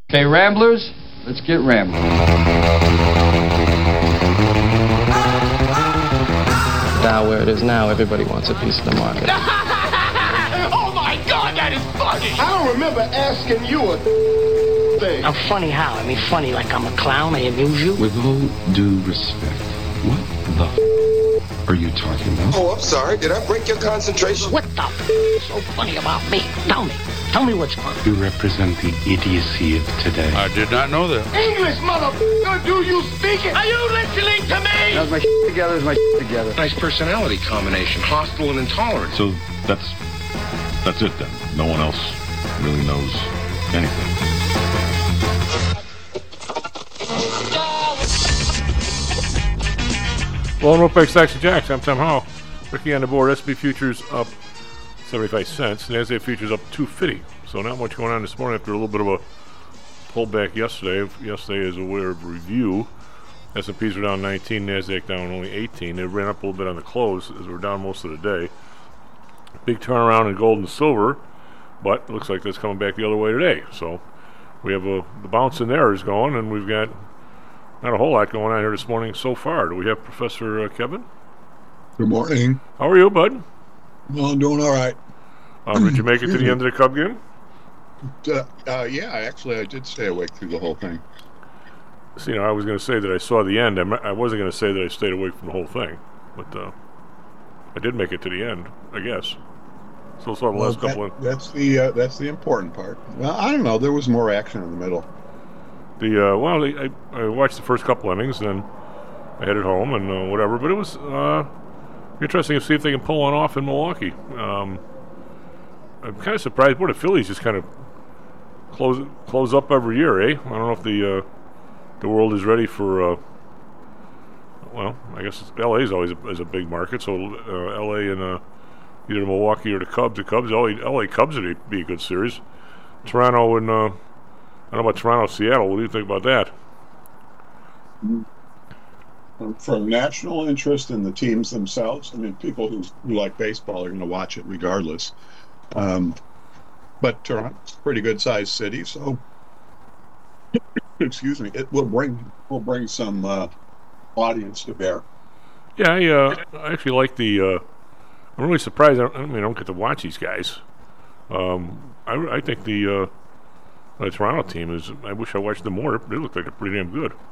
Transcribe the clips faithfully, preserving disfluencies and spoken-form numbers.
Okay, Ramblers, let's get rambling. Now where it is now, everybody wants a piece of the market. Oh my God, that is funny! I don't remember asking you a thing. I'm funny how? I mean funny like I'm a clown, I amuse you? With all due respect, what the f- are you talking about? Oh, I'm sorry. Did I break your concentration? What the f- is so funny about me? Tell me. Tell me what's funny. You represent the idiocy of today. I did not know that. English, motherfucker, do you speak it? Are you listening to me? How's my shit together? Is my shit together? Nice personality combination, hostile and intolerant. So that's that's it then. No one else really knows anything. Well, and Wolfpack Stocks and Jacks. I'm Tom Howell. Ricky on the board. S and P futures up seventy-five cents. NASDAQ futures up two fifty. So not much going on this morning after a little bit of a pullback yesterday. Yesterday is a way of review. S and Ps are down nineteen. NASDAQ down only eighteen. They ran up a little bit on the close as we're down most of the day. Big turnaround in gold and silver, but it looks like that's coming back the other way today. So we have a the bounce in there is going, and we've got not a whole lot going on here this morning so far. Do we have Professor uh, Kevin? Good morning. How are you, bud? Well, I'm doing all right. Um, did you make it to the end of the Cub game? Uh, uh, yeah, actually, I did stay awake through the whole thing. See, you know, I was going to say that I saw the end. I'm, I wasn't going to say that I stayed awake from the whole thing, but uh, I did make it to the end, I guess. So saw the well, last that, couple. Of, that's the uh, that's the important part. Well, I don't know. There was more action in the middle. The uh, well, I, I watched the first couple innings, then I headed home and uh, whatever. But it was uh, interesting to see if they can pull one off in Milwaukee. Um, I'm kind of surprised. Boy, the Phillies just kind of close close up every year, eh? I don't know if the uh, the world is ready for. Uh, well, I guess L A is always a, is a big market, so uh, L A and uh, either Milwaukee or the Cubs. The Cubs, L A, L A Cubs would be a good series. Toronto and uh, I don't know about Toronto, Seattle. What do you think about that? For national interest in the teams themselves, I mean, people who, who like baseball are going to watch it regardless. Um, but Toronto's a pretty good-sized city, so excuse me, it will bring will bring some uh, audience to bear. Yeah, I, uh, I actually like the. Uh, I'm really surprised. I, don't, I mean, I don't get to watch these guys. Um, I, I think the, uh, the Toronto team is. I wish I watched them more. They look like they're pretty damn good.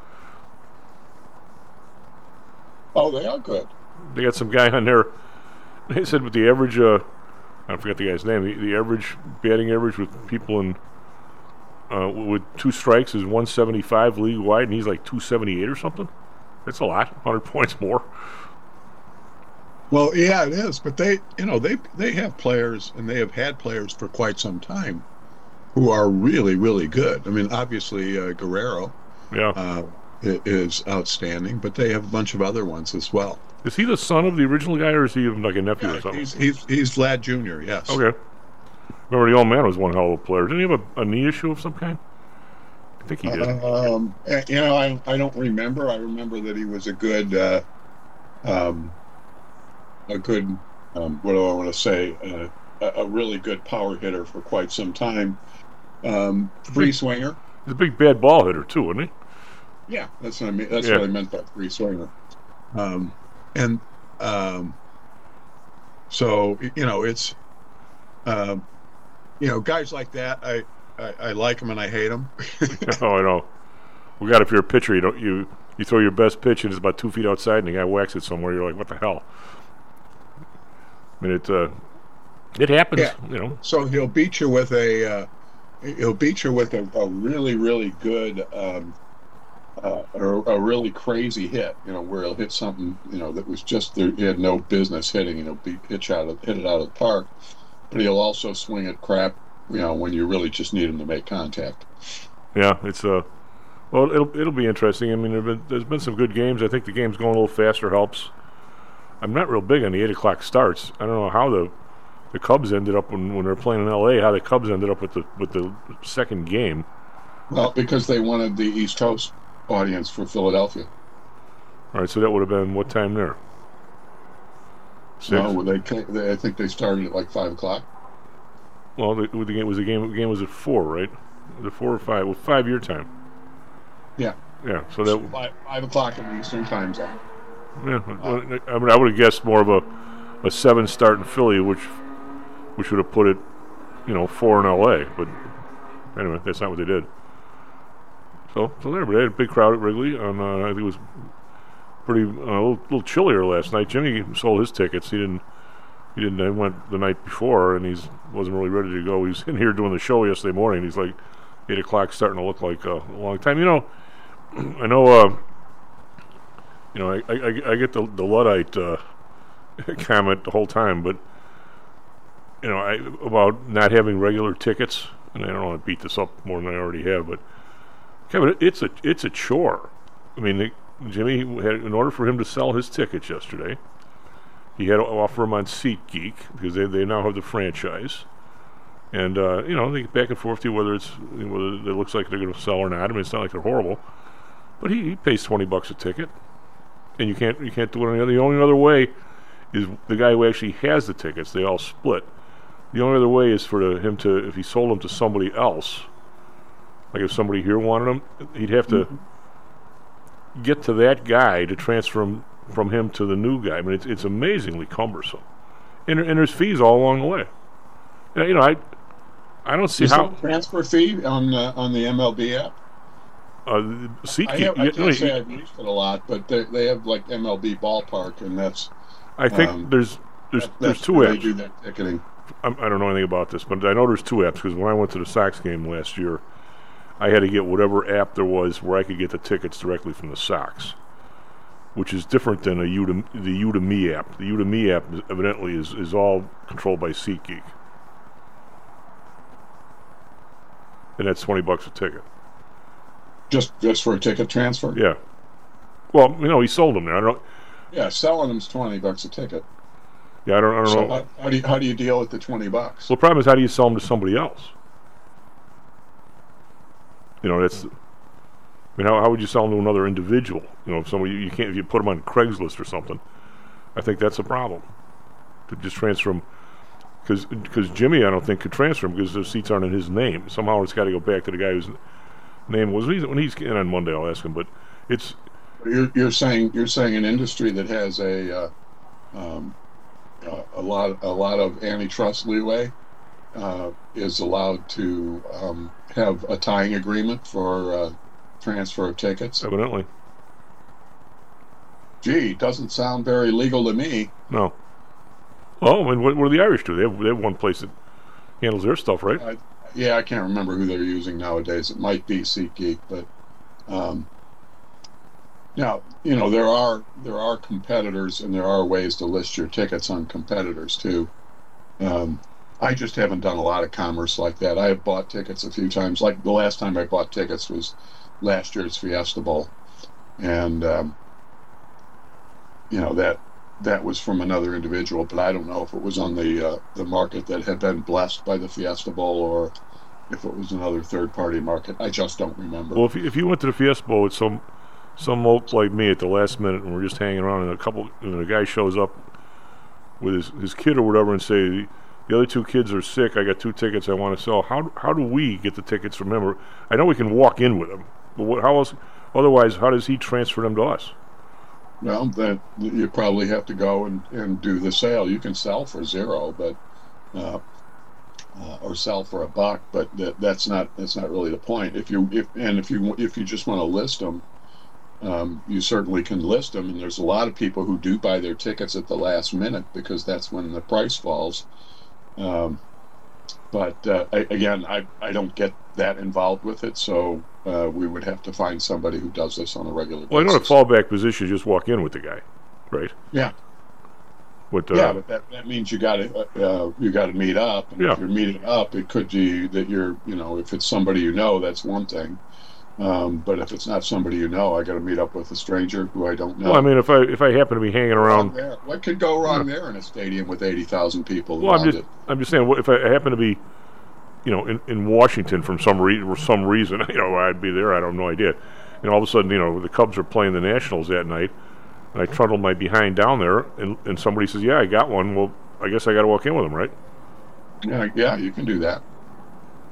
Oh, they are good. They got some guy on there. They said with the average. Uh, I forget the guy's name. The, the average batting average with people in uh, with two strikes is one seventy-five league wide, and he's like two seventy-eight or something. That's a lot. one hundred points more. Well, yeah, it is. But they, you know, they they have players, and they have had players for quite some time who are really, really good. I mean, obviously, uh, Guerrero yeah. uh, is outstanding, but they have a bunch of other ones as well. Is he the son of the original guy, or is he like a nephew yeah, or something? He's, he's, he's Vlad Junior, yes. Okay. Remember, the old man was one hell of a player. Didn't he have a, a knee issue of some kind? I think he did. Uh, um, you know, I I don't remember. I remember that he was a good, uh, um, a good, um, what do I want to say, uh, a, a really good power hitter for quite some time. Um, free big, swinger. He's a big bad ball hitter too, isn't he? Yeah, that's what I mean. That's yeah. what I meant by free swinger. Um, and um, so you know, it's, um, you know, guys like that. I, I, I like them and I hate them. Oh, I know. We got if you're a pitcher, you don't you you throw your best pitch and it's about two feet outside, and the guy whacks it somewhere. You're like, what the hell? I mean, it uh, it happens, yeah. you know. So he'll beat you with a uh, he'll beat you with a, a really really good. Um, Uh, a, a really crazy hit, you know, where he'll hit something, you know, that was just there, he had no business hitting, and he'll be hit out of hit it out of the park. But he'll also swing at crap, you know, when you really just need him to make contact. Yeah, it's uh, well, it'll it'll be interesting. I mean, there've been, there's been some good games. I think the game's going a little faster helps. I'm not real big on the eight o'clock starts. I don't know how the the Cubs ended up when when they're playing in L A. How the Cubs ended up with the with the second game. Well, because they wanted the East Coast audience for Philadelphia. All right, so that would have been what time there? Six. No, they, they I think they started at like five o'clock. Well, the, the game was the game. The game was at four, right? The four or five, well, five year time. Yeah. Yeah. So that five, five o'clock in the Eastern Time Zone. Yeah. Well, I mean, I would have guessed more of a a seven start in Philly, which which would have put it, you know, four in L A. But anyway, that's not what they did. So, so there, but they had a big crowd at Wrigley, and uh, I think it was pretty uh, a little, little chillier last night. Jimmy sold his tickets. He didn't. He didn't. He went the night before, and he's wasn't really ready to go. He was in here doing the show yesterday morning. And he's like, eight o'clock, starting to look like uh, a long time. You know, I know. Uh, you know, I, I I get the the Luddite uh, comment the whole time, but you know, I about not having regular tickets, and I don't want to beat this up more than I already have, but. Kevin, it's a it's a chore. I mean, they, Jimmy had, in order for him to sell his tickets yesterday, he had to offer them on SeatGeek because they, they now have the franchise, and uh, you know they get back and forth to whether it's whether it looks like they're going to sell or not. I mean, it's not like they're horrible, but he, he pays twenty bucks a ticket, and you can't you can't do it any other. The only other way is the guy who actually has the tickets. They all split. The only other way is for the, him to if he sold them to somebody else. Like if somebody here wanted him, he'd have to mm-hmm. get to that guy to transfer him from him to the new guy. I mean, it's it's amazingly cumbersome, and, and there's fees all along the way. You know, I I don't see Is how there a transfer fee on uh, on the M L B app. Uh, SeatGeek. I, have, I you, can't you, say I've used it a lot, but they they have like M L B Ballpark, and that's. I think um, there's there's that, there's two where apps. They do their ticketing. I'm, I don't know anything about this, but I know there's two apps because when I went to the Sox game last year. I had to get whatever app there was where I could get the tickets directly from the Sox, which is different than a Udemy, the Udemy app. The Udemy app is, evidently is, is all controlled by SeatGeek, and that's twenty bucks a ticket. Just just for a ticket transfer? Yeah. Well, you know, he sold them there. I don't. Yeah, selling them's twenty bucks a ticket. Yeah, I don't. I don't so know. How, how do you how do you deal with the twenty bucks? Well, the problem is how do you sell them to somebody else? You know, that's. I mean, how, how would you sell them to another individual? You know, if somebody you can't if you put them on Craigslist or something. I think that's a problem. To just transfer them, because because Jimmy, I don't think could transfer them because those seats aren't in his name. Somehow it's got to go back to the guy whose name was. When he's in on Monday, I'll ask him. But it's. You're you're saying you're saying an industry that has a uh, um, uh, a lot a lot of antitrust leeway. Uh, is allowed to um, have a tying agreement for uh, transfer of tickets. Evidently. Gee, doesn't sound very legal to me. No. Oh, and what, what do the Irish do? They have, they have one place that handles their stuff, right? I, yeah, I can't remember who they're using nowadays. It might be SeatGeek, but um, now you know there are there are competitors, and there are ways to list your tickets on competitors too. Um, I just haven't done a lot of commerce like that. I have bought tickets a few times. Like the last time I bought tickets was last year's Fiesta Bowl, and um, you know that that was from another individual. But I don't know if it was on the uh, the market that had been blessed by the Fiesta Bowl or if it was another third party market. I just don't remember. Well, if you, if you went to the Fiesta Bowl with some some oak like me at the last minute, and we're just hanging around, and a couple, and the guy shows up with his his kid or whatever, and say. The other two kids are sick. I got two tickets I want to sell. How how do we get the tickets from him? Or, I know we can walk in with them, but what, how else? Otherwise, how does he transfer them to us? Well, then you probably have to go and, and do the sale. You can sell for zero, but uh, uh, or sell for a buck, but that, that's not that's not really the point. If you if and if you if you just want to list them, um, you certainly can list them. And there's a lot of people who do buy their tickets at the last minute because that's when the price falls. Um, but uh, I, again, I, I don't get that involved with it, so uh, we would have to find somebody who does this on a regular basis. Well, I know the fallback position is just walk in with the guy, right? Yeah. With, uh, yeah, but that, that means you got to uh, you got to meet up. And yeah. If you're meeting up, it could be that you're you know if it's somebody you know, that's one thing. Um, but if it's not somebody you know, I got to meet up with a stranger who I don't know. Well, I mean, if I if I happen to be hanging around, there, what could go wrong there in a stadium with eighty thousand people? Well, I'm just it? I'm just saying, if I happen to be, you know, in, in Washington from some re- for some reason, you know, I'd be there. I don't have no idea. And all of a sudden, you know, the Cubs are playing the Nationals that night, and I trundle my behind down there, and, and somebody says, "Yeah, I got one." Well, I guess I got to walk in with them, right? Yeah, yeah, you can do that.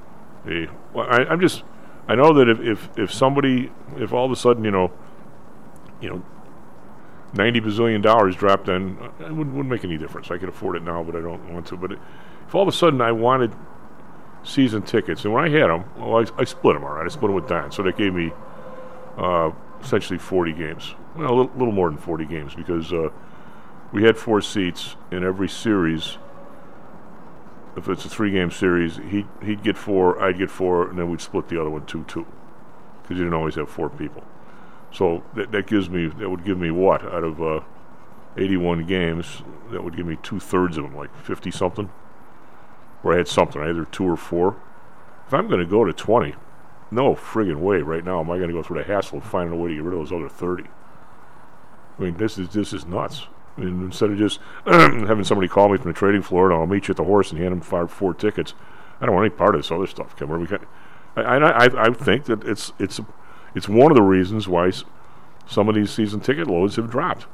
a well, I, I'm just I know that if, if if somebody if all of a sudden you know you know ninety bazillion dollars dropped in, it wouldn't, wouldn't make any difference. I could afford it now, but I don't want to. But it, if all of a sudden I wanted season tickets, and when I had them, well, I, I split them. All right, I split them with Don, so that gave me uh, essentially forty games. Well, a little, little more than forty games because uh, we had four seats in every series. If it's a three-game series, he'd, he'd get four, I'd get four, and then we'd split the other one two-two because you didn't always have four people. So that, that gives me that would give me what out of uh, eighty-one games? That would give me two-thirds of them, like fifty something. Where I had something, either two or four. If I'm going to go to twenty, no friggin' way right now am I going to go through the hassle of finding a way to get rid of those other thirty. I mean, this is this is nuts. I mean, instead of just having somebody call me from the trading floor and I'll meet you at the horse and hand them five, four tickets, I don't want any part of this other stuff. Kevin. We got, I, I I think that it's it's it's one of the reasons why some of these season ticket loads have dropped.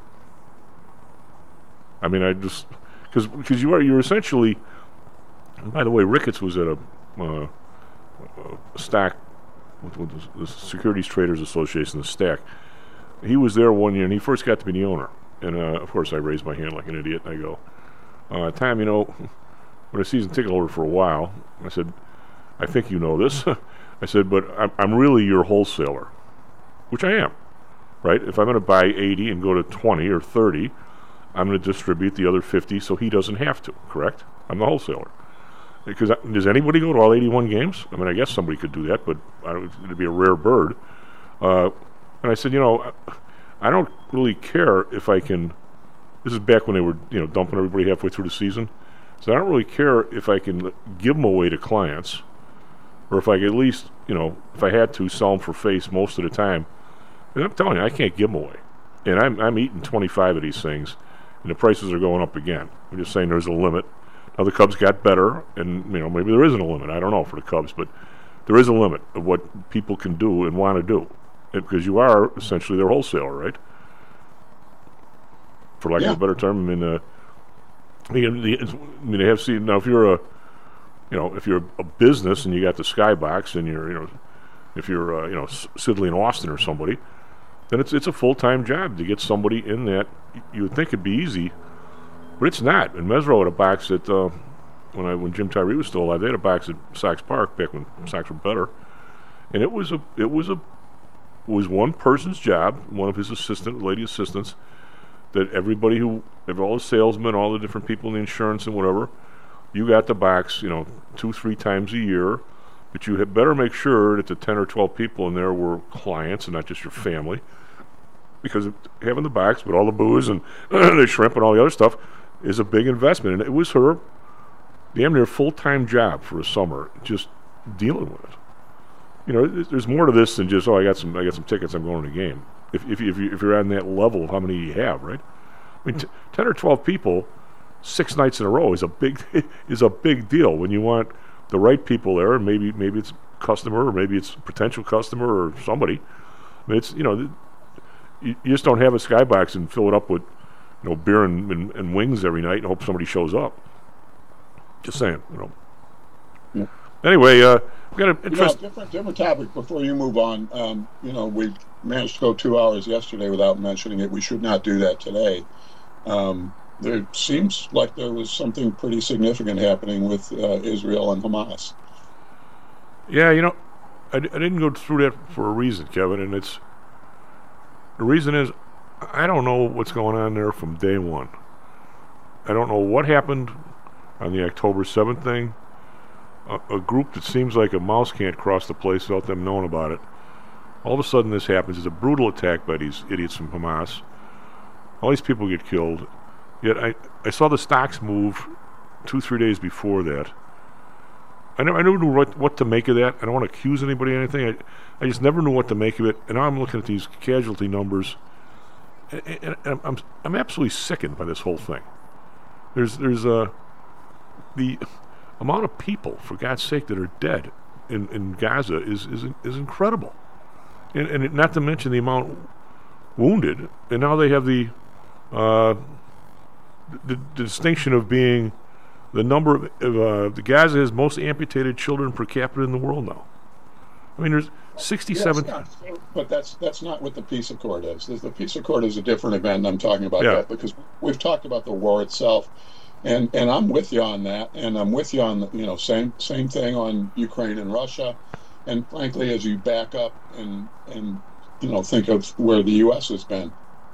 I mean, I just because because you are you're essentially. By the way, Ricketts was at a, uh, a stack with, with the, the Securities Traders Association, the stack. He was there one year, and he first got to be the owner. And, uh, of course, I raised my hand like an idiot, and I go, uh, Tom, you know, when a season ticket holder for a while, I said, I think you know this. I said, but I'm, I'm really your wholesaler, which I am, right? If I'm going to buy eighty and go to twenty or thirty, I'm going to distribute the other fifty so he doesn't have to, correct? I'm the wholesaler. Because does anybody go to all eighty-one games? I mean, I guess somebody could do that, but I don't, it'd be a rare bird. Uh, and I said, you know, I don't really care if I can. This is back when they were, you know, dumping everybody halfway through the season. So I don't really care if I can give them away to clients, or if I could at least, you know, if I had to sell them for face most of the time. And I'm telling you, I can't give them away. And I'm I'm eating twenty-five of these things, and the prices are going up again. I'm just saying there's a limit. Now the Cubs got better, and you know maybe there isn't a limit. I don't know for the Cubs, but there is a limit of what people can do and want to do, it, because you are essentially their wholesaler, right? For lack yeah. of a better term, I mean, uh, I mean, the, I mean, they have seen now. If you're a, you know, if you're a business and you got the Skybox, and you're, you know, if you're, uh, you know, Sidley and Austin or somebody, then it's it's a full time job to get somebody in that. You would think it'd be easy. But it's not. And Mesro had a box at uh, when I when Jim Tyree was still alive. They had a box at Sox Park back when Sox were better, and it was a it was a it was one person's job, one of his assistant lady assistants, that everybody who all the salesmen, all the different people in the insurance and whatever, you got the box, you know, two three times a year. But you had better make sure that the ten or twelve people in there were clients and not just your family, because having the box with all the booze and the shrimp and all the other stuff is a big investment. And it was her damn near full-time job for a summer, just dealing with it. You know, there's more to this than just, oh, I got some I got some tickets, I'm going to the game. If if, if, you, if you're on that level of how many you have, right? I mean, t- ten or twelve people, six nights in a row is a big is a big deal when you want the right people there, and maybe maybe it's customer, or maybe it's potential customer, or somebody. I mean, it's, you know, you, you just don't have a Skybox and fill it up with, you know, beer and, and, and wings every night and hope somebody shows up. Just saying, you know. Yeah. Anyway, uh, we got an interest. You know, different, different topic before you move on. Um, you know, we managed to go two hours yesterday without mentioning it. We should not do that today. Um, there seems like there was something pretty significant happening with uh, Israel and Hamas. Yeah, you know, I, I didn't go through that for a reason, Kevin, and it's the reason is I don't know what's going on there from day one. I don't know what happened on the October seventh thing. A, a group that seems like a mouse can't cross the place without them knowing about it. All of a sudden this happens. It's a brutal attack by these idiots from Hamas. All these people get killed. Yet I, I saw the stocks move two, three days before that. I never, I never knew what, what to make of that. I don't want to accuse anybody of anything. I, I just never knew what to make of it. And now I'm looking at these casualty numbers, and, and, and I'm I'm absolutely sickened by this whole thing. There's there's uh, the amount of people, for God's sake, that are dead in, in Gaza is is is incredible, and and it, not to mention the amount wounded. And now they have the uh, the, the distinction of being the number of uh, the Gaza has most amputated children per capita in the world now. I mean, there's sixty-seven. Yes, yeah, but that's that's not what the peace accord is. The peace accord is a different event, and I'm talking about yeah. that because we've talked about the war itself, and and I'm with you on that, and I'm with you on the, you know same same thing on Ukraine and Russia, and frankly, as you back up and and you know think of where the U S has been,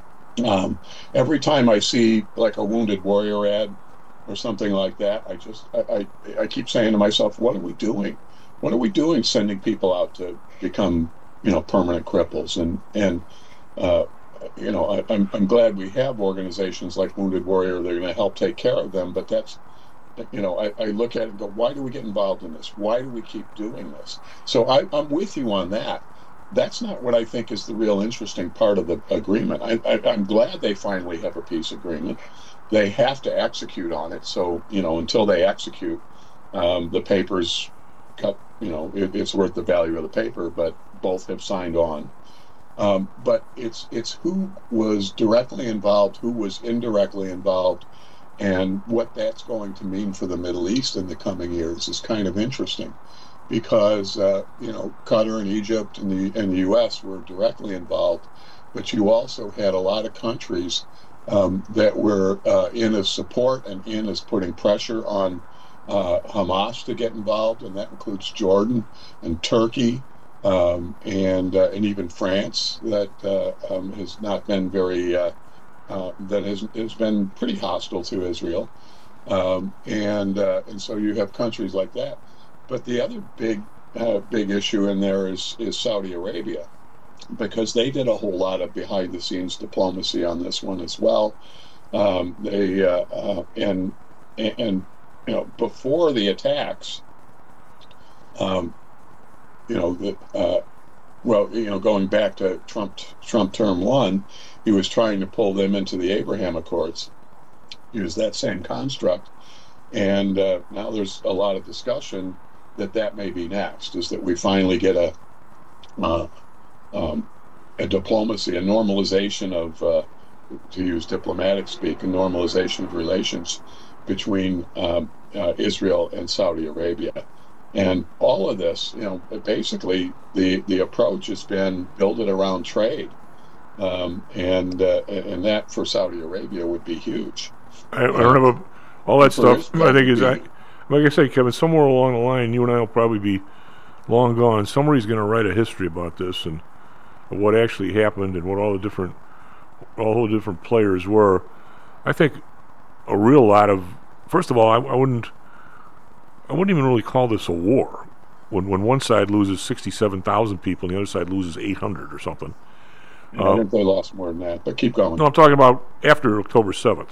um, every time I see like a Wounded Warrior ad or something like that, I just I, I I keep saying to myself, what are we doing? What are we doing sending people out to become, you know, permanent cripples? And, and uh, you know, I, I'm, I'm glad we have organizations like Wounded Warrior. They're going to help take care of them. But that's, you know, I, I look at it and go, why do we get involved in this? Why do we keep doing this? So I, I'm with you on that. That's not what I think is the real interesting part of the agreement. I, I, I'm glad they finally have a peace agreement. They have to execute on it. So, you know, until they execute, um, the papers cut, you know, it, it's worth the value of the paper, but both have signed on. Um, but it's it's who was directly involved, who was indirectly involved, and what that's going to mean for the Middle East in the coming years is kind of interesting, because uh, you know Qatar and Egypt and the and the U S were directly involved, but you also had a lot of countries um, that were uh, in as support and in as putting pressure on Uh, Hamas to get involved, and that includes Jordan and Turkey um, and uh, and even France that uh, um, has not been very uh, uh, that has has been pretty hostile to Israel, um, and uh, and so you have countries like that. But the other big uh, big issue in there is is Saudi Arabia, because they did a whole lot of behind the scenes diplomacy on this one as well. Um, they uh, uh, and and you know, before the attacks, um, you know, the, uh, well, you know, going back to Trump, Trump term one, he was trying to pull them into the Abraham Accords. Use that same construct, and uh, now there's a lot of discussion that that may be next. Is that we finally get a uh, um, a diplomacy, a normalization of, uh, to use diplomatic speak, a normalization of relations between um, uh, Israel and Saudi Arabia. And all of this, you know, basically the, the approach has been build it around trade. Um, and uh, and that for Saudi Arabia would be huge. I, I don't know about all that stuff. I think is, I, like I say, Kevin, somewhere along the line, you and I will probably be long gone. Somebody's going to write a history about this and what actually happened and what all the different, all the different players were. I think a real lot of, first of all, I, I wouldn't, I wouldn't even really call this a war. When when one side loses sixty-seven thousand people and the other side loses eight hundred or something. Yeah, um, I think they lost more than that, but keep going. No, I'm talking about after October seventh.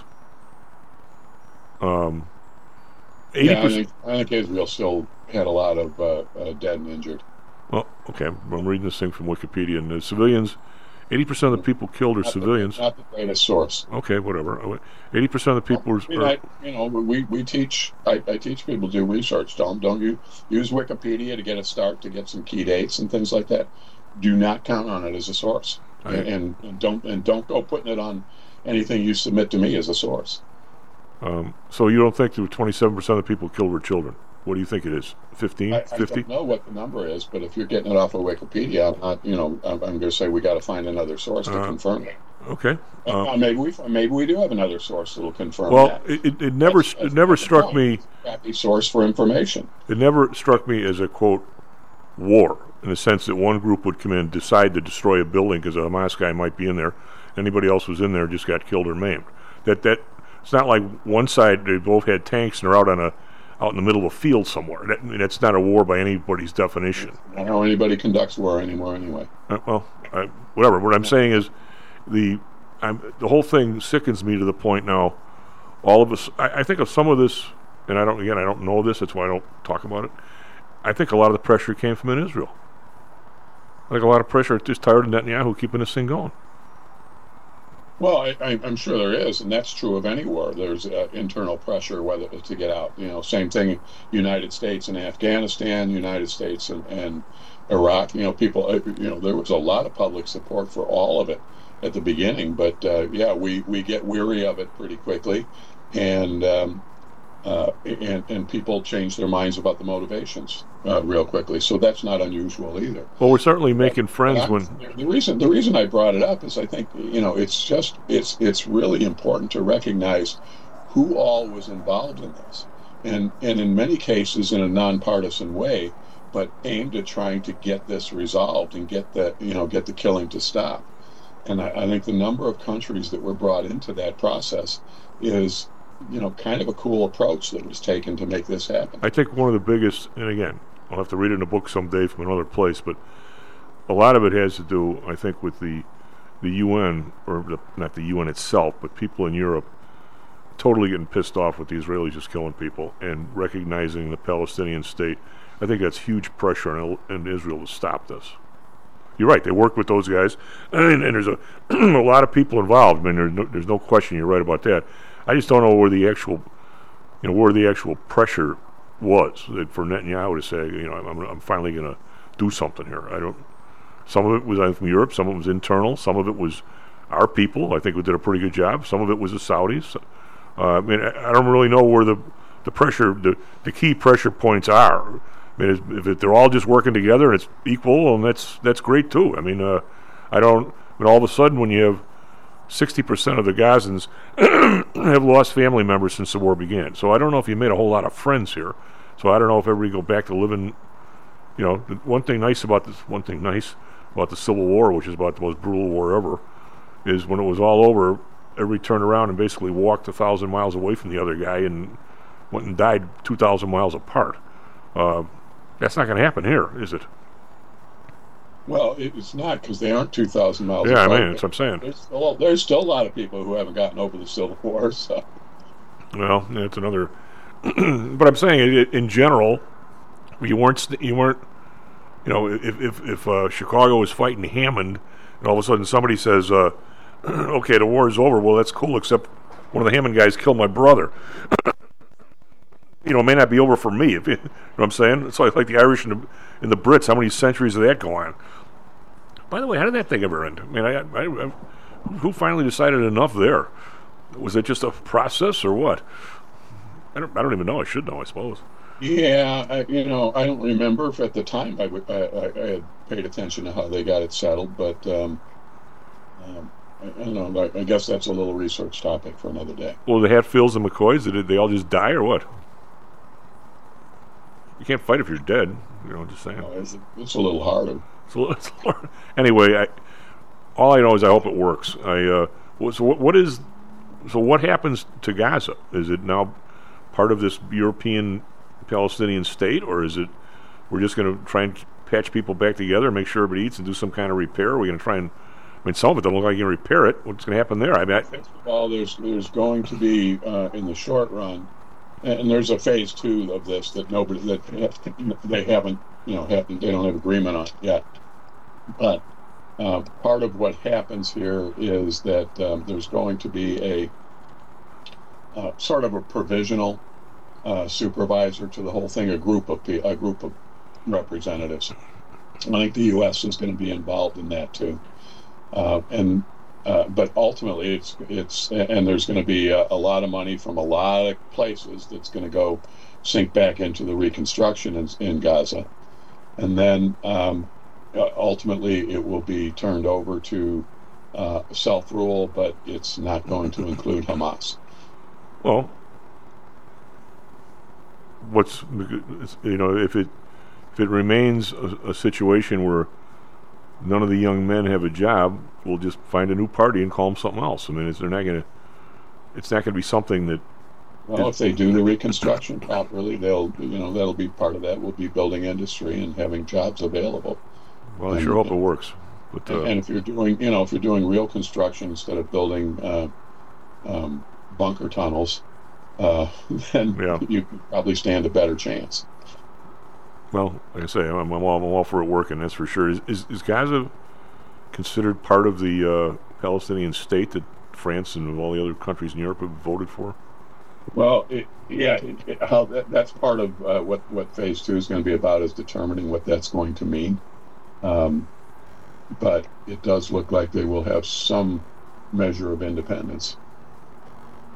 Um, yeah, I think, I think Israel still had a lot of uh, uh, dead and injured. Well, okay, I'm reading this thing from Wikipedia, and the civilians, eighty percent of the people killed are not civilians. The, not the greatest source. Okay, whatever. eighty percent of the people well, I mean, are... I, you know, we, we teach, I, I teach people to do research, don't, don't you use Wikipedia to get a start, to get some key dates and things like that. Do not count on it as a source. I, and, and don't and don't go putting it on anything you submit to me as a source. Um, so you don't think there were twenty-seven percent of the people killed were children? What do you think it is? fifteen, I, fifty? I don't know what the number is, but if you're getting it off of Wikipedia, I'm not, you know, I'm, I'm going to say we got to find another source to uh, confirm it. Okay. Uh, uh, maybe we maybe we do have another source that will confirm well, that. Well, it, it never that's, that's it never struck me. It's a crappy source for information. It never struck me as a quote war, in the sense that one group would come in and decide to destroy a building because a Hamas guy might be in there. Anybody else who's in there just got killed or maimed. That that it's not like one side they both had tanks and are out on a out in the middle of a field somewhere. That, I mean, that's not a war by anybody's definition. I don't know how anybody conducts war anymore anyway. Uh, well, I, whatever. What I'm yeah. saying is the I'm, the whole thing sickens me to the point now. All of us, I, I think of some of this, and I don't again I don't know this. That's why I don't talk about it. I think a lot of the pressure came from in Israel. I think a lot of pressure just tired of Netanyahu keeping this thing going. Well, I, I, I'm sure there is, and that's true of any war. There's uh, internal pressure whether to get out. You know, same thing. United States and Afghanistan, United States and, and Iraq. You know, people. You know, there was a lot of public support for all of it at the beginning, but uh, yeah, we we get weary of it pretty quickly, and um, uh, and and people change their minds about the motivations uh, real quickly. So that's not unusual either. Well, we're certainly making but, friends but when the reason the reason I brought it up is I think you know it's just it's it's really important to recognize who all was involved in this, and and in many cases in a nonpartisan way, but aimed at trying to get this resolved and get the you know get the killing to stop. And I, I think the number of countries that were brought into that process is, you know, kind of a cool approach that was taken to make this happen. I think one of the biggest, and again, I'll have to read it in a book someday from another place, but a lot of it has to do, I think, with the the U N, or the, not the U N itself, but people in Europe totally getting pissed off with the Israelis just killing people and recognizing the Palestinian state. I think that's huge pressure on, on Israel to stop this. You're right. They work with those guys, and, and there's a a lot of people involved. I mean, there's no, there's no question. You're right about that. I just don't know where the actual, you know, where the actual pressure was for Netanyahu to say, you know, I'm, I'm finally going to do something here. I don't. Some of it was I think, from Europe. Some of it was internal. Some of it was our people. I think we did a pretty good job. Some of it was the Saudis. Uh, I mean, I, I don't really know where the the pressure, the the key pressure points are. I mean, if it, they're all just working together and it's equal, and that's that's great too. I mean, uh, I don't. I mean, all of a sudden, when you have sixty percent of the Gazans have lost family members since the war began, so I don't know if you made a whole lot of friends here. So I don't know if everybody go back to living. You know, the one thing nice about this, one thing nice about the Civil War, which is about the most brutal war ever, is when it was all over, everybody turned around and basically walked a thousand miles away from the other guy and went and died two thousand miles apart. Uh, That's not going to happen here, is it? Well, it's not, because they aren't two thousand miles Yeah, apart. I mean, that's what I'm saying. There's still, there's still a lot of people who haven't gotten over the Civil War, so. Well, that's another... but I'm saying, in general, you weren't, you weren't, you know, if if, if uh, Chicago was fighting Hammond, and all of a sudden somebody says, uh, okay, the war is over, well, that's cool, except one of the Hammond guys killed my brother. You know, it may not be over for me. If you, you know what I'm saying? It's like, like the Irish and the, and the Brits. How many centuries did that go on? By the way, how did that thing ever end? I mean, I, I, I, who finally decided enough there? Was it just a process or what? I don't. I don't even know. I should know, I suppose. Yeah, I, you know, I don't remember if at the time I, would, I, I, I had paid attention to how they got it settled, but um, um, I, I don't know. I, I guess that's a little research topic for another day. Well, the Hatfields and McCoys, did they all just die or what? You can't fight if you're dead. You know, just saying. No, it's, it's a little harder. It's a little, it's a little, anyway, I, all I know is I hope it works. I uh, so what, what is so what happens to Gaza? Is it now part of this European Palestinian state, or is it we're just going to try and patch people back together, make sure everybody eats, and do some kind of repair? Are we going to try and I mean, some of it doesn't look like you can repair it. What's going to happen there? I mean, I, well, there's there's going to be uh, in the short run. And there's a phase two of this that nobody that they haven't, you know, haven't, they don't have agreement on yet. But uh, part of what happens here is that um, there's going to be a uh, sort of a provisional uh, supervisor to the whole thing, a group of a group of representatives. I think the U S is going to be involved in that too, uh, and. Uh, but ultimately, it's it's and there's going to be a, a lot of money from a lot of places that's going to go sink back into the reconstruction in, in Gaza, and then um, ultimately it will be turned over to uh, self-rule, but it's not going to include Hamas. Well, what's you know if it if it remains a, a situation where none of the young men have a job, we'll just find a new party and call them something else. I mean, is they're not going to. It's not going to be something that. Well, if they do the reconstruction properly, they'll you know that'll be part of that. Will be building industry and having jobs available. Well, I and, sure hope it works. But uh, and, and if you're doing you know if you're doing real construction instead of building uh, um, bunker tunnels, uh, then yeah. you could probably stand a better chance. Well, like I say, I'm, I'm, all, I'm all for it working, that's for sure. Is, is, is Gaza considered part of the uh, Palestinian state that France and all the other countries in Europe have voted for? Well, it, yeah, it, it, how that, that's part of uh, what, what phase two is going to be about, is determining what that's going to mean. Um, but it does look like they will have some measure of independence.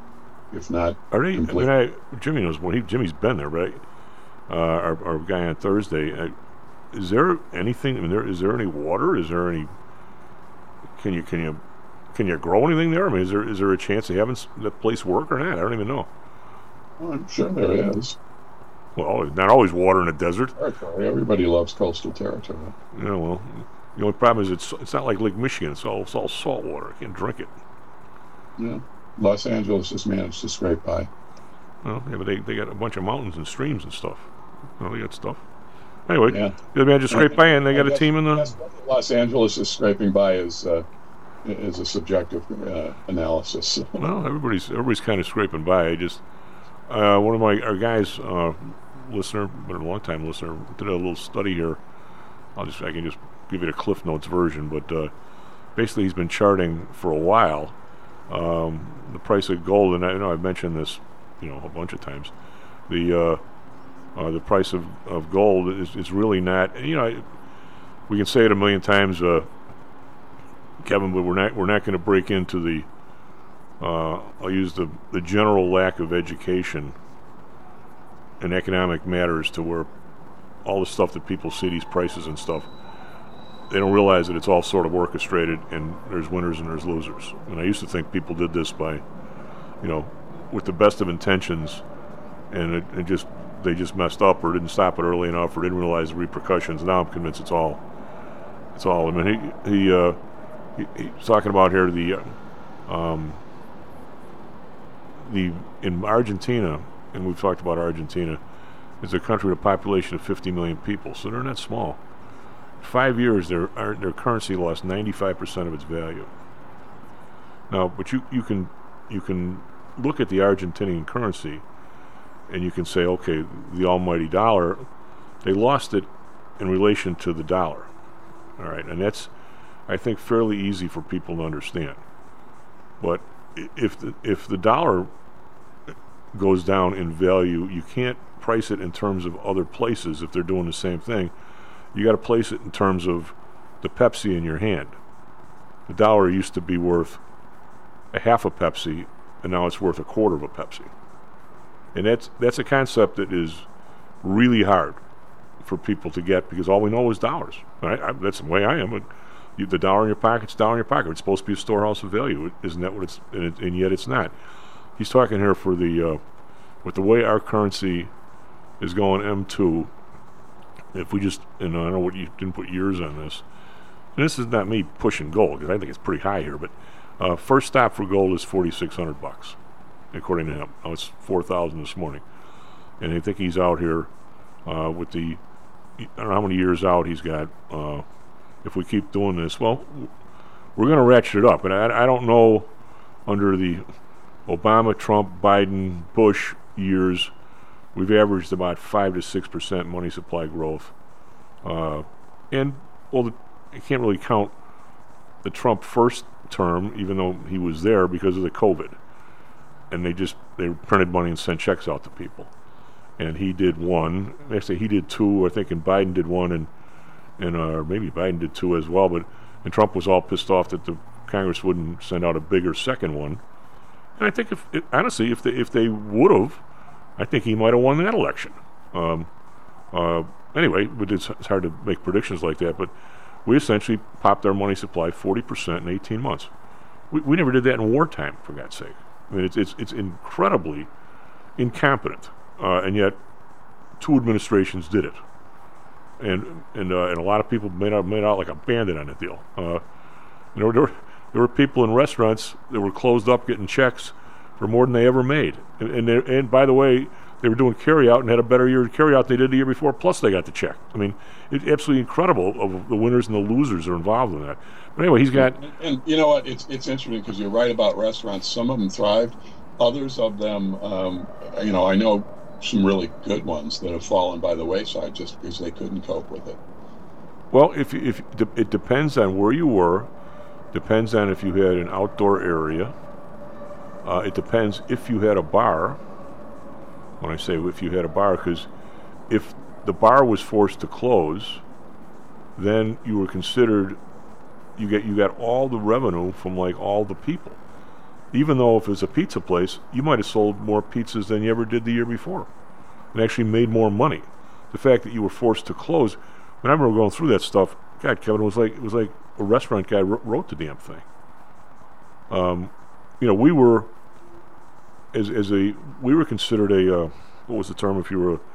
if not Are they? complete. I mean, I, Jimmy knows when he Jimmy's been there, right? Uh, our, our guy on Thursday. Uh, is there anything? I mean, there is there any water? Is there any? Can you can you can you grow anything there? I mean, is there is there a chance they haven't that place work or not? I don't even know. Well, I'm sure there is. Well, not always water in a desert. Territory. Everybody loves coastal territory. Yeah, well, the only problem is it's it's not like Lake Michigan. It's all it's all salt water. You can't drink it. Yeah. Los Angeles has managed to scrape by. Well, yeah, but they, they got a bunch of mountains and streams and stuff. Well, they got stuff. Anyway, Yeah. they managed to scrape by, and they got a Yes, team in the. yes, Los Angeles is scraping by is uh, is a subjective uh, analysis. Well, everybody's everybody's kind of scraping by. I just uh, one of my our guys, uh, listener, been a long time listener, did a little study here. I'll just I can just give you the Cliff Notes version, but uh, basically he's been charting for a while um, the price of gold, and I know I've mentioned this, you know, a bunch of times. The uh, uh, the price of, of gold is, is really not, you know, I, we can say it a million times, uh, Kevin, but we're not we're not going to break into the. Uh, I'll use the the general lack of education in economic matters to where all the stuff that people see, these prices and stuff, they don't realize that it's all sort of orchestrated and there's winners and there's losers. And I used to think people did this by, you know, with the best of intentions, and it, it just they just messed up or didn't stop it early enough or didn't realize the repercussions. Now I'm convinced it's all, it's all. I mean, he he, uh, he he's talking about here the, uh, um, the in Argentina, and we've talked about Argentina, is a country with a population of fifty million people, so they're not small. Five years, their their currency lost ninety-five percent of its value. Now, but you, you can you can look at the Argentinian currency, and you can say, okay, the almighty dollar, they lost it in relation to the dollar. All right, and that's, I think, fairly easy for people to understand. But if the, if the dollar goes down in value, you can't price it in terms of other places if they're doing the same thing. You got to place it in terms of the Pepsi in your hand. The dollar used to be worth a half a Pepsi, and now it's worth a quarter of a Pepsi. And that's that's a concept that is really hard for people to get because all we know is dollars. Right? I, that's the way I am. But you, the dollar in your pocket's dollar in your pocket. It's supposed to be a storehouse of value, isn't that what it's? And, it, and yet it's not. He's talking here for the uh, with the way our currency is going M two. If we just, and I don't know what you didn't put years on this. And this is not me pushing gold because I think it's pretty high here. But uh, first stop for gold is forty-six hundred bucks, according to him. Now it's four thousand this morning, and I think he's out here uh, with the. I don't know how many years out he's got. Uh, if we keep doing this, well, we're going to ratchet it up. And I, I don't know under the Obama, Trump, Biden, Bush years. We've averaged about five to six percent money supply growth, uh, and well, the, you can't really count the Trump first term, even though he was there because of the COVID, and they just they printed money and sent checks out to people, and he did one. Actually, he did two. I think, and Biden did one, and and uh, maybe Biden did two as well. But and Trump was all pissed off that the Congress wouldn't send out a bigger second one. And I think if it, honestly, if they if they would have. I think he might have won that election. Um, uh, anyway, but it's, it's hard to make predictions like that. But we essentially popped our money supply forty percent in eighteen months. We, we never did that in wartime, for God's sake. I mean, it's it's, it's incredibly incompetent, uh, and yet two administrations did it, and and uh, and a lot of people made out made out like a bandit on the deal. Uh, you know, there were, there were people in restaurants that were closed up getting checks for more than they ever made. And and, they, and by the way, they were doing carry-out and had a better year of carry-out than they did the year before, plus they got the check. I mean, it's absolutely incredible of the winners and the losers are involved in that. But anyway, he's got... And, and you know what? It's it's interesting because you're right about restaurants. Some of them thrived. Others of them, um, you know, I know some really good ones that have fallen by the wayside just because they couldn't cope with it. Well, if if it depends on where you were, depends on if you had an outdoor area. Uh, it depends if you had a bar. When I say if you had a bar, because if the bar was forced to close, then you were considered, you get you got all the revenue from like all the people. even though if it's a pizza place, you might have sold more pizzas than you ever did the year before and actually made more money. The fact that you were forced to close, when I remember going through that stuff, God, Kevin, it was like it was like a restaurant guy wrote, wrote the damn thing. Um, you know, we were as as a we were considered a uh, what was the term if you were a,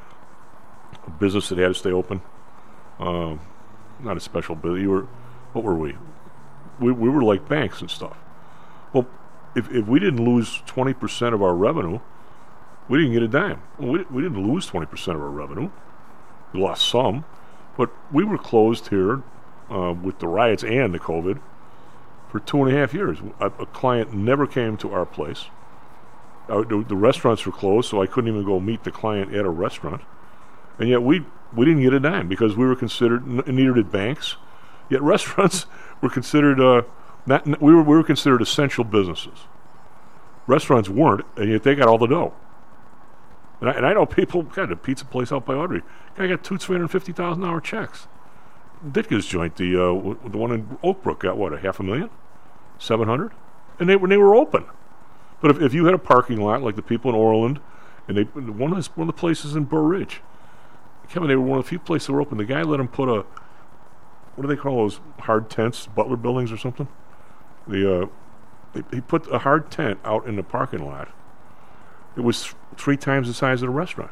a business that had to stay open? Um, not a special business. You were what were we? We we were like banks and stuff. Well, if if we didn't lose twenty percent of our revenue, we didn't get a dime. We we didn't lose twenty percent of our revenue. We lost some, but we were closed here uh, with the riots and the COVID for two and a half years. A, a client never came to our place. Uh, the, the restaurants were closed, so I couldn't even go meet the client at a restaurant. And yet we we didn't get a dime because we were considered, n- neither did banks. Yet restaurants were considered uh, not. N- we were we were considered essential businesses. Restaurants weren't, and yet they got all the dough. And I, and I know people, God, a pizza place out by Audrey, guy got two three hundred fifty thousand dollar checks. Ditka's joint, the uh, w- the one in Oakbrook, got what, a half a million, seven hundred, and they when they were open. But if, if you had a parking lot like the people in Orland, and they one of the, one of the places in Burr Ridge, Kevin, they were one of the few places that were open. The guy let him put a, what do they call those hard tents, Butler buildings or something? The uh, they, he put a hard tent out in the parking lot. It was th- three times the size of the restaurant,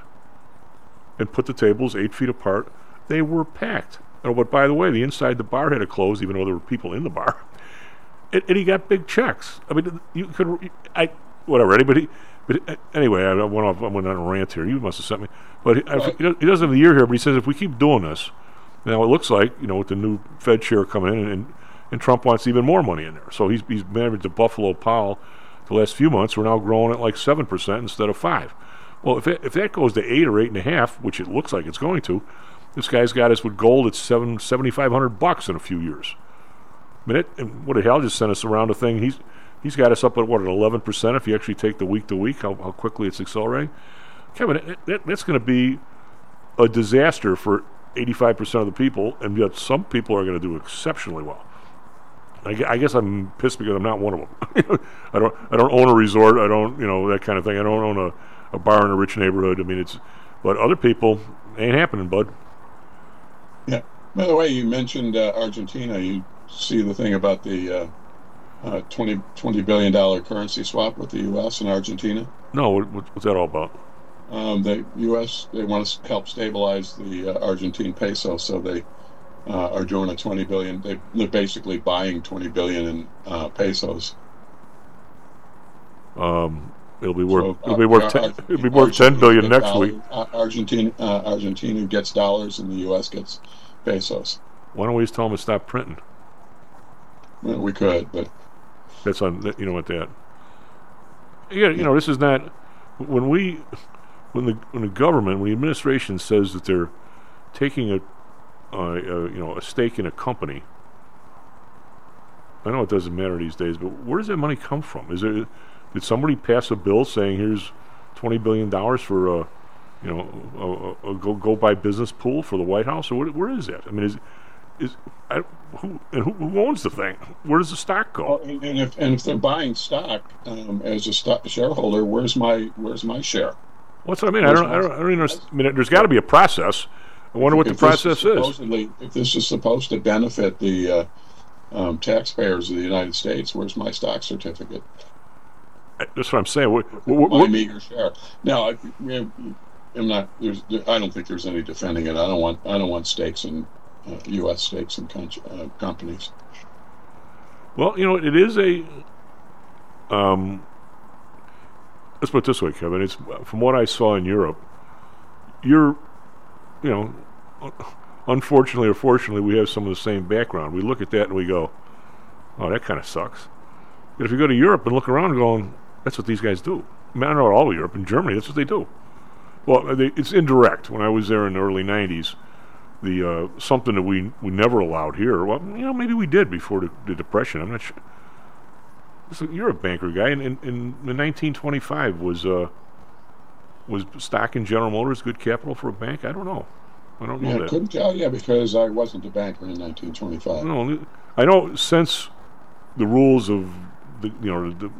and put the tables eight feet apart. They were packed. Oh, but by the way, the inside the bar had to close, even though there were people in the bar. And, and he got big checks. I mean, you could, I, whatever. Anybody, but uh, anyway, I went off. I went on a rant here. You must have sent me. But he, I, he doesn't have the year here. But he says if we keep doing this, now it looks like you know with the new Fed chair coming in, and, and, and Trump wants even more money in there. So he's he's married to Buffalo Powell. The last few months, we're now growing at like seven percent instead of five. Well, if it, if that goes to eight or eight and a half, which it looks like it's going to, this guy's got us with gold at seven seventy five hundred bucks in a few years. I mean, it, and what the hell just sent us around a thing. He's he's got us up at what at eleven percent if you actually take the week to week. How, how quickly it's accelerating, Kevin. It, it, that's going to be a disaster for eighty five percent of the people, and yet some people are going to do exceptionally well. I, I guess I'm pissed because I'm not one of them. I don't I don't own a resort. I don't you know that kind of thing. I don't own a, a bar in a rich neighborhood. I mean it's, but other people ain't happening, bud. Yeah. By the way, you mentioned uh, Argentina. You see the thing about the uh, uh, twenty, twenty billion dollars currency swap with the U S and Argentina? No, what, what's that all about? Um, the U S they want to help stabilize the uh, Argentine peso, so they. Uh, are doing a twenty billion. They, they're basically buying twenty billion in uh, pesos. Um, it'll be worth. So, it'll be worth. uh, Ten, Ar- it'll be worth ten billion next dollars, week. Uh, Argentina, uh, Argentina gets dollars, and the U S gets pesos. Why don't we just tell them to stop printing? Well, we could, but that's on. You know what that. Yeah, you know this is not when we when the when the government when the administration says that they're taking a Uh, uh, you know, a stake in a company. I know it doesn't matter these days, but where does that money come from? Is there, did somebody pass a bill saying here's twenty billion dollars for, uh, you know, a, a, a go go buy business pool for the White House, or what, where is that? I mean, is is I, who and who, who owns the thing? Where does the stock go? Well, and, and if and if they're buying stock um, as a stock shareholder, where's my where's my share? What's what I mean? I don't, I don't I don't even understand. I mean, there's got to be a process. I wonder what if the process is. Supposedly, if this is supposed to benefit the uh, um, taxpayers of the United States, where's my stock certificate? That's what I'm saying. What, my what, what, meager share. Now, I, I'm not. There's. I don't think there's any defending it. I don't want. I don't want stakes in uh, U S stakes in con- uh, companies. Well, you know, it is a. Um, let's put it this way, Kevin. It's from what I saw in Europe. You're. You know, unfortunately or fortunately, we have some of the same background. We look at that and we go, oh, that kind of sucks. But if you go to Europe and look around going, that's what these guys do. I mean, I don't know all of Europe. In Germany, that's what they do. Well, they, it's indirect. When I was there in the early nineties, the uh, something that we, we never allowed here, well, you know, maybe we did before the, the Depression. I'm not sure. So you're a banker guy. And in, in, in nineteen twenty-five was... Uh, Was stock in General Motors good capital for a bank? I don't know. I don't know yeah, that. I couldn't tell you because I wasn't a banker in nineteen twenty-five. No, I know since the rules of the you know the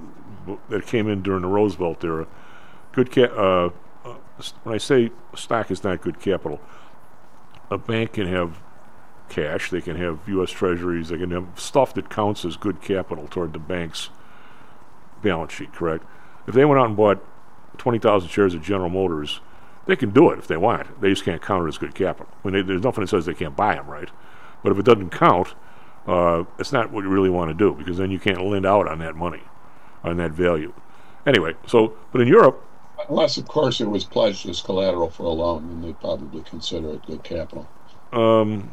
b- that came in during the Roosevelt era. Good ca- uh, uh, when I say stock is not good capital, a bank can have cash, they can have U S Treasuries, they can have stuff that counts as good capital toward the bank's balance sheet, correct? If they went out and bought twenty thousand shares of General Motors, they can do it if they want. They just can't count it as good capital. I mean, they, there's nothing that says they can't buy them, right? But if it doesn't count, uh, it's not what you really want to do, because then you can't lend out on that money, on that value. Anyway, so, but in Europe... Unless, of course, it was pledged as collateral for a loan, and they'd probably consider it good capital. Um...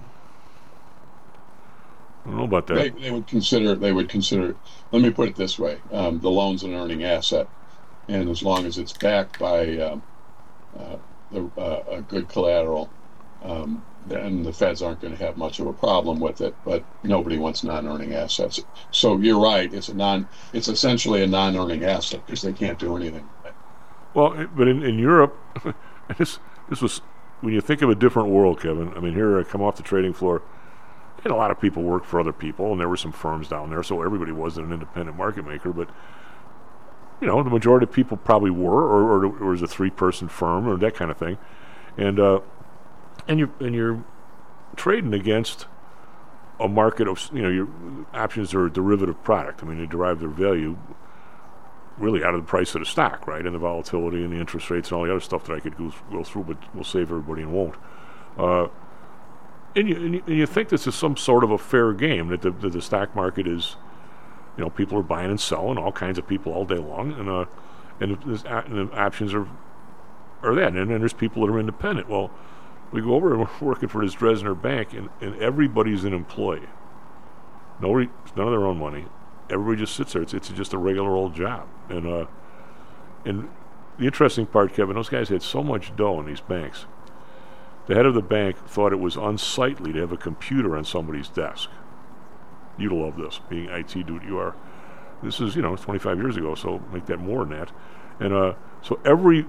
I don't know about that. They, they would consider. They would consider. Let me put it this way: um, the loan's an earning asset, and as long as it's backed by um, uh, the, uh, a good collateral, um, then the feds aren't going to have much of a problem with it. But nobody wants non-earning assets. So you're right. It's a non. It's essentially a non-earning asset because they can't do anything with it. Well, but in, in Europe, this this was when you think of a different world, Kevin. I mean, here I come off the trading floor. And a lot of people worked for other people, and there were some firms down there, so everybody wasn't an independent market maker. But, you know, the majority of people probably were, or, or, or was a three-person firm, or that kind of thing. And uh, and you're and you're trading against a market of, you know, your options are a derivative product. I mean, they derive their value really out of the price of the stock, right, and the volatility and the interest rates and all the other stuff that I could go, go through, but we'll save everybody and won't. Uh, And you, and you and you think this is some sort of a fair game, that the, that the stock market is, you know, people are buying and selling, all kinds of people all day long, and uh, and, the, and the options are are that, and then there's people that are independent. Well, we go over and we're working for this Dresdner Bank, and, and everybody's an employee. Nobody, none of their own money. Everybody just sits there. It's it's just a regular old job, and uh, and the interesting part, Kevin, those guys had so much dough in these banks. The head of the bank thought it was unsightly to have a computer on somebody's desk. You'd love this, being I T dude you are. This is, you know, twenty-five years ago, so make that more than that. And uh, so every,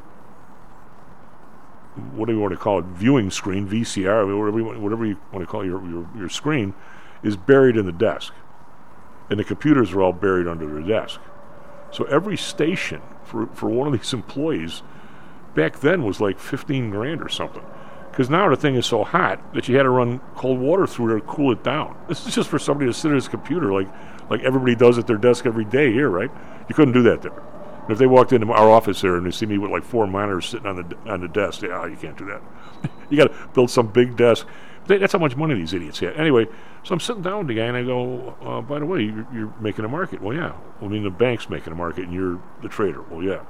what do you want to call it, viewing screen, V C R, whatever you, whatever you want to call your, your, your screen, is buried in the desk. And the computers are all buried under their desk. So every station for, for one of these employees back then was like fifteen grand or something. Because now the thing is so hot that you had to run cold water through there to cool it down. This is just for somebody to sit at his computer like like everybody does at their desk every day here, right? You couldn't do that there. And if they walked into our office there and they see me with like four monitors sitting on the on the desk, yeah, you can't do that. You got to build some big desk. They, that's how much money these idiots had. Anyway, so I'm sitting down with the guy and I go, uh, by the way, you're, you're making a market. Well, yeah. I mean, the bank's making a market and you're the trader. Well, yeah.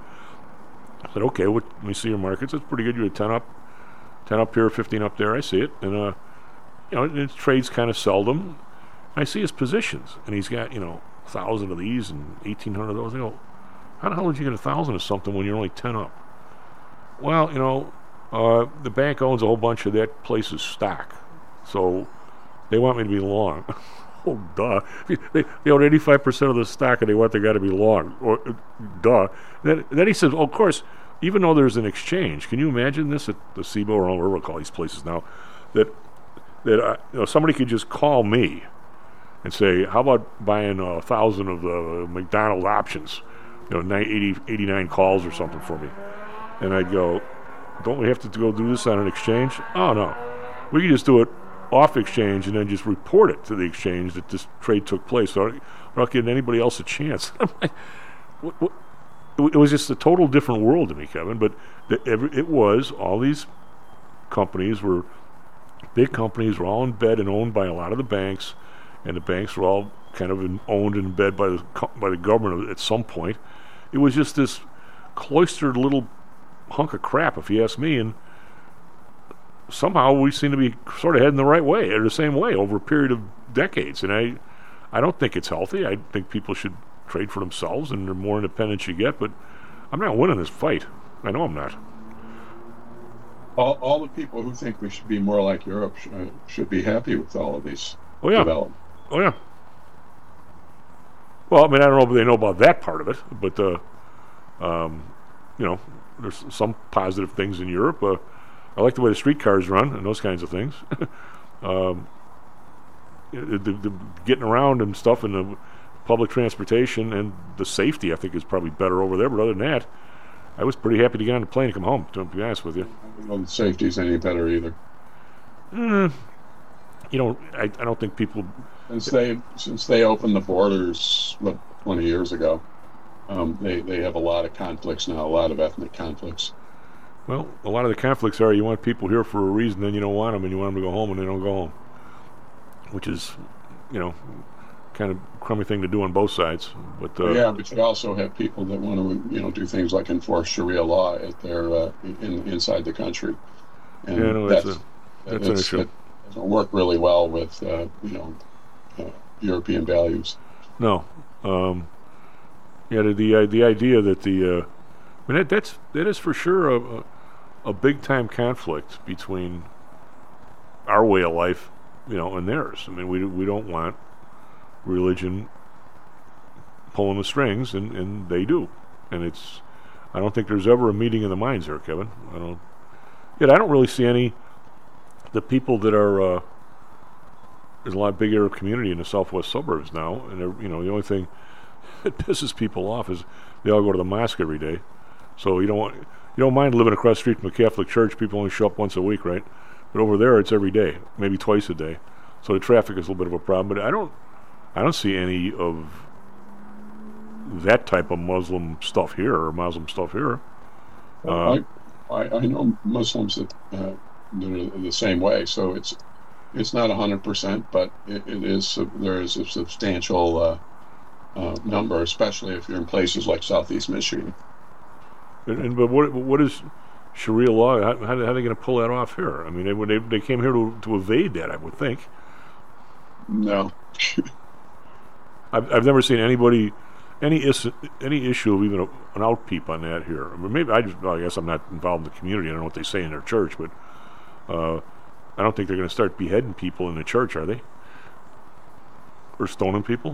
I said, okay, what, let me see your markets. That's pretty good. You're at ten up. ten up here, fifteen up there. I see it. And, uh, you know, it trades kind of seldom. I see his positions. And he's got, you know, a thousand of these and eighteen hundred of those. I go, how the hell did you get a thousand of something when you're only ten up? Well, you know, uh, the bank owns a whole bunch of that place's stock. So they want me to be long. Oh, duh. They, they own eighty-five percent of the stock and they want the guy to be long. Or, uh, duh. Then, then he says, oh, of course, even though there's an exchange, can you imagine this at the C B O or whatever we'll call these places now, that that uh, you know, somebody could just call me and say, how about buying a thousand of the McDonald's options, you know, eighty, eighty-nine calls or something for me. And I'd go, don't we have to go do this on an exchange? Oh, no. We can just do it off exchange and then just report it to the exchange that this trade took place. So I'm not giving anybody else a chance. I'm like, what, what? It was just a total different world to me, Kevin. But the, every, it was, all these companies were, big companies were all in bed and owned by a lot of the banks, and the banks were all kind of in, owned and in bed by the by the government at some point. It was just this cloistered little hunk of crap, if you ask me, and somehow we seem to be sort of heading the right way, or the same way, over a period of decades. And I, I don't think it's healthy. I think people should trade for themselves, and the more independent you get, but I'm not winning this fight. I know I'm not. All, all the people who think we should be more like Europe sh- uh, should be happy with all of these oh, yeah. developments. Oh, yeah. Well, I mean, I don't know if they know about that part of it, but, uh, um, you know, there's some positive things in Europe. Uh, I like the way the streetcars run and those kinds of things. um, the, the, the getting around and stuff, and the public transportation and the safety, I think, is probably better over there. But other than that, I was pretty happy to get on the plane and come home, to be honest with you. I don't know if the safety's any better either. Mm, you know, I, I don't think people... Since they, since they opened the borders, what, twenty years ago, um, they, they have a lot of conflicts now, a lot of ethnic conflicts. Well, a lot of the conflicts are you want people here for a reason, then you don't want them, and you want them to go home, and they don't go home. Which is, you know, kind of crummy thing to do on both sides. But uh, yeah, but you also have people that want to, you know, do things like enforce Sharia law at their uh, in, inside the country. And yeah, no, that's, that's, a, that's an issue. That doesn't work really well with, uh, you know, uh, European values. No. Um, yeah, the the, uh, the idea that the, uh, I mean, that, that's that is for sure a, a, a big time conflict between our way of life, you know, and theirs. I mean, we we don't want religion pulling the strings, and, and they do. And it's, I don't think there's ever a meeting of the minds there, Kevin. I don't, yet I don't really see any, the people that are, uh, there's a lot bigger community in the southwest suburbs now, and they're, you know, the only thing that pisses people off is they all go to the mosque every day. So you don't want, you don't mind living across the street from a Catholic church, people only show up once a week, right? But over there it's every day, maybe twice a day. So the traffic is a little bit of a problem, but I don't, I don't see any of that type of Muslim stuff here, or Muslim stuff here. Uh, I, I, I know Muslims that, uh, that are the same way, so it's it's not one hundred percent, but it, it is, there is a substantial uh, uh, number, especially if you're in places like Southeast Michigan. And, and but what what is Sharia law? How, how, how are they going to pull that off here? I mean, they they, they came here to to evade that, I would think. No. I've I've never seen anybody, any is, any issue of even a, an out peep on that here. I mean, maybe I just, well, I guess I'm not involved in the community. I don't know what they say in their church, but uh, I don't think they're going to start beheading people in the church, are they? Or stoning people?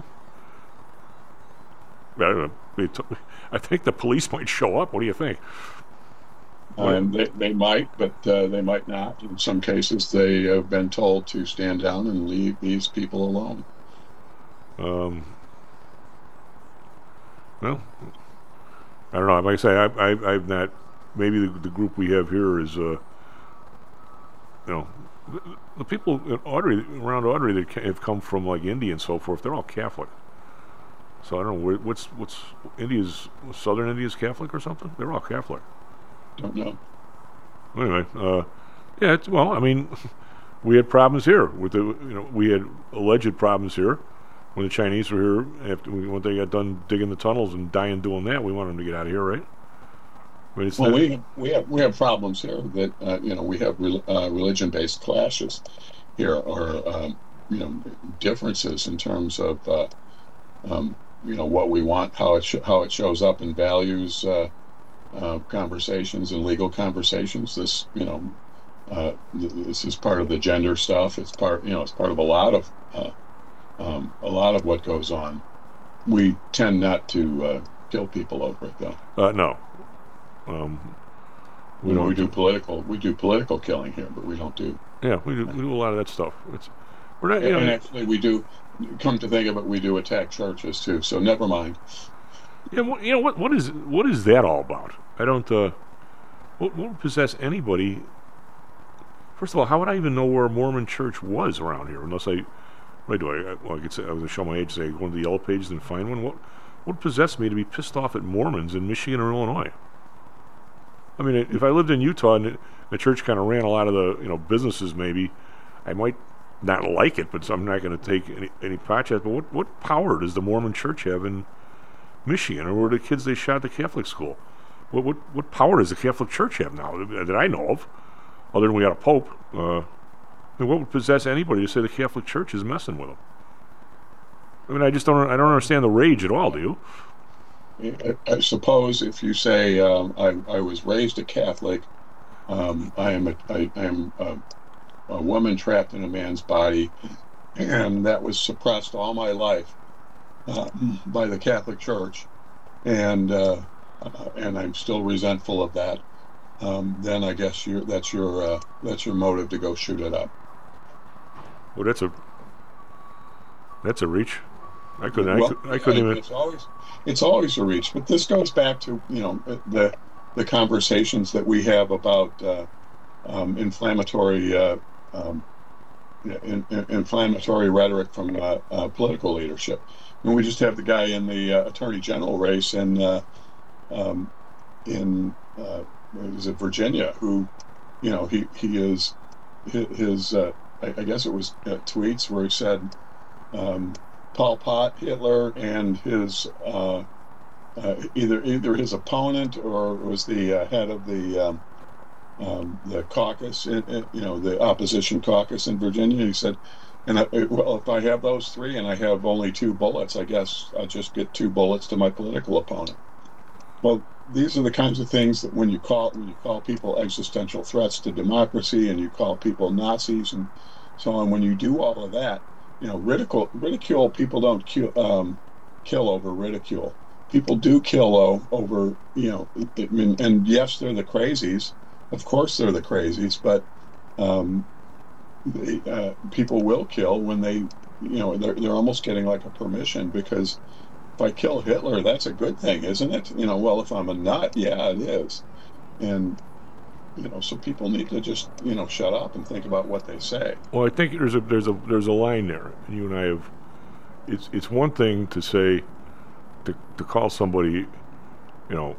I don't know. They t- I think the police might show up. What do you think? Um, they, they might, but uh, they might not. In some cases, they have been told to stand down and leave these people alone. Um, well, I don't know. Like I say, I, I, I've not. Maybe the, the group we have here is, uh, you know, the, the people in Audrey, around Audrey that ca- have come from like India and so forth. They're all Catholic. So I don't know where, what's what's India's Southern India's Catholic or something. They're all Catholic. Don't know. Anyway, uh, yeah. It's, well, I mean, we had problems here with the, you know, we had alleged problems here when the Chinese were here. After we, when they got done digging the tunnels and dying doing that, we wanted them to get out of here, right? But it's well, not, we we have we have problems here that uh, you know we have re- uh, religion-based clashes here, or um, you know differences in terms of uh, um, you know what we want, how it sh- how it shows up in values. Uh, Uh, conversations and legal conversations. This, you know, uh, th- this is part of the gender stuff. It's part, you know, it's part of a lot of uh, um, a lot of what goes on. We tend not to uh, kill people over it, though. uh, no. Um, we, you know, we do political. We do political killing here, but we don't do. Yeah, we do. We do a lot of that stuff. It's we're not. And, You know, and actually, we do. Come to think of it, we do attack churches too. So never mind. Yeah, well, you know what? What is what is that all about? I don't. Uh, what, what would possess anybody? First of all, how would I even know where a Mormon church was around here? Unless I, what do I? Well, I could say I was gonna show my age. Say go into the Yellow Pages and find one. What what possessed me to be pissed off at Mormons in Michigan or Illinois? I mean, if I lived in Utah and it, the church kind of ran a lot of the you know businesses, maybe I might not like it, but I'm not going to take any any pot shots. But what what power does the Mormon church have in Michigan, or were the kids they shot at the Catholic school? What what what power does the Catholic Church have now that I know of, other than we got a pope? Uh, I mean, what would possess anybody to say the Catholic Church is messing with them? I mean, I just don't I don't understand the rage at all. Do you? I, I suppose if you say um, I I was raised a Catholic, um, I am a I, I am a, a woman trapped in a man's body, and that was suppressed all my life. Uh, by the Catholic Church, and uh, uh, and I'm still resentful of that. Um, then I guess you're, that's your uh, that's your motive to go shoot it up. Well, that's a that's a reach. I couldn't. I, well, could, I couldn't even. It's always, it's always a reach. But this goes back to you know the the conversations that we have about uh, um, inflammatory uh, um, in, in, inflammatory rhetoric from uh, uh, political leadership. And we just have the guy in the uh, attorney general race in uh, um, in uh, is it Virginia, who you know he he is his uh, I, I guess it was uh, tweets where he said um, Pol Pot, Hitler, and his uh, uh, either either his opponent or was the uh, head of the um, um, the caucus, in, in, you know, the opposition caucus in Virginia. He said, "And I, well, if I have those three and I have only two bullets, I guess I'll just get two bullets to my political opponent." Well, these are the kinds of things that when you call when you call people existential threats to democracy and you call people Nazis and so on, when you do all of that, you know, ridicule ridicule people don't kill, um, kill over ridicule. People do kill o- over, you know, it, and, and yes, they're the crazies. Of course, they're the crazies, but um, they, uh, people will kill when they, you know, they're they're almost getting like a permission because. If I kill Hitler, that's a good thing, isn't it? You know, well, if I'm a nut, yeah, it is. And, you know, so people need to just, you know, shut up and think about what they say. Well, I think there's a there's a there's a line there, and you and I have. It's it's one thing to say, to to call somebody, you know.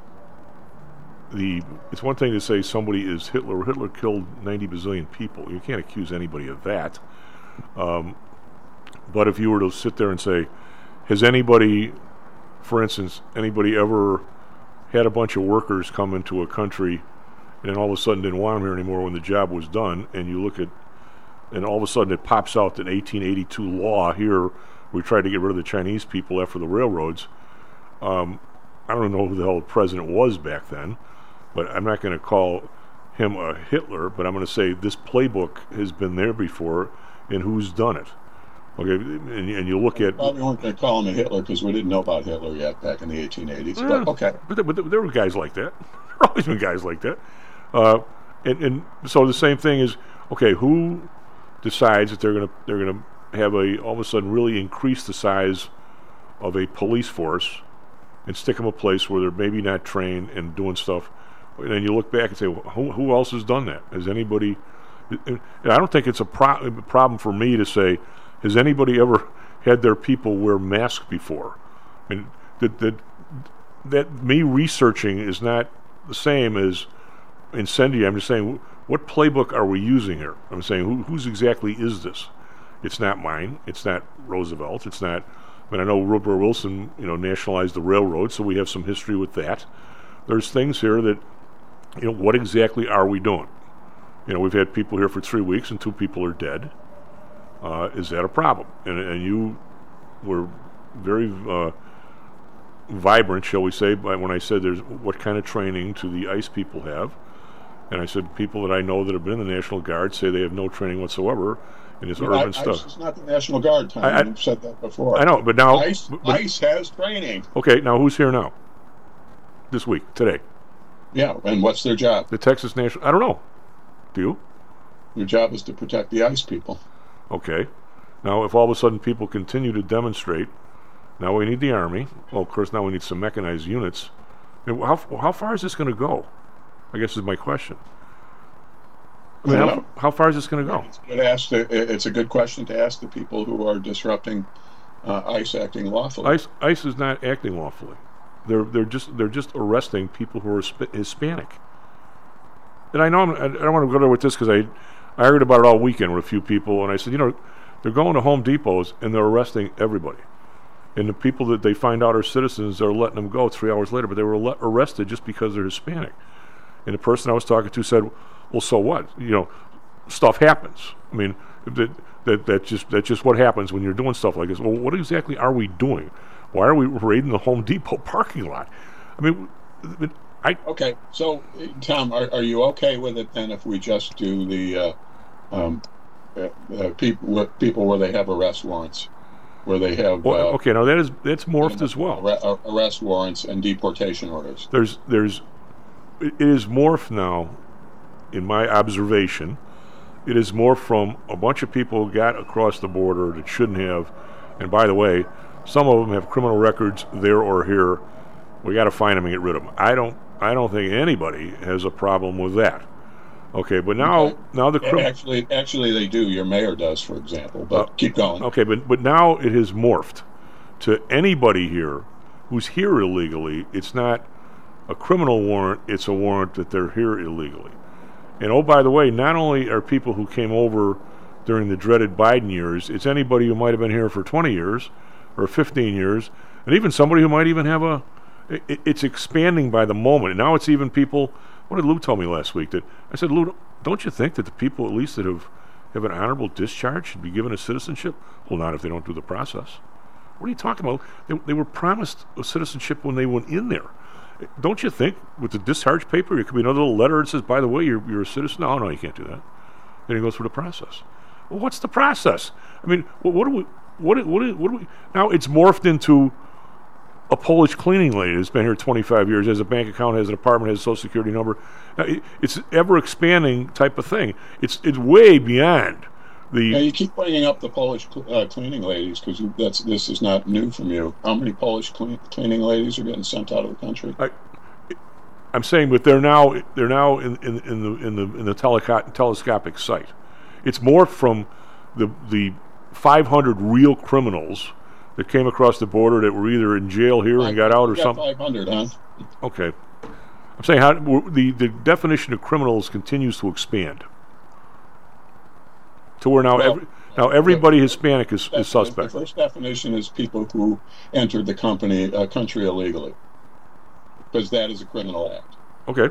The it's one thing to say somebody is Hitler. Hitler killed ninety bazillion people. You can't accuse anybody of that. Um, but if you were to sit there and say, has anybody, for instance, anybody ever had a bunch of workers come into a country and then all of a sudden didn't want them here anymore when the job was done, and you look at, and all of a sudden it pops out that eighteen eighty-two law here, we tried to get rid of the Chinese people after the railroads. Um, I don't know who the hell the president was back then, but I'm not going to call him a Hitler, but I'm going to say this playbook has been there before, and who's done it? Okay, and, and you look at... Probably weren't going to call him a Hitler because we didn't know about Hitler yet back in the eighteen eighties, yeah, but okay. But, but there were guys like that. There have always been guys like that. Uh, and, and so the same thing is, okay, who decides that they're going to they're going to have a, all of a sudden, really increase the size of a police force and stick them a place where they're maybe not trained and doing stuff, and then you look back and say, well, who, who else has done that? Has anybody... And I don't think it's a pro- problem for me to say, has anybody ever had their people wear masks before? I mean, that, that, that me researching is not the same as incendiary. I'm just saying, what playbook are we using here? I'm saying, who, whose exactly is this? It's not mine. It's not Roosevelt. It's not... I mean, I know Woodrow Wilson, you know, nationalized the railroad, so we have some history with that. There's things here that, you know, what exactly are we doing? You know, we've had people here for three weeks and two people are dead. Uh, is that a problem? And, and you were very uh, vibrant, shall we say, by when I said there's what kind of training do the ICE people have. And I said people that I know that have been in the National Guard say they have no training whatsoever in this well, urban I, stuff. ICE is not the National Guard, Tom. I, I, You've said that before. I know, but now... ICE, but, ICE has training. Okay, now who's here now? This week, today? Yeah, and what's their job? The Texas National... I don't know. Do you? Your job is to protect the ICE people. Okay. Now, if all of a sudden people continue to demonstrate, now we need the Army. Well, of course, now we need some mechanized units. I mean, how how far is this going to go? I guess is my question. I mean, I how, how far is this going to go? It's, good ask the, it's a good question to ask the people who are disrupting uh, ICE acting lawfully. ICE, ICE is not acting lawfully. They're they're just they're just arresting people who are sp- Hispanic. And I know I'm, I don't want to go there with this because I I argued about it all weekend with a few people, and I said, you know, they're going to Home Depots and they're arresting everybody. And the people that they find out are citizens, they're letting them go three hours later, but they were le- arrested just because they're Hispanic. And the person I was talking to said, well, so what? You know, stuff happens. I mean, that that that just that's just what happens when you're doing stuff like this. Well, what exactly are we doing? Why are we raiding the Home Depot parking lot? I mean, I... Okay, so, Tom, are, are you okay with it then if we just do the uh, um, uh, uh, people, people where they have arrest warrants? Where they have... Well, uh, okay, now that is, that's morphed as well. Arrest warrants and deportation orders. There's, there's, it is morphed now, in my observation, it is morphed from a bunch of people who got across the border that shouldn't have, And by the way, some of them have criminal records there or here. We got to find them and get rid of them. I don't. I don't think anybody has a problem with that. Okay, but now, Okay. now the crim- Actually, actually, they do. Your mayor does, for example. But Uh, keep going. Okay, but but now it has morphed to anybody here who's here illegally. It's not a criminal warrant; it's a warrant that they're here illegally. And oh, by the way, not only are people who came over during the dreaded Biden years, it's anybody who might have been here for twenty years or fifteen years, and even somebody who might even have a. It, it's expanding by the moment. And now it's even people. What did Lou tell me last week? That I said, Lou, don't you think that the people at least that have have an honorable discharge should be given a citizenship? Well, not if they don't do the process. What are you talking about? They, they were promised a citizenship when they went in there. Don't you think with the discharge paper, it could be another little letter that says, by the way, you're, you're a citizen? No, no, you can't do that. Then you go through the process. Well, what's the process? I mean, what, what do we, what, what, what do we, now it's morphed into a Polish cleaning lady that's been here twenty-five years, has a bank account, has an apartment, has a social security number. Now, it, it's ever expanding type of thing. It's it's way beyond the. Yeah, you keep bringing up the Polish cl- uh, cleaning ladies because that's this is not new from you. How many Polish clean, cleaning ladies are getting sent out of the country? I, I'm saying, but they're now they're now in, in, in the in the in the teleco- telescopic sight. It's morphed from the the five hundred real criminals that came across the border that were either in jail here and got out or got something. five hundred, huh? Okay, I'm saying how the the definition of criminals continues to expand to where now Well, every, now everybody the- Hispanic is, the- is suspect. The first definition is people who entered the company uh, country illegally, because that is a criminal act. Okay,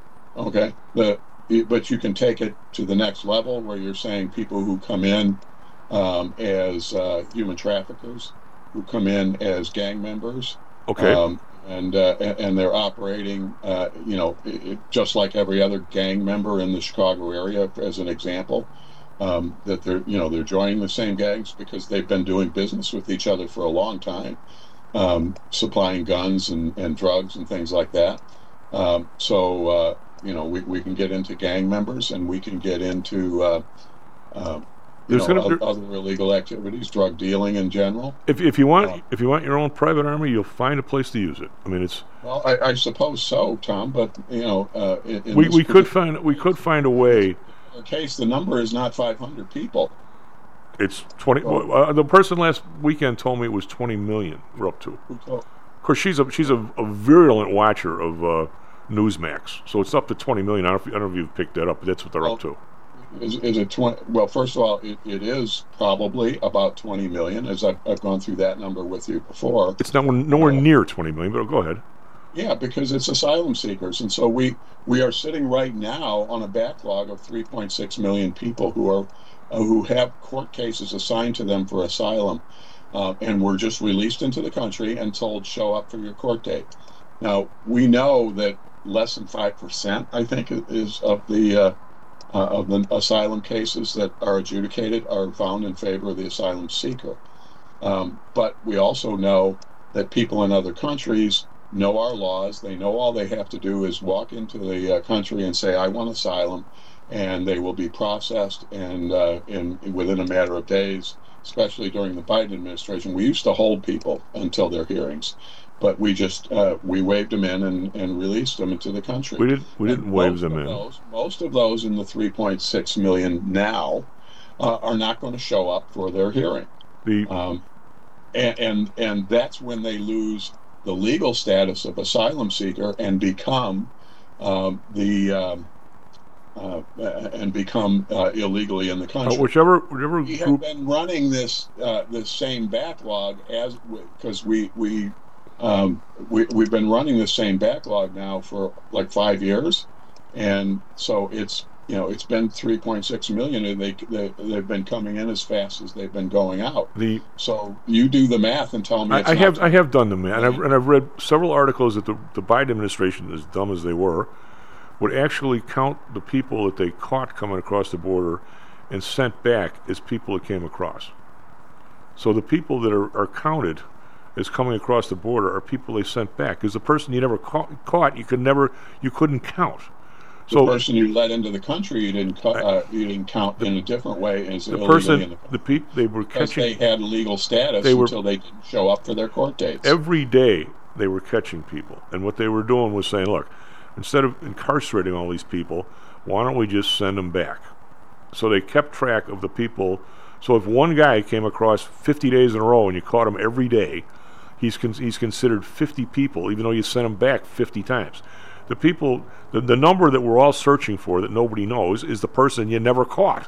Okay, the but you can take it to the next level where you're saying people who come in um, as uh, human traffickers, who come in as gang members, okay, um, and uh, and they're operating, uh, you know, it, it, just like every other gang member in the Chicago area, as an example. Um, that they're, you know, they're joining the same gangs because they've been doing business with each other for a long time, um, supplying guns and, and drugs and things like that. Um, so, uh, you know, we, we can get into gang members and we can get into uh, uh, you There's know, gonna- o- other illegal activities, drug dealing in general. if if you want uh, if you want your own private army, you'll find a place to use it. I mean, it's Well, I, I suppose so, Tom. But you know, uh, in, in we, this we could particular find we could find a way. case, the number is not five hundred people. It's twenty. Oh. Uh, the person last weekend told me it was twenty million. We're up to. Who told- Of course, she's a she's a, a virulent watcher of uh, Newsmax, so it's up to twenty million. I don't, know if, I don't know if you've picked that up, but that's what they're Well, up to. Is, is it twenty? Well, first of all, it, it is probably about twenty million, as I've, I've gone through that number with you before. It's nowhere, nowhere Uh, near twenty million, but go ahead. Yeah, because it's asylum seekers, and so we we are sitting right now on a backlog of three point six million people who are uh, who have court cases assigned to them for asylum, uh, and were just released into the country and told show up for your court date. Now we know that less than five percent, I think, is of the uh, uh, of the asylum cases that are adjudicated are found in favor of the asylum seeker. Um, but we also know that people in other countries know our laws. They know all they have to do is walk into the uh, country and say, I want asylum, and they will be processed and uh, in within a matter of days, especially during the Biden administration. We used to hold people until their hearings, but we just uh, we waved them in and, and released them into the country. We didn't we didn't And wave most them of in. Those, most of those in the three point six million now uh, are not going to show up for their hearing. The Um, and, and and that's when they lose the legal status of asylum seeker and become um, the um, uh, and become uh, illegally in the uh, country. whichever whichever We have group. been running this uh, this same backlog as because we we, um, we we've been running this same backlog now for like five years, and so it's you know it's been three point six million, and they, they they've been coming in as fast as they've been going out. The So you do the math and tell me. it's I, I not have I have done them, man, and I've, and I've read several articles that the the Biden administration, as dumb as they were, would actually count the people that they caught coming across the border and sent back as people that came across. So the people that are, are counted as coming across the border are people they sent back, because the person you never caught, caught you could never you couldn't count. the So person you let into the country, you didn't cu- uh, you didn't count in a different way as the illegally person, in the the people, they were because catching. they had legal status they were, until they didn't show up for their court dates. Every day they were catching people, and what they were doing was saying, "Look, instead of incarcerating all these people, why don't we just send them back?" So they kept track of the people. So if one guy came across fifty days in a row and you caught him every day, he's con- he's considered fifty people, even though you sent him back fifty times. The people, the, the number that we're all searching for that nobody knows is the person you never caught.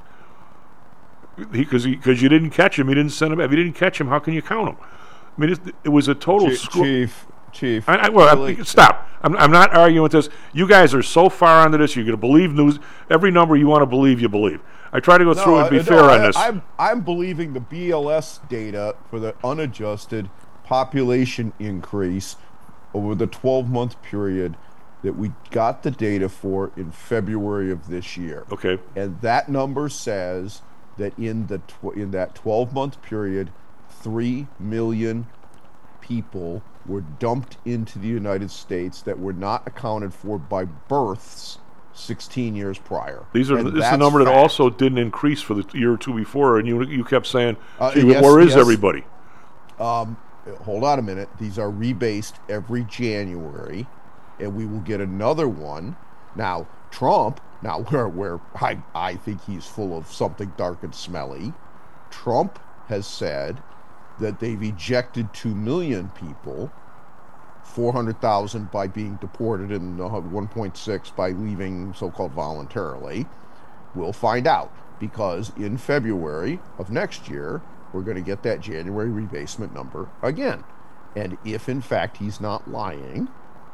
Because because you didn't catch him, you didn't send him back. If you didn't catch him, how can you count him? I mean, it, it was a total Chief, screw. Chief, Chief. I, I, well, really, I, stop. I'm, I'm not arguing with this. You guys are so far onto this. You're going to believe news. Every number you want to believe, you believe. I try to go no, through and be no, fair I, on this. I'm, I'm believing the B L S data for the unadjusted population increase over the twelve-month period that we got the data for in February of this year. Okay. And that number says that in the tw- in that twelve-month period, three million people were dumped into the United States that were not accounted for by births sixteen years prior. These are And this is the that's number that fact. also didn't increase for the year or two before, and you you kept saying, Uh, Gee, yes, where is yes. everybody? Um, hold on a minute. These are rebased every January, and we will get another one. Now, Trump, now where where I, I think he's full of something dark and smelly, Trump has said that they've ejected two million people, four hundred thousand by being deported, and uh, one point six by leaving so-called voluntarily. We'll find out, because in February of next year, we're going to get that January rebasement number again. And if, in fact, he's not lying,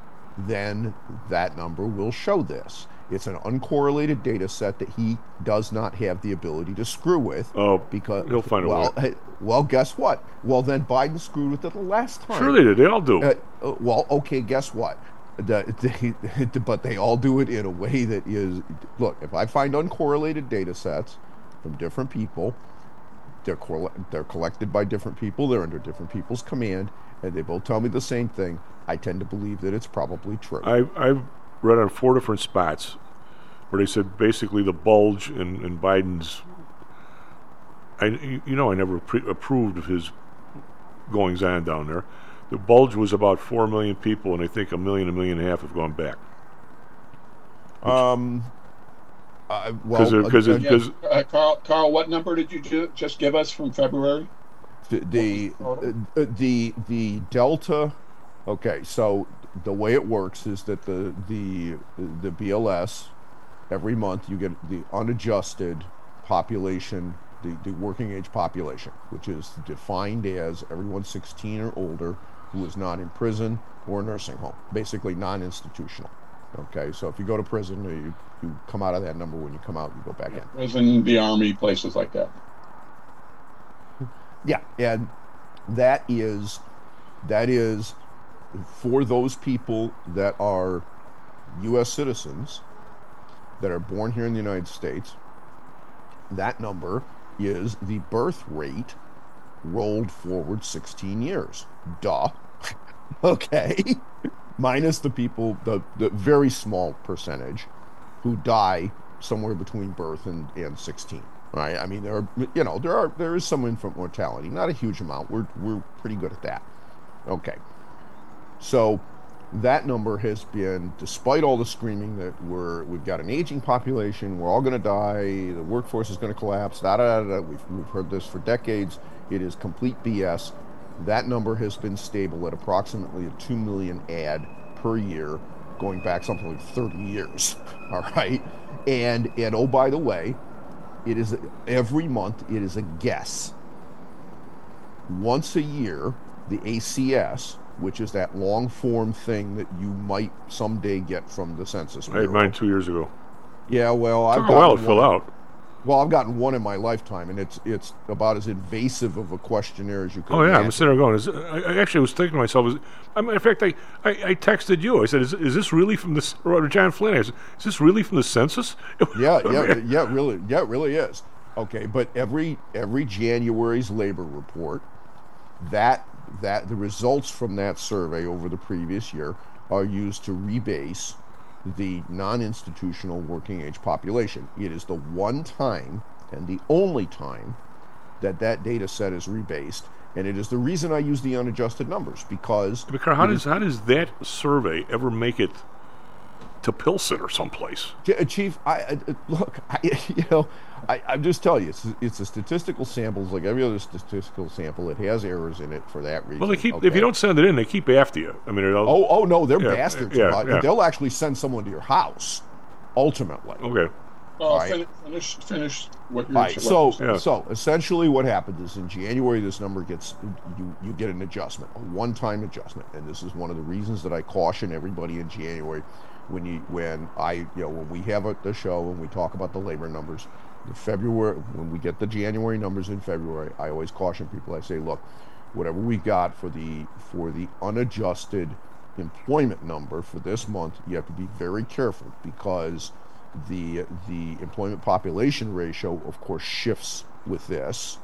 then that number will show this. It's an uncorrelated data set that he does not have the ability to screw with. Oh, because he'll find a well, way. hey, well, guess what? Well, then Biden screwed with it the last time. Sure they did. They all do. Uh, uh, well, okay, guess what? The, they, but they all do it in a way that is, look, if I find uncorrelated data sets from different people, they're, correla- they're collected by different people, they're under different people's command, and they both tell me the same thing, I tend to believe that it's probably true. I, I've read on four different spots where they said basically the bulge in, in Biden's. I, you know, I never pre- approved of his goings on down there. The bulge was about four million people, and I think a million, a million and a half have gone back. Um. Uh, well, because uh, because uh, Carl, Carl, what number did you ju- just give us from February? The the, uh, the the delta. Okay, so the way it works is that the the the B L S every month you get the unadjusted population, the, the working age population, which is defined as everyone sixteen or older who is not in prison or a nursing home, basically non-institutional. Okay, so if you go to prison, you you come out of that number. When you come out, you go back in. Prison, the army, places like that. Yeah, and that is that is for those people that are U S citizens that are born here in the United States. That number is the birth rate rolled forward sixteen years. Duh. Okay. Minus the people, the, the very small percentage who die somewhere between birth and, and sixteen. Right? I mean, there are, you know, there are there is some infant mortality, not a huge amount. We're we're pretty good at that. Okay. So that number has been, despite all the screaming that we're we've got an aging population, we're all going to die, the workforce is going to collapse. Da da da. da. We've we've heard this for decades. It is complete B S. That number has been stable at approximately a two million ad per year, going back something like thirty years. All right, and and oh, by the way, it is every month. It is a guess. Once a year, the A C S, which is that long form thing that you might someday get from the Census Bureau. I had mine two years ago. Yeah, well, It I've took a gotten while to one. fill out. Well, I've gotten one in my lifetime, and it's it's about as invasive of a questionnaire as you can Oh yeah, imagine. I'm sitting there going. Is, I, I actually was thinking to myself. Is, I mean, in fact, I, I, I texted you. I said, "Is, is this really from the or John Flynn?" I said, "Is this really from the census?" Yeah, yeah, yeah, really, yeah, it really is. Okay, but every every January's labor report, that that the results from that survey over the previous year are used to rebase the non-institutional working age population. It is the one time and the only time that that data set is rebased, and it is the reason I use the unadjusted numbers, because... Because how does, how does that survey ever make it to Pilsen or someplace? Chief, I, I look, I, you know, I, I'm just telling you, it's, it's a statistical sample, it's like every other statistical sample. It has errors in it for that reason. Well, they keep okay? if you don't send it in, they keep after you. I mean, oh, oh no, they're yeah, bastards. Yeah, about it. yeah. They'll actually send someone to your house, ultimately. Okay. Well, right. fin- finish, finish what you're All right, so, Yeah. so essentially what happens is in January, this number gets, you, you get an adjustment, a one-time adjustment. And this is one of the reasons that I caution everybody in January when you, when I, you know, when we have a, the show and we talk about the labor numbers, the February, when we get the January numbers in February, I always caution people. I say, look, whatever we got for the, for the unadjusted employment number for this month, you have to be very careful, because the the employment population ratio, of course, shifts with this,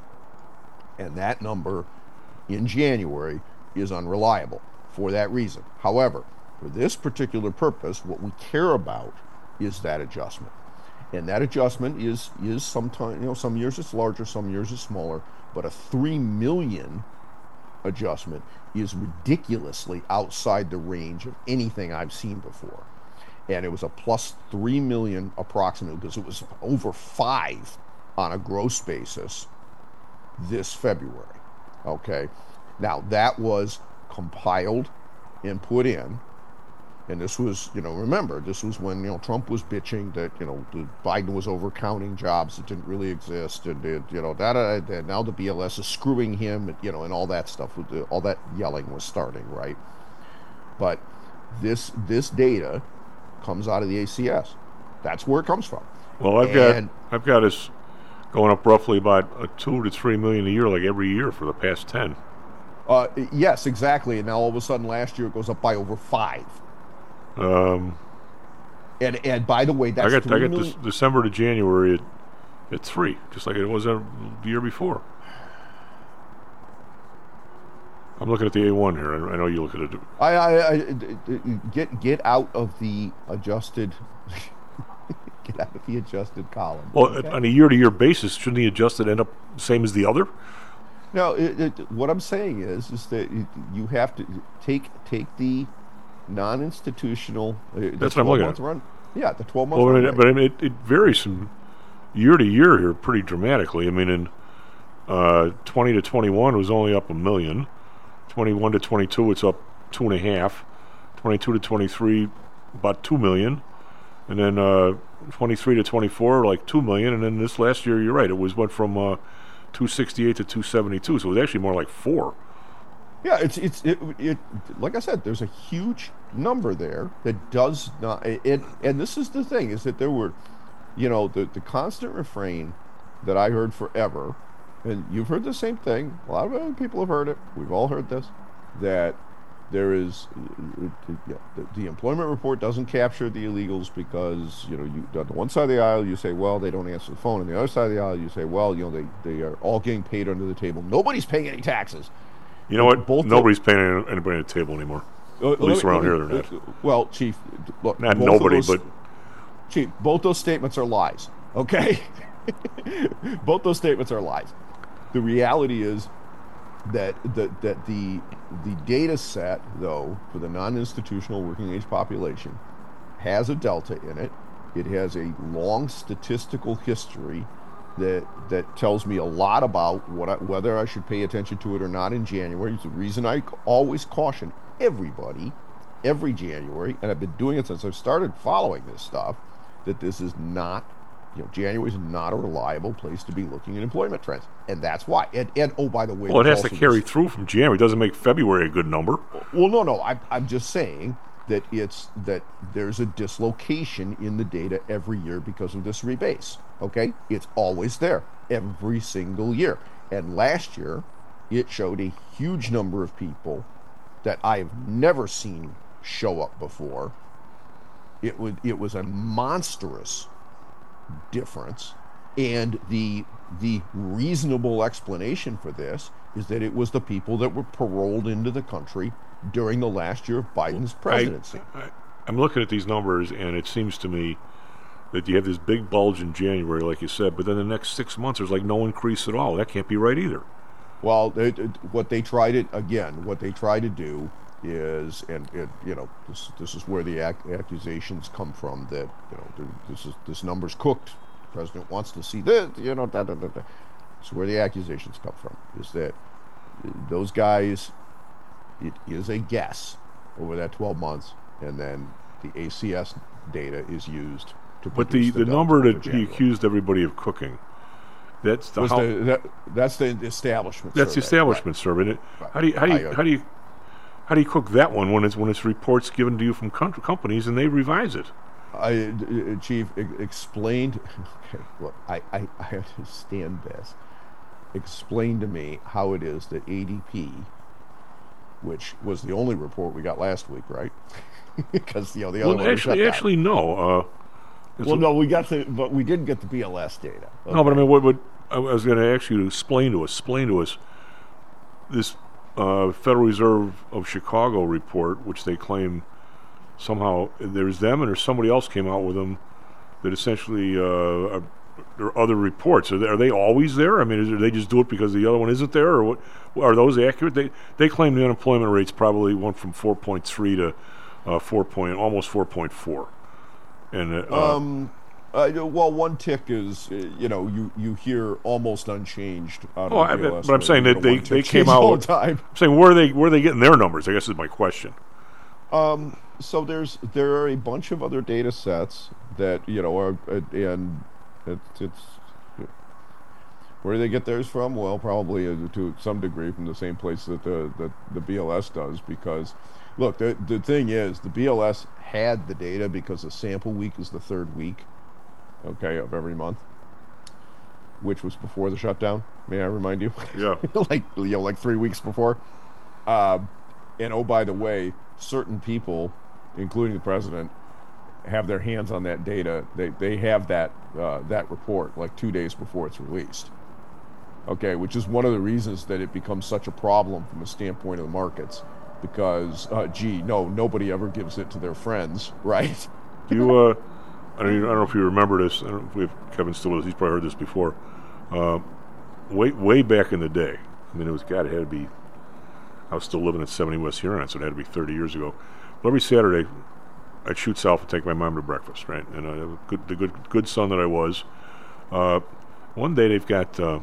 and that number in January is unreliable for that reason. However, for this particular purpose, what we care about is that adjustment, and that adjustment is is sometimes, you know, some years it's larger, some years it's smaller, but a three million adjustment is ridiculously outside the range of anything I've seen before. And it was a plus three million approximately, because it was over five on a gross basis this February. Okay. Now that was compiled and put in, and this was, you know, remember, this was when, you know, Trump was bitching that, you know, the Biden was overcounting jobs that didn't really exist, and it, you know, that, uh, now the B L S is screwing him, you know, and all that stuff, with the, all that yelling was starting, right? But this this data comes out of the A C S. That's where it comes from. Well, I've and, got I've got us going up roughly about a two to three million a year, like every year for the past ten. Uh, yes, exactly. And now all of a sudden, last year it goes up by over five. Um, and and by the way, that's I got I got million... this December to January at, at three, just like it was the year before. I'm looking at the A one here. I, I know you look at it. I, I, I get get out of the adjusted. Get out of the adjusted column. Well, okay? on a year-to-year basis, shouldn't the adjusted end up the same as the other? No, it, it, what I'm saying is, is that it, you have to take take the non-institutional. Uh, That's what I'm looking at. Run. Yeah, the twelve month. Well, run it, rate. but I mean, it, it varies from year to year here pretty dramatically. I mean, in uh, twenty to twenty-one, it was only up a million. twenty-one to twenty-two, it's up two and a half. twenty-two to twenty-three, about two million. And then uh, twenty-three to twenty-four, like two million. And then this last year, you're right, it was went from uh, two sixty-eight to two seventy-two. So it was actually more like four. Yeah, it's it's it, it like I said, there's a huge number there that does not. It, and this is the thing, is that there were, you know, the the constant refrain that I heard forever. And you've heard the same thing. A lot of other people have heard it. We've all heard this. That there is, uh, yeah, the, the employment report doesn't capture the illegals because, you know, you on the one side of the aisle you say, well, they don't answer the phone. On the other side of the aisle you say, well, you know, they, they are all getting paid under the table. Nobody's paying any taxes. You know what? Both Nobody's paying any, anybody at the table anymore. Uh, at least me, around me, here they're not. Well, Chief, look. Not nobody, those, but... Chief, both those statements are lies, okay? Both those statements are lies. The reality is that the, that the the data set, though, for the non-institutional working age population has a delta in it. It has a long statistical history that that tells me a lot about what I, whether I should pay attention to it or not in January. It's the reason I always caution everybody every January, and I've been doing it since I started following this stuff, that this is not, you know, January is not a reliable place to be looking at employment trends, and that's why. And, and oh, by the way, well, it has to carry this, through from January. It doesn't make February a good number. Well, no, no. I, I'm just saying that it's that there's a dislocation in the data every year because of this rebase. Okay, it's always there every single year, and last year it showed a huge number of people that I've never seen show up before. It was it was a monstrous difference, and the the reasonable explanation for this is that it was the people that were paroled into the country during the last year of Biden's presidency. I, I, I'm looking at these numbers, and it seems to me that you have this big bulge in January, like you said, but then the next six months there's like no increase at all. That can't be right either. Well, it, it, what they try to again, what they try to do is, and it, you know, this this is where the ac- accusations come from that you know this is this number's cooked. The president wants to see this, you know. Da, da, da, da. It's where the accusations come from. Is that those guys? It is a guess over that twelve months, and then the A C S data is used to. But the, the, the number that he accused everybody of cooking, that's the, how, the that, that's the establishment. That's survey. the establishment right. survey. Right. How do you how do you, I, uh, how do you how do you cook that one when it's when it's reports given to you from com- companies and they revise it? I, uh, Chief e- explained. Okay, look, I, I I understand this. Explain to me how it is that A D P, which was the only report we got last week, right? Because you know the other well, one actually, was actually, no. Uh, well, no, we got the, but we didn't get the B L S data. Okay. No, but I mean, what would I was going to ask you to explain to us, explain to us this uh, Federal Reserve of Chicago report, which they claim somehow there's them and there's somebody else came out with them that essentially uh, are, there are other reports. Are they, are they always there? I mean, is, do they just do it because the other one isn't there, or what? Are those accurate? They they claim the unemployment rates probably went from four point three to uh, four point almost four point four. And uh, um, uh, well, one tick is uh, you know you, you hear almost unchanged. Out oh, of I, the B L S, but I'm saying that they, they came out. All the time. I'm saying where are they where are they getting their numbers? I guess is my question. Um, so there's there are a bunch of other data sets that you know are uh, and it, it's where do they get theirs from? Well, probably uh, to some degree from the same place that the that the B L S does, because look, the the thing is the B L S had the data because the sample week is the third week, okay, of every month, which was before the shutdown. May I remind you? Yeah. like you know, like three weeks before. Um, and oh, by the way, certain people, including the president, have their hands on that data. They they have that uh, that report like two days before it's released. Okay, which is one of the reasons that it becomes such a problem from the standpoint of the markets, because uh, gee, no, nobody ever gives it to their friends, right? Do you? Uh, I don't. Even, I don't know if you remember this. I don't know if we have Kevin still with us. He's probably heard this before. Uh, way way back in the day. I mean, it was God. It had to be. I was still living at seventy West Huron, so it had to be thirty years ago. But every Saturday, I'd shoot south and take my mom to breakfast, right? And uh, good, the good good son that I was. Uh, one day they've got. Uh,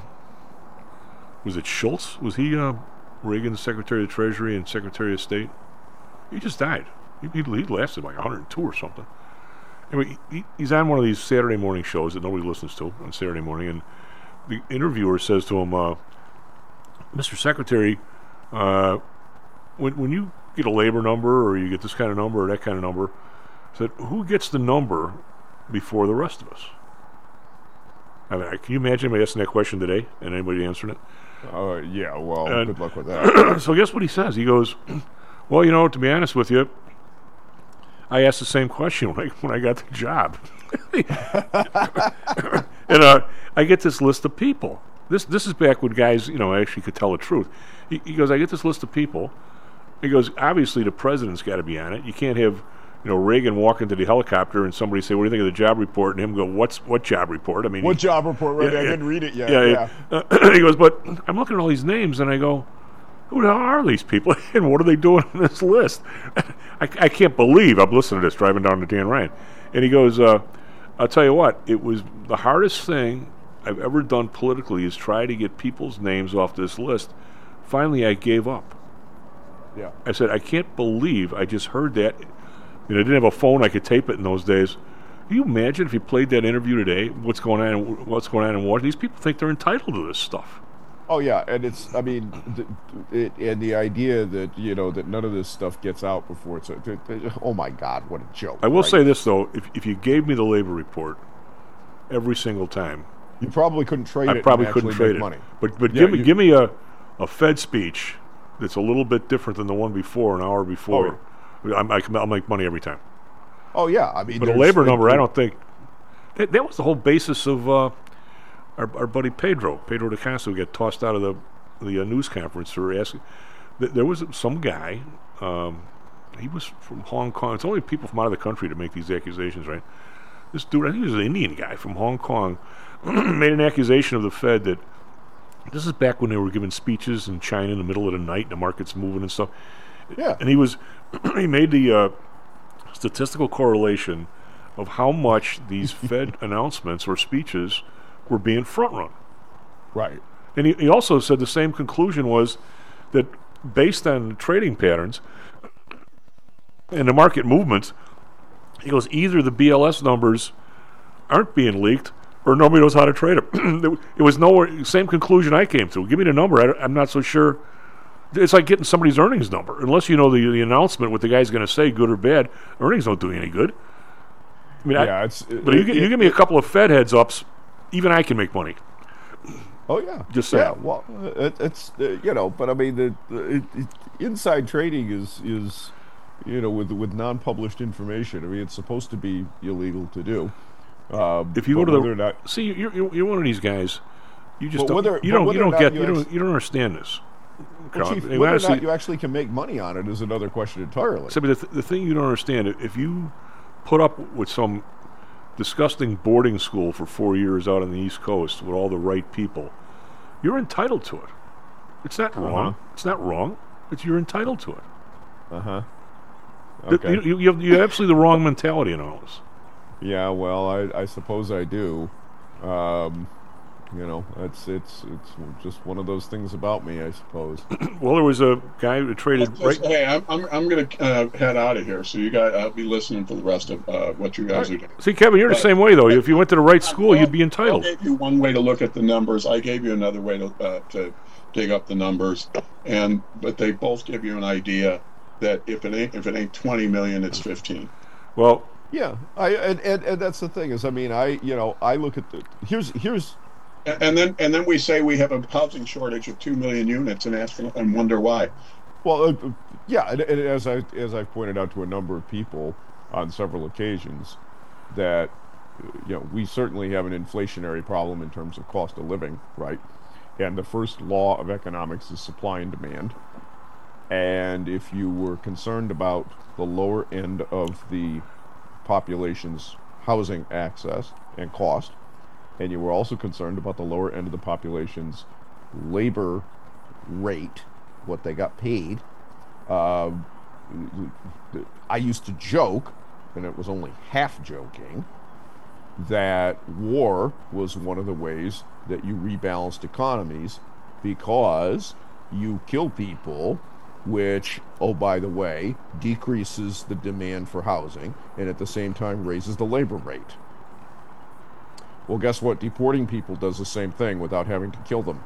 was it Schultz? Was he uh, Reagan's Secretary of the Treasury and Secretary of State? He just died. He, he, he lasted like one hundred two or something. Anyway, he, he's on one of these Saturday morning shows that nobody listens to on Saturday morning, and the interviewer says to him, uh, Mister Secretary, uh, when when you get a labor number or you get this kind of number or that kind of number, said, who gets the number before the rest of us? I mean, can you imagine anybody asking that question today and anybody answering it? Uh, yeah, well, and good luck with that. So guess what he says? He goes, well, you know, to be honest with you, I asked the same question when I, when I got the job. and uh, I get this list of people. This this is back when guys, you know, actually could tell the truth. He, he goes, I get this list of people. He goes, obviously the president's got to be on it. You can't have, you know, Reagan walk into the helicopter and somebody say, what do you think of the job report? And him go, what's what job report? I mean, what he, job report? Right? Yeah, I yeah, didn't read it yet. Yeah. yeah. yeah. Uh, he goes, but I'm looking at all these names and I go, who the hell are these people and what are they doing on this list? I, I can't believe I'm listening to this driving down to Dan Ryan. And he goes, uh, I'll tell you what, it was the hardest thing I've ever done politically is try to get people's names off this list. Finally, I gave up. Yeah. I said, I can't believe I just heard that. I mean, I didn't have a phone I could tape it in those days. Can you imagine if you played that interview today, what's going on what's going on in Washington? These people think they're entitled to this stuff. Oh, yeah, and it's, I mean, the, it, and the idea that, you know, that none of this stuff gets out before it's, a, oh, my God, what a joke. I will right? say this, though, if if you gave me the labor report every single time, you probably couldn't trade I it probably and couldn't trade it. money. But but Yeah, give me you, give me a, a Fed speech that's a little bit different than the one before, an hour before. Oh, I'm, I can, I'll make money every time. Oh, yeah, I mean. But a labor number, I don't think, that, that was the whole basis of uh, our, our buddy Pedro, Pedro de Castro, got tossed out of the the uh, news conference for asking. Th- there was some guy, um, he was from Hong Kong. It's only people from out of the country to make these accusations, right? This dude, I think he was an Indian guy from Hong Kong, made an accusation of the Fed that this is back when they were giving speeches in China in the middle of the night and the market's moving and stuff. Yeah. And he was, he made the uh, statistical correlation of how much these Fed announcements or speeches were being front-run. Right. And he, he also said the same conclusion was that based on trading patterns and the market movements, he goes, either the B L S numbers aren't being leaked or nobody knows how to trade them. It was nowhere, same conclusion I came to. Give me the number. I, I'm not so sure. It's like getting somebody's earnings number. Unless you know the, the announcement, what the guy's going to say, good or bad, earnings don't do you any good. I mean, yeah, I, it's, but it, you, it, you give me a couple of Fed heads ups, even I can make money. Oh yeah, just saying. Yeah, well, it, it's uh, you know, but I mean, the, the it, it, inside trading is is you know with with non-published information. I mean, it's supposed to be illegal to do. Uh, if you go to the or not, see, you're, you're you're one of these guys. You just don't, whether, you don't you don't get you, you don't actually, you don't understand this. Well, Chief, whether honestly, or not you actually can make money on it is another question entirely. So, but the, th- the thing you don't understand, if you put up with some disgusting boarding school for four years out on the East Coast with all the right people, you're entitled to it. It's not uh-huh. wrong. It's not wrong. It's you're entitled to it. Uh huh. Okay. You, you, you, have, you have absolutely the wrong mentality in all this. Yeah, well, I, I suppose I do. Um, you know, it's it's it's just one of those things about me, I suppose. Well, there was a guy who traded. Just, right hey, I'm I'm, I'm going to uh, head out of here, so you guys, I'll be listening for the rest of uh, what you guys right. are doing. See, Kevin, you're but, the same way though. If you went to the right school, well, you'd be entitled. I gave you one way to look at the numbers. I gave you another way to uh, to dig up the numbers, and but they both give you an idea that if it ain't if it ain't twenty million, it's fifteen. Well. Yeah, I and, and, and that's the thing is, I mean, I you know I look at the here's here's, and then and then we say we have a housing shortage of two million units and ask and wonder why. Well, uh, yeah, and, and as I as I've pointed out to a number of people on several occasions, that you know we certainly have an inflationary problem in terms of cost of living, right? And the first law of economics is supply and demand. And if you were concerned about the lower end of the population's housing access and cost, and you were also concerned about the lower end of the population's labor rate, what they got paid. Uh, I used to joke, and it was only half joking, that war was one of the ways that you rebalanced economies, because you kill people, which, oh, by the way, decreases the demand for housing and at the same time raises the labor rate. Well, guess what? Deporting people does the same thing without having to kill them.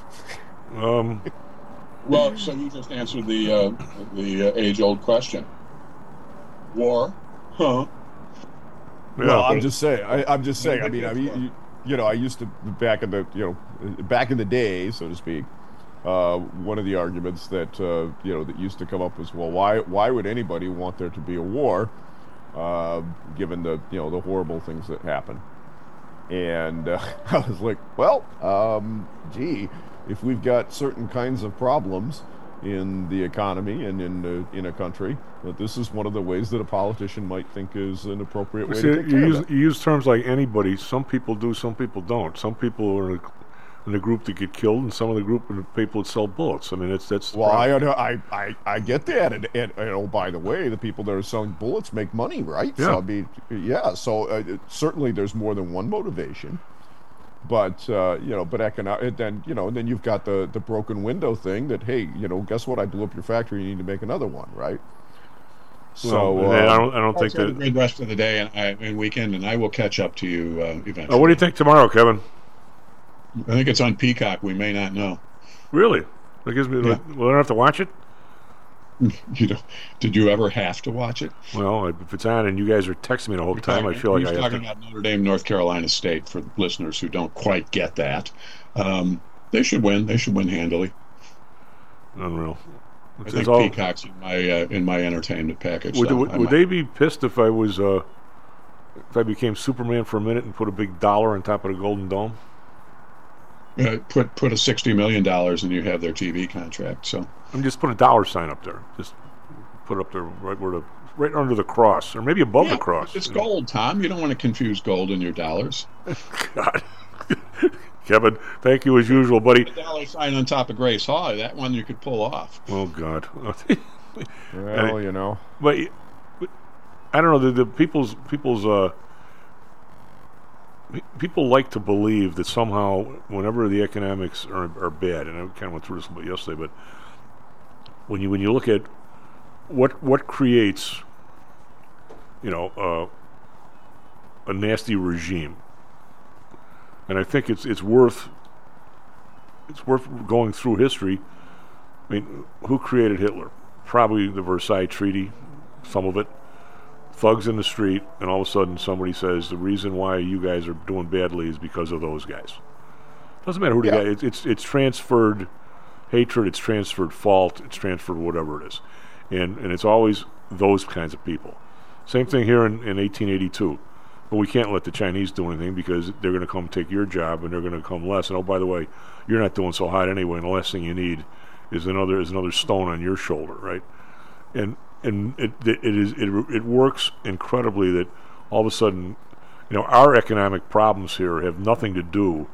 Um. Well, so you just answered the uh, the uh, age-old question. War, huh? Yeah, well, I'm just saying. I, I'm just saying. I mean, I mean, you, you know, I used to back in the you know back in the day, so to speak. Uh, one of the arguments that uh, you know that used to come up was, well, why why would anybody want there to be a war, uh, given the you know the horrible things that happen? And uh, I was like, well, um, gee, if we've got certain kinds of problems in the economy and in uh, in a country, that this is one of the ways that a politician might think is an appropriate way See, to take you care use of it. you use terms like anybody. Some people do, some people don't. Some people are in the group that get killed, and some of the group are the people that sell bullets. I mean, it's that's. Well, I, I I I get that, and, and, and oh, by the way, the people that are selling bullets make money, right? Yeah. So I mean, yeah. So uh, it, certainly, there's more than one motivation, but uh, you know, but economic. Then you know, and then you've got the the broken window thing. That hey, you know, guess what? I blew up your factory. You need to make another one, right? So well, uh, I don't I don't think Have a that. great rest of the day and, uh, and weekend, and I will catch up to you uh, eventually. Uh, what do you think tomorrow, Kevin? I think it's on Peacock. We may not know. Really? That gives me. Yeah. Well, I don't have to watch it. You know, did you ever have to watch it? Well, if it's on and you guys are texting me the whole You're time, talking, I feel like he's I have talking to. about Notre Dame, North Carolina State, for listeners who don't quite get that. Um, they should win. They should win handily. Unreal. I It's, think it's all, Peacock's in my uh, in my entertainment package. would so would, I would might- they be pissed if I was uh, if I became Superman for a minute and put a big dollar on top of the Golden Dome? uh, put put a sixty million dollars and you have their T V contract? So I'm just put a dollar sign up there. Just put up there right where the right under the cross, or maybe above yeah, the cross. It's gold, Tom. You don't want to confuse gold in your dollars. God. Kevin, thank you as usual, buddy. A dollar sign on top of Grace Hall, that one you could pull off. Oh, God. Well, you know. But, but I don't know, the, the people's, people's, uh, people like to believe that somehow, whenever the economics are, are bad, and I kind of went through this a bit yesterday, but when you when you look at what what creates, you know, uh, a nasty regime, and I think it's it's worth it's worth going through history. I mean, who created Hitler? Probably the Versailles Treaty, some of it. Thugs in the street, and all of a sudden somebody says the reason why you guys are doing badly is because of those guys. Doesn't matter who the Yeah. guy. It's it's it's transferred hatred. It's transferred fault. It's transferred whatever it is, and and it's always those kinds of people. Same thing here in, in eighteen eighty-two. But we can't let the Chinese do anything because they're going to come take your job and they're going to come less. And oh, by the way, you're not doing so hot anyway. And the last thing you need is another is another stone on your shoulder, right? And and it it, it is it it works incredibly that all of a sudden, you know, our economic problems here have nothing to do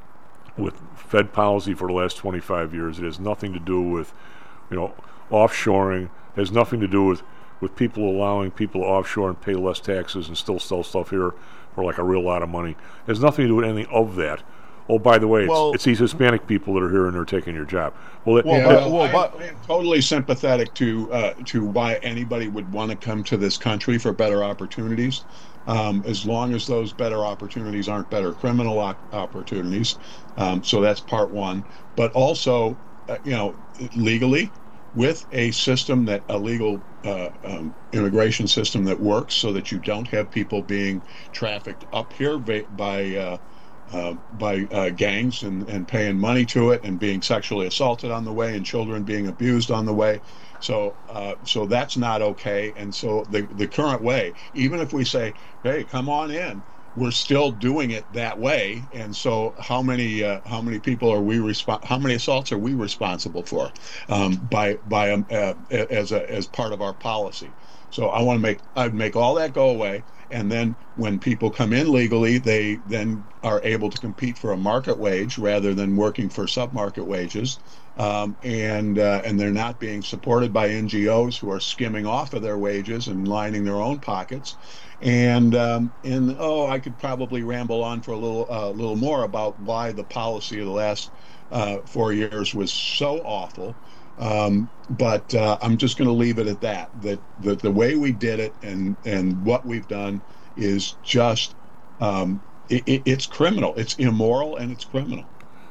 with Fed policy for the last twenty-five years. It has nothing to do with, you know, offshoring. It has nothing to do with, with people allowing people to offshore and pay less taxes and still sell stuff here for like a real lot of money. It has nothing to do with anything of that. Oh, by the way, it's, Well- it's these Hispanic people that are here and they're taking your job. Well, it, Well, Yeah, but- well, well, I, but- I am totally sympathetic to uh, to why anybody would want to come to this country for better opportunities, um, as long as those better opportunities aren't better criminal op- opportunities. Um, so that's part one. But also, uh, you know, legally, with a system that a legal uh, um, immigration system that works, so that you don't have people being trafficked up here by. by uh, Uh, by uh, gangs and, and paying money to it and being sexually assaulted on the way and children being abused on the way. So uh, so that's not okay. And so the, the current way, even if we say, hey, come on in, we're still doing it that way. And so how many uh, how many people are we respo- how many assaults are we responsible for um, by by um, uh, as a, as part of our policy? So I want to make I'd make all that go away. And then when people come in legally, they then are able to compete for a market wage rather than working for sub-market wages. Um, and uh, and they're not being supported by N G Os who are skimming off of their wages and lining their own pockets. And um, and oh, I could probably ramble on for a little uh, little more about why the policy of the last uh, four years was so awful. Um, but uh, I'm just going to leave it at that. That the, the way we did it and and what we've done is just um, it, it, it's criminal. It's immoral and it's criminal.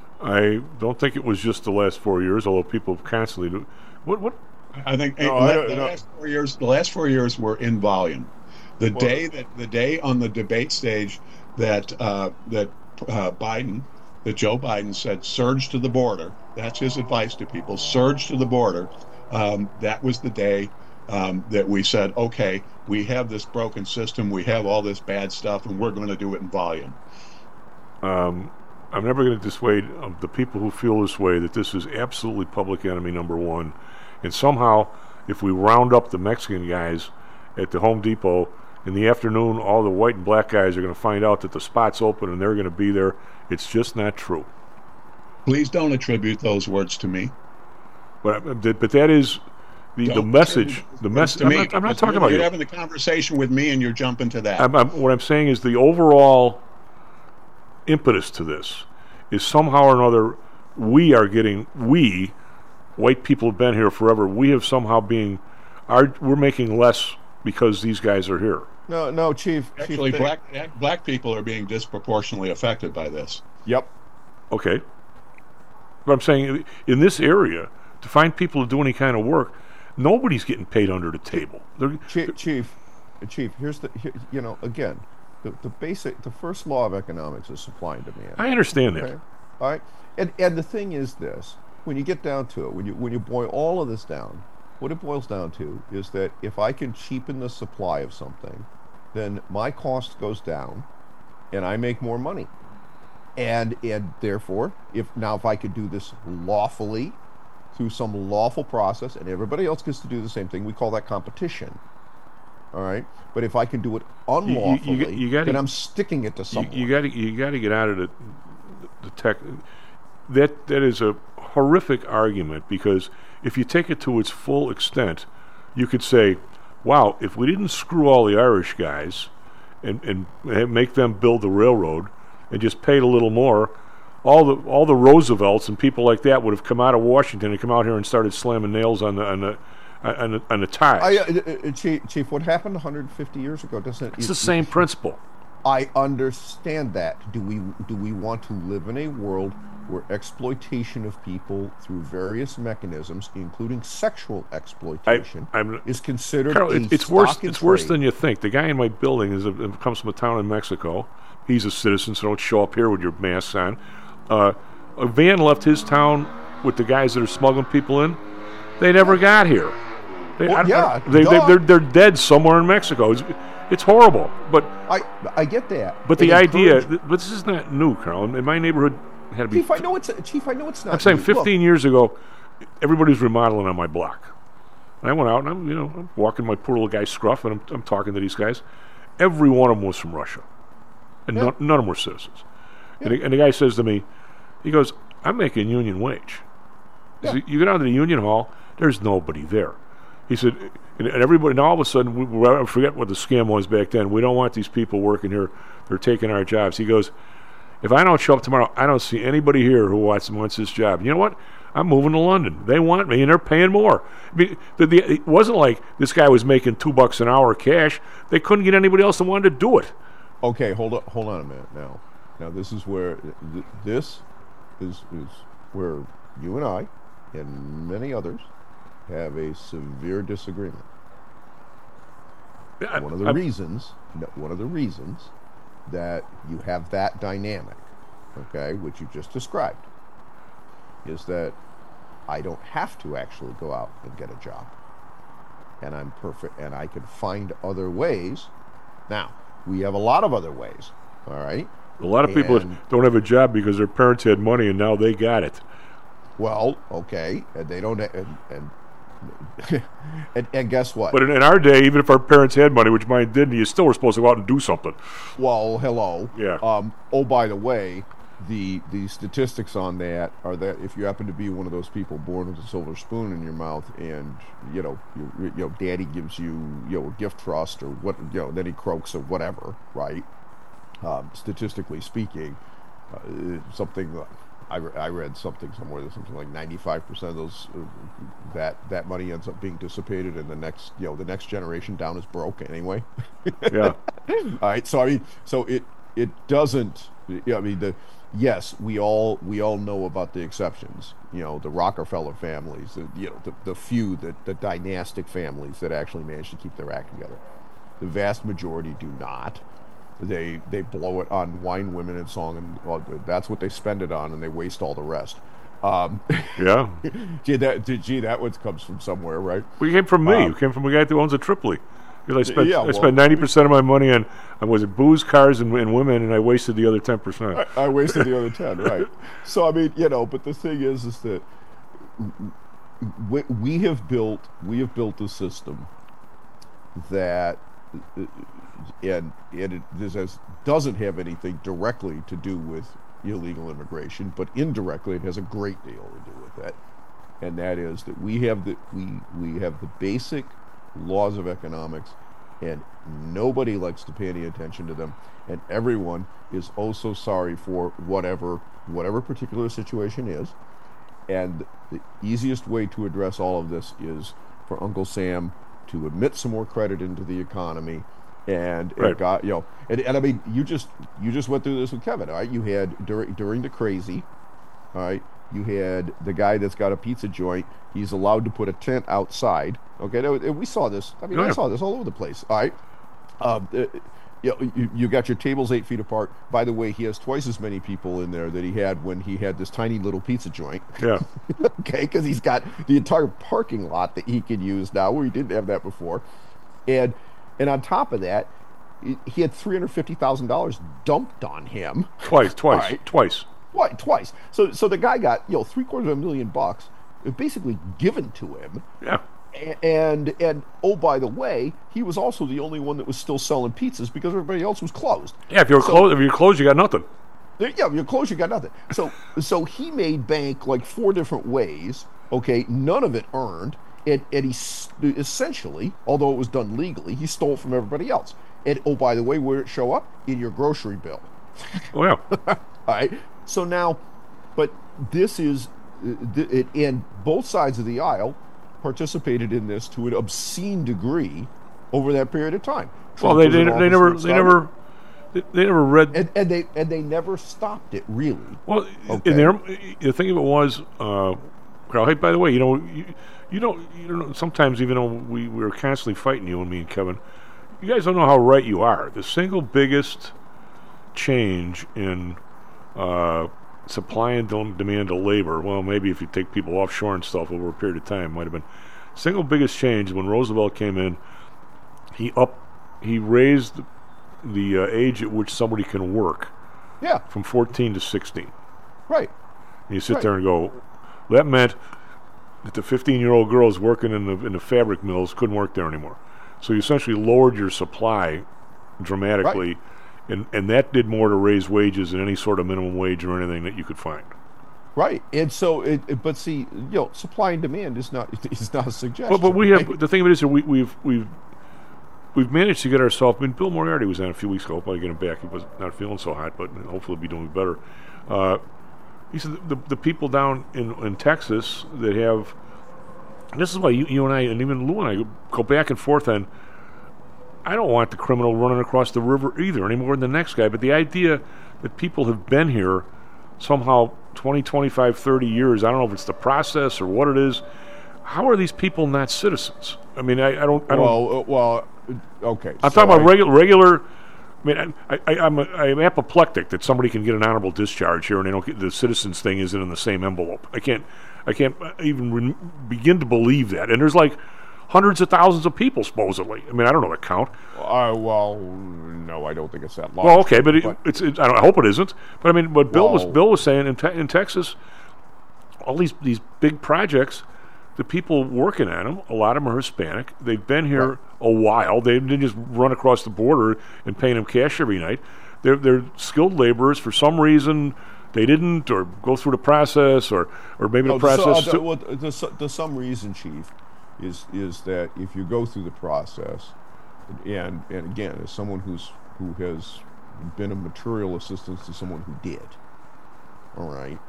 I don't think it was just the last four years, although people constantly do. What what? I think No, eh, I the, don't- the no. last four years. The last four years were in volume. The Well- day that the day on the debate stage that uh, that uh, Biden. that Joe Biden said, surge to the border. That's his advice to people, surge to the border. Um, that was the day um, that we said, okay, we have this broken system, we have all this bad stuff, and we're going to do it in volume. Um, I'm never going to dissuade of the people who feel this way that this is absolutely public enemy number one. And somehow, if we round up the Mexican guys at the Home Depot in the afternoon, all the white and black guys are going to find out that the spot's open and they're going to be there. It's just not true. Please don't attribute those words to me. But but that is the, the Don't message. attribute The those message. to I'm me. not, I'm not Because talking you're, about you're you. having the conversation with me, and you're jumping to that. I'm, I'm, what I'm saying is the overall impetus to this is somehow or another we are getting we white people have been here forever. We have somehow being are we're making less because these guys are here. No, no, Chief. Actually, Chief, black black people are being disproportionately affected by this. Yep. Okay. But I'm saying in this area to find people to do any kind of work, nobody's getting paid under the table. They're, Chief, Chief, Chief. Here's the. Here, you know, again, the, the basic, the first law of economics is supply and demand. I understand that. Okay? All right. And and the thing is this: when you get down to it, when you when you boil all of this down, what it boils down to is that if I can cheapen the supply of something, then my cost goes down, and I make more money. And and therefore, if now if I could do this lawfully, through some lawful process, and everybody else gets to do the same thing. We call that competition. All right, but if I can do it unlawfully, you, you, you gotta, then I'm sticking it to someone. You, you got to you got to get out of the the tech. That that is a horrific argument, because if you take it to its full extent, you could say, wow, if we didn't screw all the Irish guys and, and make them build the railroad and just paid a little more, all the all the Roosevelts and people like that would have come out of Washington and come out here and started slamming nails on the on the on the, on the ties. I, uh, uh, Chief, Chief, what happened one hundred fifty years ago doesn't? It's it, the same it, principle. I understand that. Do we do we want to live in a world where exploitation of people through various mechanisms, including sexual exploitation, I, I'm, is considered Carol, a it, it's stock worse. and It's worse trade? than you think. The guy in my building is a, comes from a town in Mexico. He's a citizen, so don't show up here with your masks on. Uh, a van left his town with the guys that are smuggling people in. They never got here. They, Well, I, yeah, I, they, they, duh. they're they're dead somewhere in Mexico. It's, it's horrible. But I I get that. but the It idea, encouraged- th- but this is not new, Carl. In my neighborhood, it had to be. Chief, I know it's Chief. I know it's not. I'm saying new. fifteen Look, years ago, everybody was remodeling on my block. And I went out and I'm, you know, I'm walking my poor little guy Scruff, and I'm, I'm talking to these guys. Every one of them was from Russia, and Yeah. none, none of them were citizens. And, the, and the guy says to me, he goes, "I'm making union wage." He Yeah. said, you go down to the union hall, there's nobody there. He said, and, and everybody, and all of a sudden, we, we, I forget what the scam was back then. We don't want these people working here. They're taking our jobs. He goes, if I don't show up tomorrow, I don't see anybody here who wants, wants this job. You know what? I'm moving to London. They want me, and they're paying more. I mean, the, the, it wasn't like this guy was making two bucks an hour cash. They couldn't get anybody else that wanted to do it. Okay, hold on, hold on a minute now. Now this is where th- this is is where you and I and many others have a severe disagreement. Yeah, One of the I- reasons, no, one of the reasons that you have that dynamic, okay, which you just described, is that I don't have to actually go out and get a job, and I'm perfect, and I can find other ways. Now, we have a lot of other ways, all right? A lot of people And- don't have a job because their parents had money and now they got it. Well, okay, and they don't, and and, and, and guess what? But in, in our day, even if our parents had money, which mine didn't, you still were supposed to go out and do something. Well, hello. Yeah. Um. Oh, by the way, the the statistics on that are that if you happen to be one of those people born with a silver spoon in your mouth, and you know, you, you know, daddy gives you you know a gift trust or what, you know, then he croaks or whatever, right? Um, statistically speaking, uh, something. Uh, I, re- I read something somewhere that something like ninety-five percent of those uh, that that money ends up being dissipated, and the next you know the next generation down is broke anyway. Yeah. All right. So I mean, so it it doesn't. Yeah, I mean the yes, we all we all know about the exceptions. You know, the Rockefeller families. The, you know, the the few the the dynastic families that actually manage to keep their act together. The vast majority do not. They they blow it on wine, women, and song, and well, that's what they spend it on, and they waste all the rest. Um, Yeah. gee, that gee, that one comes from somewhere, right? Well, you came from me. Um, you came from a guy who owns a Tripoli. Because I spent yeah, I well- spent ninety percent of my money on, on was it booze, cars, and, and women, and I wasted the other ten percent. I, I wasted the other ten, right? So I mean, you know, but the thing is, is that we, we have built we have built a system that, and and it this has, doesn't have anything directly to do with illegal immigration, but indirectly it has a great deal to do with it, and that is that we have the we we have the basic laws of economics, and nobody likes to pay any attention to them, and everyone is oh so sorry for whatever whatever particular situation is, and the easiest way to address all of this is for Uncle Sam to admit some more credit into the economy, and Right. it got you know, and, and I mean you just you just went through this with Kevin, all right? You had during during the crazy, all right. You had the guy that's got a pizza joint. He's allowed to put a tent outside. Okay, now, and we saw this. I mean, Oh, I yeah. saw this all over the place. All right, um, uh, you, know, you you got your tables eight feet apart. By the way, he has twice as many people in there that he had when he had this tiny little pizza joint. Yeah. Okay, because he's got the entire parking lot that he can use now, where he didn't have that before, and and on top of that, he- he had three hundred fifty thousand dollars dumped on him. Twice, twice, All right. twice. What? Twice. So so the guy got, you know, three quarters of a million bucks basically given to him. Yeah. And and oh, by the way, he was also the only one that was still selling pizzas because everybody else was closed. Yeah, if you're so, closed, if you're closed, you got nothing. Yeah, if you're closed, you got nothing. So so he made bank like four different ways. Okay, none of it earned. And, and he essentially, although it was done legally, he stole from everybody else. And oh, by the way, where did it show up? In your grocery bill. Oh yeah. All right. So now, but this is, it, and both sides of the aisle participated in this to an obscene degree over that period of time. Trump well, they they, they never they never they, they never read and, and they and they never stopped it really. Well, okay. in there, the thing of it was, uh, Carl. Hey, by the way, you know, you, you don't you know sometimes even though we, we were constantly fighting you and me and Kevin, you guys don't know how right you are. The single biggest change in uh, supply and demand of labor, well, maybe if you take people offshore and stuff over a period of time, might have been single biggest change when Roosevelt came in. He up, he raised the uh, age at which somebody can work. Yeah. From fourteen to sixteen. Right. And you sit right. there and go, that meant that the fifteen-year-old girls working in the in the fabric mills couldn't work there anymore. So you essentially lowered your supply dramatically. Right. And and that did more to raise wages than any sort of minimum wage or anything that you could find. Right, and so, it, it, but see, you know, supply and demand is not is not a suggestion. But but we right? have the thing of it is that we, we've we've we've managed to get ourselves. I mean, Bill Moriarty was on a few weeks ago. I'll probably get him back. He was not feeling so hot, but hopefully he'll be doing better. Uh, he said the the people down in, in Texas that have. This is why you, you and I and even Lou and I go back and forth on. I don't want the criminal running across the river either any more than the next guy, but the idea that people have been here somehow twenty, twenty-five, thirty years, I don't know if it's the process or what it is, how are these people not citizens? I mean, I, I don't... I well, don't, uh, well, okay. I'm so talking about I, regular... regular I mean, I, I, I'm, a, I'm apoplectic that somebody can get an honorable discharge here and they don't get, the citizens thing isn't in the same envelope. I can't, I can't even re- begin to believe that. And there's like... hundreds of thousands of people, supposedly. I mean, I don't know the count. Uh, well, no, I don't think it's that large. Well, okay, but, it, but it's. It, I, don't, I hope it isn't. But I mean, what Bill well, was Bill was saying in, te- in Texas, all these these big projects, the people working on them, a lot of them are Hispanic. They've been here right. a while. They didn't just run across the border and paying them cash every night. They're they're skilled laborers. For some reason, they didn't, or go through the process, or or maybe no, the process. So, uh, the, well, the, the some reason, Chief. Is is that if you go through the process, and and again, as someone who's who has been a material assistance to someone who did, all right,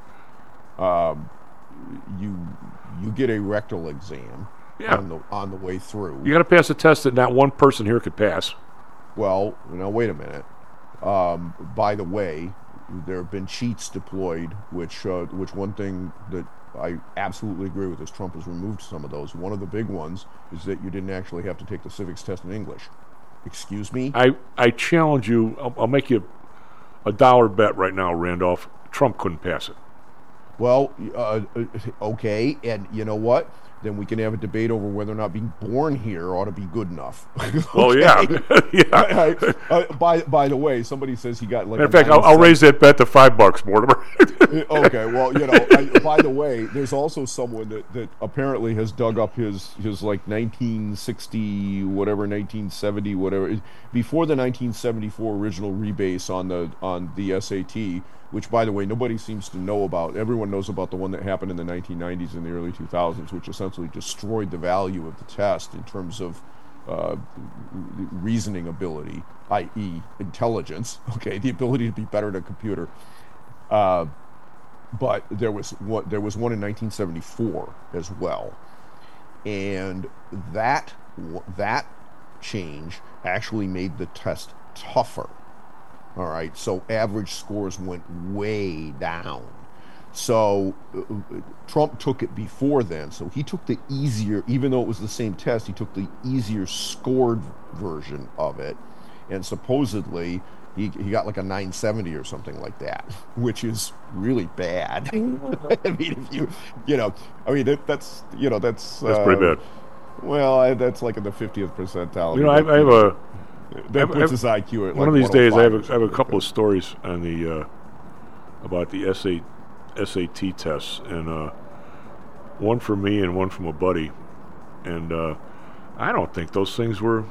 um, you you get a rectal exam yeah. on the on the way through. You got to pass a test that not one person here could pass. Well, now wait a minute. Um, by the way, there have been cheats deployed, which uh, which one thing that I absolutely agree with is Trump has removed some of those. One of the big ones is that you didn't actually have to take the civics test in English. Excuse me? I, I challenge you. I'll, I'll make you a dollar bet right now, Randolph. Trump couldn't pass it. Well, uh, okay, and you know what? Then we can have a debate over whether or not being born here ought to be good enough. Okay? Well, yeah. yeah. I, I, uh, by by the way, somebody says he got like. Matter of fact, I'll, I'll raise that bet to five bucks, Mortimer. Okay, well, you know. I, by the way, there's also someone that, that apparently has dug up his his like nineteen sixty whatever, nineteen seventy whatever, before the nineteen seventy-four original rebase on the on the S A T. Which, by the way, nobody seems to know about. Everyone knows about the one that happened in the nineteen nineties and the early two thousands, which essentially destroyed the value of the test in terms of uh, reasoning ability, that is intelligence, okay, the ability to be better at a computer. Uh, but there was one, there was one in nineteen seventy-four as well. And that that change actually made the test tougher. All right, so average scores went way down. So uh, Trump took it before then, so he took the easier, even though it was the same test, he took the easier scored version of it, and supposedly he he got like a nine seventy or something like that, which is really bad. I mean, if you, you know, I mean that, that's you know that's that's uh, pretty bad. Well, I, that's like in the fiftieth percentile. You know, I, I have a. That puts I've, his I Q at like one of these days. I have a, I have a couple like of stories on the uh, about the S A, S A T tests, and uh, one for me and one from a buddy. And uh, I don't think those things were.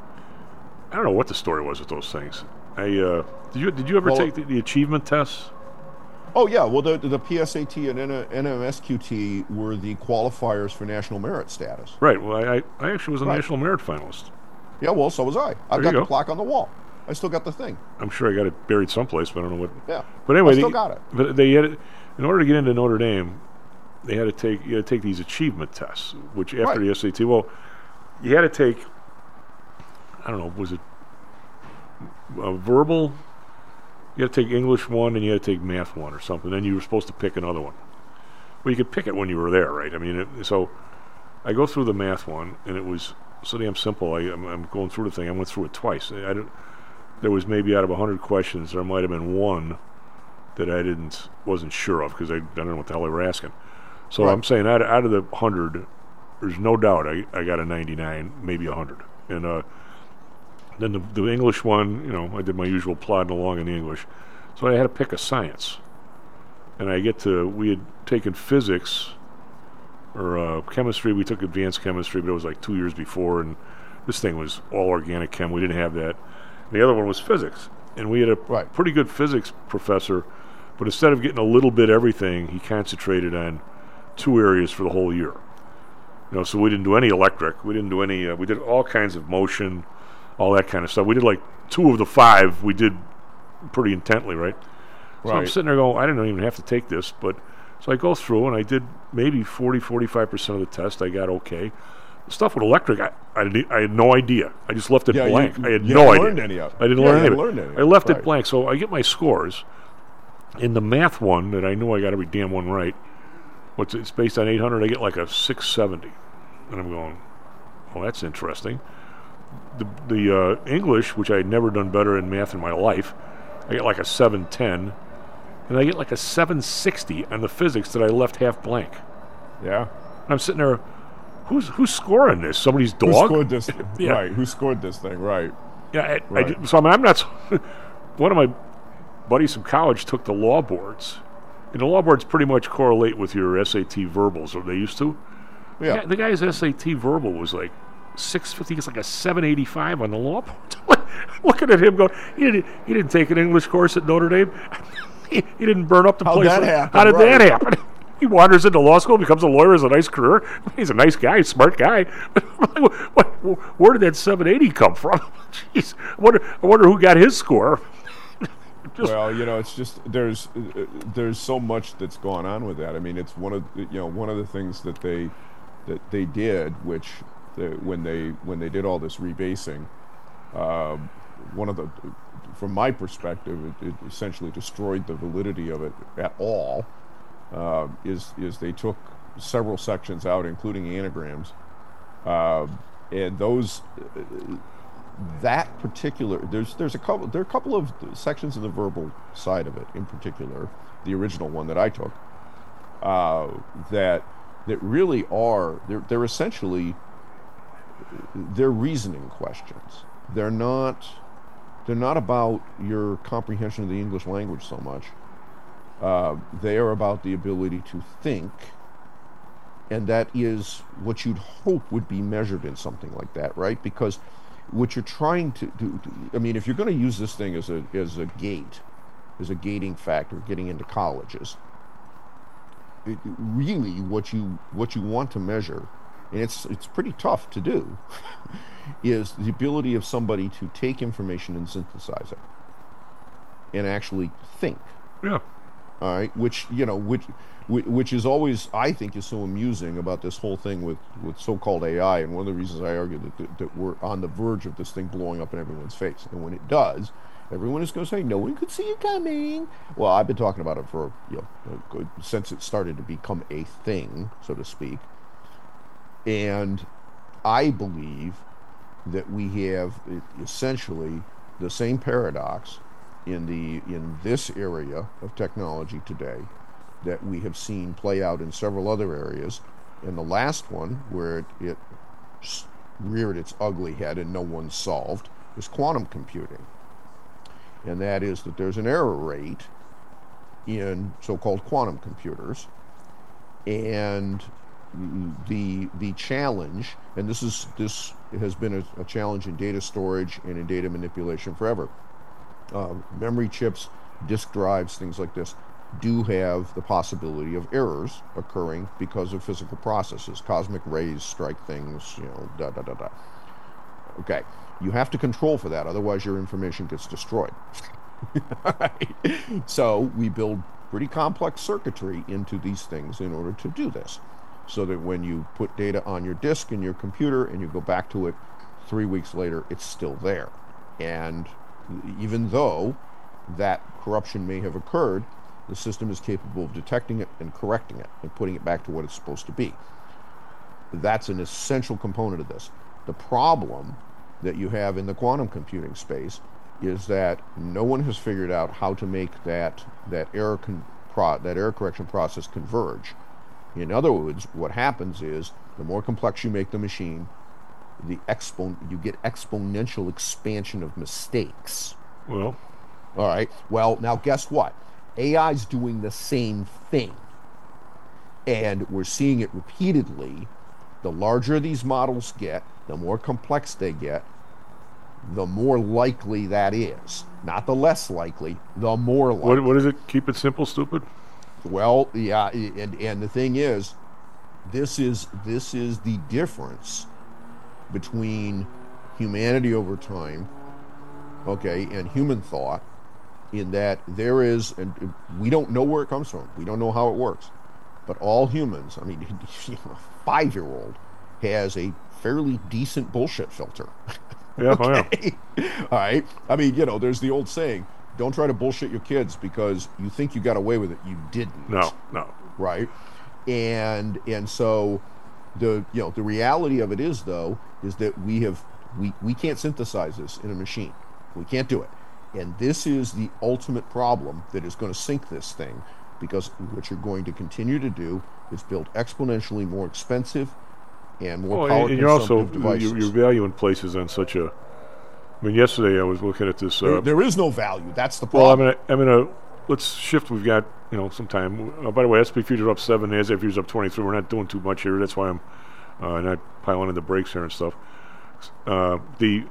I don't know what the story was with those things. I uh, did you did you ever Well, take the, the achievement tests? Oh yeah, well the the P S A T and N M S Q T were the qualifiers for national merit status. Right. Well, I I actually was a Right. national merit finalist. Yeah, well, so was I. I've There got you the go. plaque on the wall. I still got the thing. I'm sure I got it buried someplace, but I don't know what. Yeah. But anyway, I still they, got it. But they had, in order to get into Notre Dame, they had to take you had to take these achievement tests, which after Right. the S A T, well, you had to take. I don't know, was it a verbal? You had to take English one, and you had to take math one, or something. Then you were supposed to pick another one. Well, you could pick it when you were there, right? I mean, it, so I go through the math one, and it was so damn simple. I, I'm, I'm going through the thing. I went through it twice. I, I don't, there was maybe out of a hundred questions, there might have been one that I didn't wasn't sure of because I, I don't know what the hell they were asking. So Right. I'm saying out of, out of the hundred, there's no doubt I, I got a ninety-nine, maybe a hundred. And uh, then the, the English one, you know, I did my usual plodding along in the English. So I had to pick a science. And I get to, we had taken physics or uh, chemistry. We took advanced chemistry, but it was like two years before. And this thing was all organic chem. We didn't have that. And the other one was physics. And we had a Right. pretty good physics professor, but instead of getting a little bit everything, he concentrated on two areas for the whole year. You know, so we didn't do any electric. We didn't do any, uh, we did all kinds of motion, all that kind of stuff. We did like two of the five we did pretty intently, right? So I'm Right. sitting there going, I didn't even have to take this, but so I go through and I did maybe forty, forty-five percent of the test. I got okay. The stuff with electric, I, I, did, I had no idea. I just left it Yeah, you- blank. I had you no hadn't idea. learned any of it. I didn't Yeah, learn you any of hadn't it. learned any of I it. left Right. it blank. So I get my scores. In the math one that I knew I got every damn one right, what's it's based on eight hundred, I get like a six seventy. And I'm going, well, that's interesting. The the uh, English, which I had never done better in math in my life, I get like a seven ten. And I get like a seven sixty on the physics that I left half blank. Yeah. And I'm sitting there, who's who's scoring this? Somebody's dog? Who scored this? Yeah. Right. Who scored this thing? Right. Yeah, I, I Right. did- so I mean, I'm not. One of my buddies from college took the law boards, and the law boards pretty much correlate with your S A T verbals, or they used to. Yeah. The, guy, the guy's S A T verbal was like six fifty. It's like a seven eighty-five on the law board. Looking at him, going, he didn't. He didn't take an English course at Notre Dame. he, he didn't burn up the How'd place. that for- happen? How did Right. that happen? He wanders into law school, becomes a lawyer, has a nice career. He's a nice guy, smart guy. what, where did that seven eighty come from? Jeez, I wonder, I wonder who got his score. Just- Well, you know, it's just there's uh, there's so much that's gone on with that. I mean, it's one of the, you know one of the things that they that they did, which the, when they when they did all this rebasing, uh, one of the from my perspective, it, it essentially destroyed the validity of it at all. Uh, is is they took several sections out, including anagrams, uh, and those. Uh, that particular there's there's a couple there are a couple of sections of the verbal side of it in particular, the original one that I took, uh, that that really are they're they're essentially they're reasoning questions. They're not they're not about your comprehension of the English language so much. Uh, they are about the ability to think, and that is what you'd hope would be measured in something like that, right? Because what you're trying to do, I mean, if you're going to use this thing as a as a gate, as a gating factor, getting into colleges, it, really what you what you want to measure, and it's it's pretty tough to do, is the ability of somebody to take information and synthesize it, and actually think. Yeah. All right, which you know, which which is always, I think, is so amusing about this whole thing with, with so-called A I, and one of the reasons I argue that, that, that we're on the verge of this thing blowing up in everyone's face, and when it does, everyone is going to say, "No one could see it coming." Well, I've been talking about it for you know a good, since it started to become a thing, so to speak, and I believe that we have essentially the same paradox in the in this area of technology today that we have seen play out in several other areas. And the last one, where it, it reared its ugly head and no one solved, is quantum computing. And that is that there's an error rate in so-called quantum computers, and the the challenge, and this is this has been a, a challenge in data storage and in data manipulation forever. Uh, memory chips, disk drives, things like this, do have the possibility of errors occurring because of physical processes. Cosmic rays strike things, you know, da da da da. Okay, you have to control for that, otherwise your information gets destroyed. Right. So we build pretty complex circuitry into these things in order to do this, so that when you put data on your disk in your computer and you go back to it three weeks later, it's still there. And even though that corruption may have occurred, the system is capable of detecting it and correcting it and putting it back to what it's supposed to be. That's an essential component of this. The problem that you have in the quantum computing space is that no one has figured out how to make that that error con- pro- that error correction process converge. In other words, what happens is the more complex you make the machine, the expo- you get exponential expansion of mistakes. Well, all right. Well, now guess what? A I's doing the same thing, and we're seeing it repeatedly. The larger these models get, the more complex they get, the more likely that is. Not the less likely, the more likely. What, what is it? Keep it simple, stupid? Well, yeah, and and the thing is, this is this is the difference between humanity over time, okay, and human thought, in that there is, and we don't know where it comes from. We don't know how it works. But all humans, I mean, a five-year-old has a fairly decent bullshit filter. Yeah, okay? Oh, yeah. All right. I mean, you know, there's the old saying, don't try to bullshit your kids because you think you got away with it. You didn't. No, no. Right? And and so the you know the reality of it is though is that we have we, we can't synthesize this in a machine. We can't do it. And this is the ultimate problem that is going to sink this thing, because what you're going to continue to do is build exponentially more expensive and more well, power and you're also devices. your, your value in places on such a. I mean, yesterday I was looking at this. Uh, there, there is no value. That's the well, problem. I'm gonna, I'm gonna let's shift. We've got you know some time. Uh, by the way, S and P futures up seven, NASDAQ futures up twenty-three. We're not doing too much here. That's why I'm uh, not piling in the brakes here and stuff. Uh, the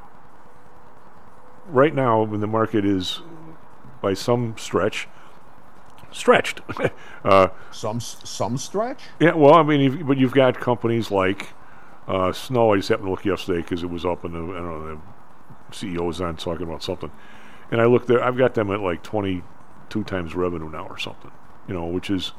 right now when the market is by some stretch stretched. uh, some some stretch. Yeah. Well, I mean, you've, but you've got companies like uh, Snow. I just happened to look yesterday because it was up and the, I don't know, the C E O was on talking about something, and I looked there. I've got them at like twenty-two times revenue now or something. You know, which is,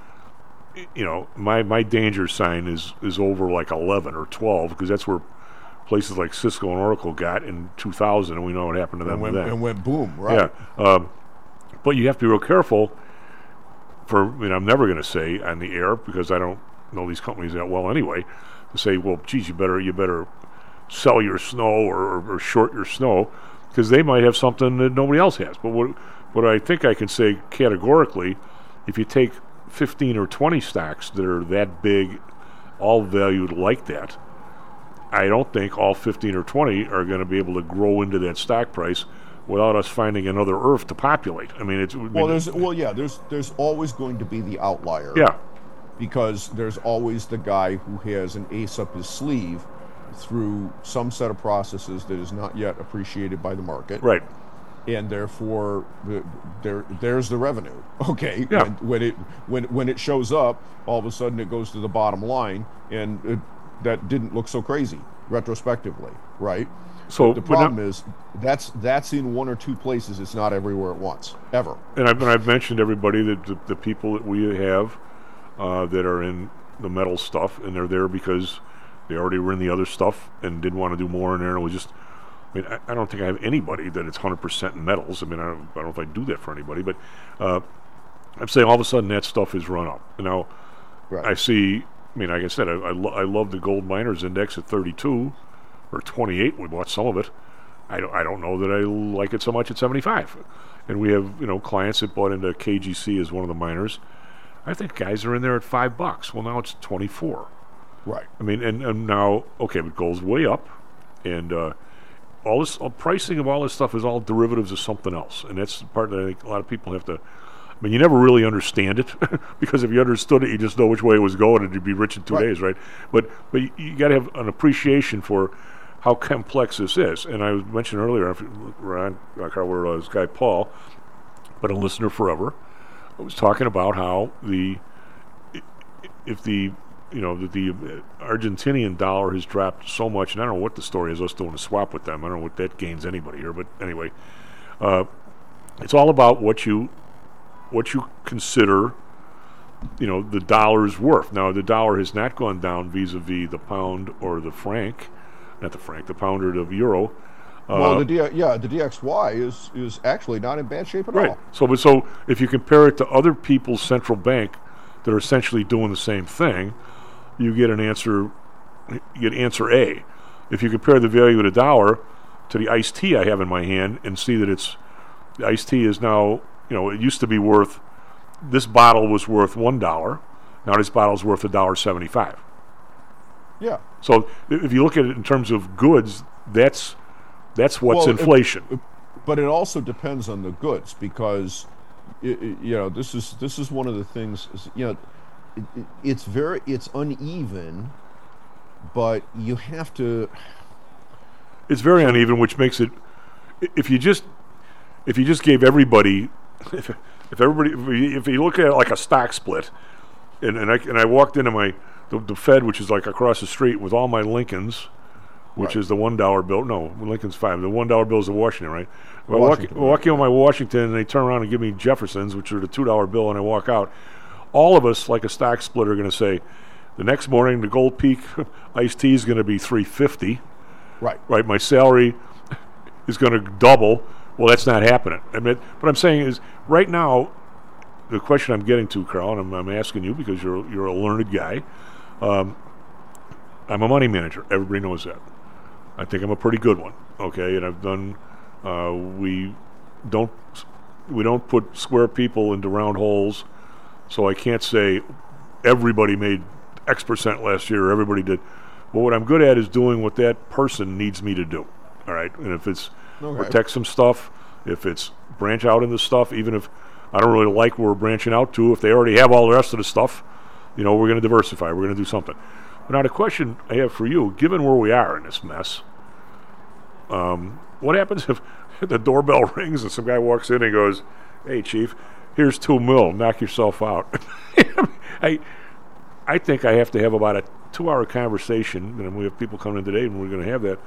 you know, my my danger sign is is over like eleven or twelve, because that's where places like Cisco and Oracle got in two thousand, and we know what happened to them and went, then. And went boom, right? Yeah. Um, but you have to be real careful. For, I mean, I'm never going to say on the air, because I don't know these companies that well anyway, to say, well, geez, you better you better sell your snow or, or, or short your snow, because they might have something that nobody else has. But what what I think I can say categorically, if you take fifteen or twenty stocks that are that big, all valued like that, I don't think all fifteen or twenty are going to be able to grow into that stock price without us finding another Earth to populate. I mean, it's well, I mean, there's well, yeah, there's there's always going to be the outlier. Yeah, because there's always the guy who has an ace up his sleeve through some set of processes that is not yet appreciated by the market. Right. And therefore, the, there there's the revenue. Okay. Yeah. When, when it when when it shows up, all of a sudden it goes to the bottom line, and it, that didn't look so crazy retrospectively, right? So but the problem now, is that's that's in one or two places. It's not everywhere at once, ever. And I've, and I've mentioned everybody that the, the people that we have uh, that are in the metal stuff, and they're there because they already were in the other stuff and didn't want to do more in there. And it was just, I mean, I, I don't think I have anybody that it's one hundred percent in metals. I mean, I don't, I don't know if I do that for anybody, but uh, I'm saying all of a sudden that stuff is run up. And now right. I see, I mean, like I said, I, I, lo- I love the gold miners index at thirty-two. Or twenty-eight, we bought some of it. I don't, I don't know that I like it so much at seventy-five. And we have, you know, clients that bought into K G C as one of the miners. I think guys are in there at five bucks. Well, now it's twenty-four. Right. I mean, and, and now, okay, but gold's way up. And uh, all this all pricing of all this stuff is all derivatives of something else. And that's the part that I think a lot of people have to I mean, you never really understand it because if you understood it, you just know which way it was going, and you'd be rich in two Right. days, right? But but you, you got to have an appreciation for how complex this is. And I mentioned earlier, Ron, where uh, this guy Paul, but a listener forever, was talking about how the if the you know the, the Argentinian dollar has dropped so much, and I don't know what the story is. Us doing a swap with them, I don't know what that gains anybody here, but anyway, uh, it's all about what you what you consider, you know, the dollar's worth. Now, the dollar has not gone down vis-a-vis the pound or the franc, not the franc, the pound or the euro. Uh, well, the D, yeah, the D X Y is is actually not in bad shape at right. all. So, but so if you compare it to other people's central bank that are essentially doing the same thing, you get an answer. You get answer A. If you compare the value of the dollar to the iced tea I have in my hand and see that it's the iced tea is now, you know, it used to be worth, this bottle was worth one dollar. Now this bottle's worth a dollar seventy-five. Yeah. So if you look at it in terms of goods, that's that's what's Well, inflation. It, but it also depends on the goods because, it, it, you know, this is this is one of the things. You know, it, it, it's very it's uneven, but you have to. It's very uneven, which makes it. If you just if you just gave everybody, if, if everybody, if you, if you look at it like a stock split, and and I and I walked into my the, the Fed, which is like across the street, with all my Lincolns, which Right. is the one dollar bill. No, Lincoln's five. The one dollar bills of Washington, right? If I Washington, walk, walk in with my Washington, and they turn around and give me Jeffersons, which are the two dollar bill, and I walk out. All of us, like a stock split, are going to say, the next morning the Gold Peak iced tea is going to be three fifty. Right. Right. My salary is going to double. Well, that's not happening. I mean, what I'm saying is, right now, the question I'm getting to, Carl, and I'm, I'm asking you because you're you're a learned guy. Um, I'm a money manager. Everybody knows that. I think I'm a pretty good one. Okay, and I've done. Uh, we don't we don't put square people into round holes, so I can't say everybody made X percent last year or everybody did. But what I'm good at is doing what that person needs me to do. All right, and if it's Okay. protect some stuff, if it's branch out into stuff, even if I don't really like where we're branching out to, if they already have all the rest of the stuff, you know, we're going to diversify. We're going to do something. But now the question I have for you, given where we are in this mess, um, what happens if the doorbell rings and some guy walks in and goes, "Hey, Chief, here's two mil. Knock yourself out." I, I think I have to have about a two-hour conversation, and we have people coming in today, and we're going to have that.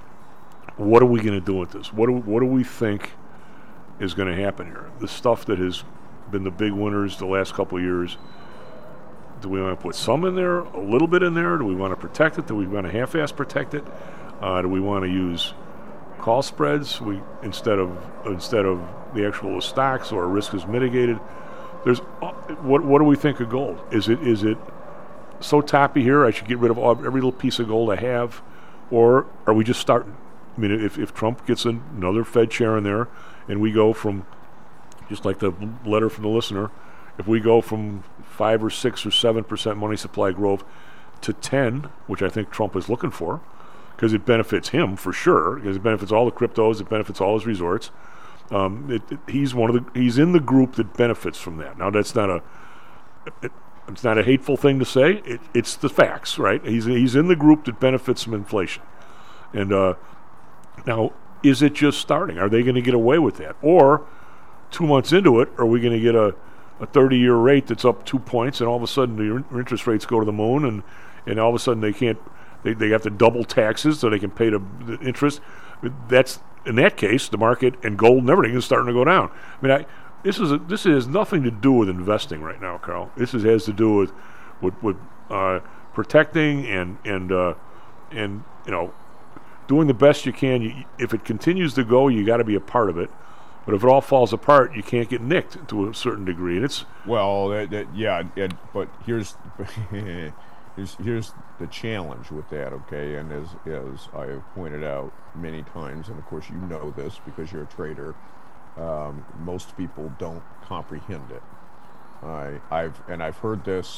What are we going to do with this? What do what do we think is going to happen here? The stuff that has been the big winners the last couple of years. Do we want to put some in there, a little bit in there? Do we want to protect it? Do we want to half-ass protect it? Uh, do we want to use call spreads we instead of instead of the actual stocks, or risk is mitigated? There's uh, what what do we think of gold? Is it is it so toppy here I should get rid of all, every little piece of gold I have, or are we just starting? I mean, if, if Trump gets an, another Fed chair in there, and we go from, just like the letter from the listener, if we go from five or six or seven percent money supply growth to ten, which I think Trump is looking for, because it benefits him for sure, because it benefits all the cryptos, it benefits all his resorts. Um, it, it, he's one of the he's in the group that benefits from that. Now that's not a it, it's not a hateful thing to say. It, it's the facts, right? He's he's in the group that benefits from inflation, and. Uh, Now, is it just starting? Are they going to get away with that? Or, two months into it, are we going to get a, a thirty-year rate that's up two points, and all of a sudden the interest rates go to the moon, and, and all of a sudden they can't, they, they have to double taxes so they can pay the, the interest? That's, in that case, the market and gold and everything is starting to go down. I mean, I, this is a, this has nothing to do with investing right now, Carl. This is, has to do with with, with uh, protecting and and uh, and you know. doing the best you can. You, if it continues to go, you got to be a part of it. But if it all falls apart, you can't get nicked to a certain degree. And it's well, that, that, yeah. It, but here's here's here's the challenge with that. Okay, and as as I have pointed out many times, and of course you know this because you're a trader. Um, most people don't comprehend it. I I've and I've heard this.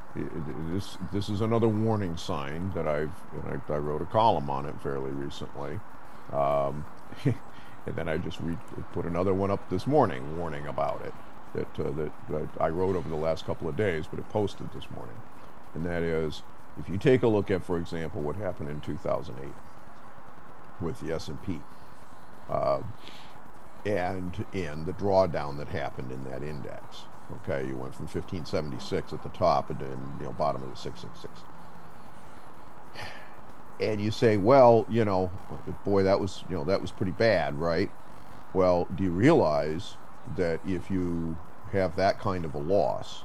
This this is another warning sign that I've and I, I wrote a column on it fairly recently, um, and then I just re- put another one up this morning warning about it. that, uh, that that I wrote over the last couple of days, but it posted this morning, and that is, if you take a look at, for example, what happened in two thousand eight with the S and P, uh, and and the drawdown that happened in that index. Okay, you went from fifteen seventy-six at the top and then, you know, bottom of the six sixty-six. And you say, well, you know, boy, that was, you know, that was pretty bad, right? Well, do you realize that if you have that kind of a loss,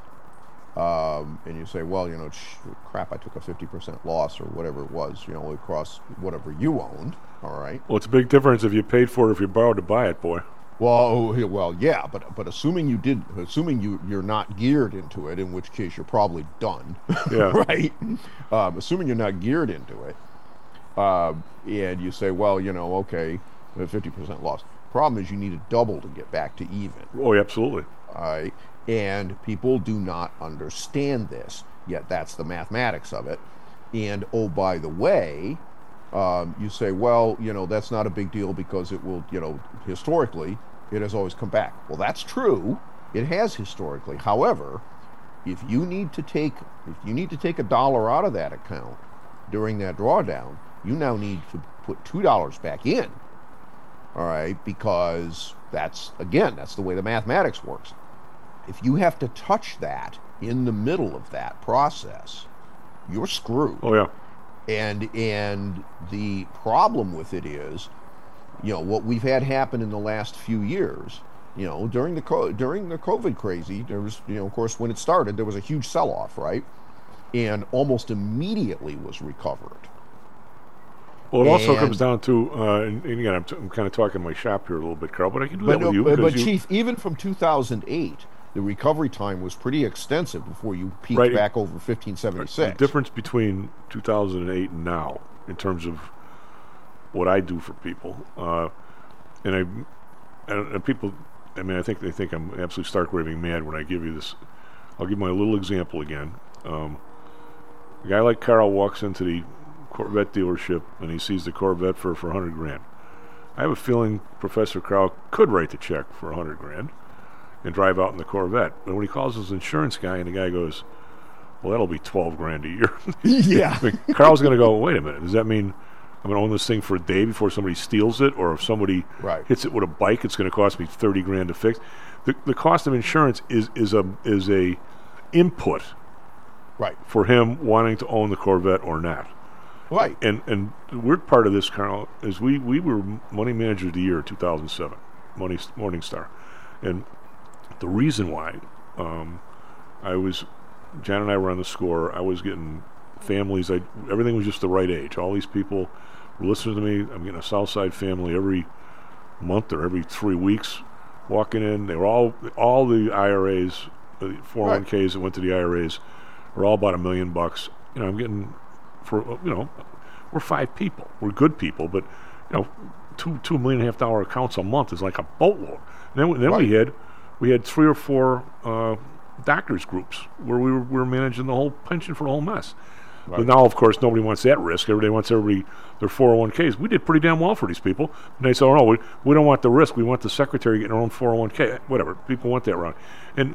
um, and you say, well, you know, sh- crap, I took a fifty percent loss or whatever it was, you know, across whatever you owned, all right? Well, it's a big difference if you paid for it, if you borrowed to buy it, boy. Well, well, yeah, but but assuming you did, assuming you you're not geared into it, in which case you're probably done, yeah. right? Um, assuming you're not geared into it, uh, and you say, well, you know, okay, fifty percent loss. Problem is, you need a double to get back to even. Oh, absolutely. All right, and people do not understand this yet. That's the mathematics of it. And oh, by the way. Um, you say, well, you know, that's not a big deal because it will, you know, historically, it has always come back. Well, that's true. It has historically. However, if you need to take, if you need to take a dollar out of that account during that drawdown, you now need to put two dollars back in. All right, because that's, again, that's the way the mathematics works. If you have to touch that in the middle of that process, you're screwed. Oh, yeah. And and the problem with it is, you know, what we've had happen in the last few years, you know, during the co- during the COVID crazy, there was, you know, of course, when it started, there was a huge sell-off, right? And almost immediately was recovered. Well, it and, also comes down to, uh, and, and again, I'm, t- I'm kind of talking my shop here a little bit, Carl, but I can do but that no, with you. But, but you, Chief, even from two thousand eight, the recovery time was pretty extensive before you peaked right. back over fifteen seventy-six. The difference between two thousand eight and now, in terms of what I do for people, uh, and I, and, and people, I mean, I think they think I'm absolutely stark raving mad when I give you this. I'll give my little example again. Um, a guy like Carl walks into the Corvette dealership and he sees the Corvette for for a hundred grand. I have a feeling Professor Carl could write the check for a hundred grand. And drive out in the Corvette. But when he calls his insurance guy and the guy goes, well, that'll be twelve grand a year. Yeah. I mean, Carl's going to go, wait a minute, does that mean I'm going to own this thing for a day before somebody steals it? Or if somebody right. hits it with a bike, it's going to cost me thirty grand to fix? The the cost of insurance is, is a is a input right. for him wanting to own the Corvette or not. Right. And and the weird part of this, Carl, is we, we were Money Manager of the Year in two thousand seven, Money, Morningstar. And the reason why um, I was, Jan and I were on the score, I was getting families, I, everything was just the right age. All these people were listening to me. I'm getting a Southside family every month or every three weeks walking in. They were all, all the I R As, the four oh one k's right. that went to the I R As, were all about a million bucks. You know, I'm getting, for you know, we're five people. We're good people, but, you know, two, two million and a half dollar accounts a month is like a boatload. And then, then right. we had, We had three or four uh, doctors groups where we were, we were managing the whole pension for the whole mess. Right. But now, of course, nobody wants that risk. Everybody wants everybody their four oh one k's. We did pretty damn well for these people. And they said, oh, no, we, we don't want the risk. We want the secretary getting her own four oh one k. Whatever. People want that around. And,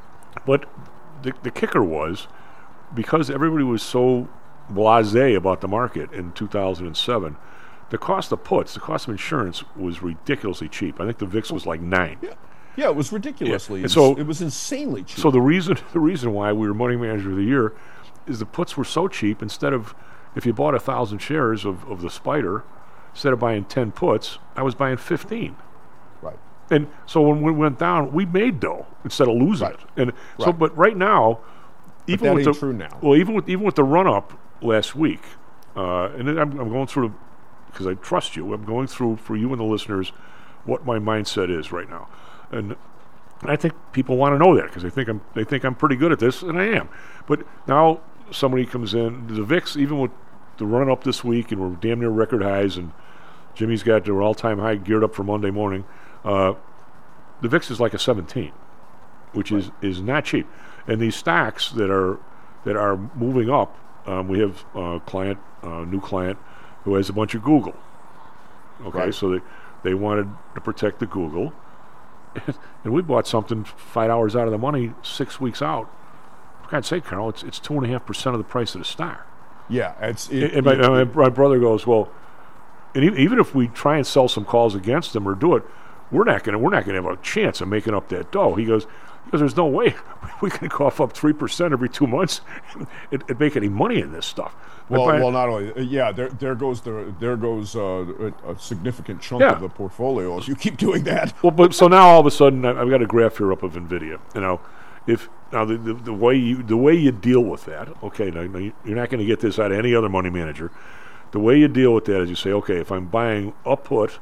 but the, the kicker was, because everybody was so blasé about the market in two thousand seven, the cost of puts, the cost of insurance was ridiculously cheap. I think the V I X was like nine. Yeah. Yeah, it was ridiculously. Yeah. And so, it was insanely cheap. So the reason the reason why we were Money Manager of the Year is the puts were so cheap. Instead of, if you bought a thousand shares of, of the Spider, instead of buying ten puts, I was buying fifteen. Right. And so when we went down, we made dough instead of losing right. it. And right. so, but right now, but even that with ain't the true now. Well, even with even with the run up last week, uh, and then I'm, I'm going through because I trust you. I'm going through for you and the listeners what my mindset is right now, and. I think people want to know that because they think I'm they think I'm pretty good at this, and I am. But now somebody comes in, the V I X, even with the run up this week, and we're damn near record highs, and Jimmy's got their all-time high geared up for Monday morning. Uh, the V I X is like a seventeen, which right. is, is not cheap. And these stocks that are that are moving up, um, we have a client, a new client, who has a bunch of Google. Okay, right. so they they wanted to protect the Google. and we bought something five hours out of the money six weeks out. For God's sake, Carl, it's it's two and a half percent of the price of the stock. Yeah, it's. It, and, and my, it, my, it, my brother goes, well, and e- even if we try and sell some calls against them or do it, we're not gonna we're not gonna have a chance of making up that dough. He goes, because there's no way we can cough up three percent every two months and, and make any money in this stuff. Well, by, well, not only yeah, there there goes the there goes uh, a, a significant chunk yeah. of the portfolio if you keep doing that. Well, but so now all of a sudden I've got a graph here up of Nvidia. You know, if now the, the, the way you the way you deal with that, okay, now, now you're not going to get this out of any other money manager. The way you deal with that is you say, okay, if I'm buying a put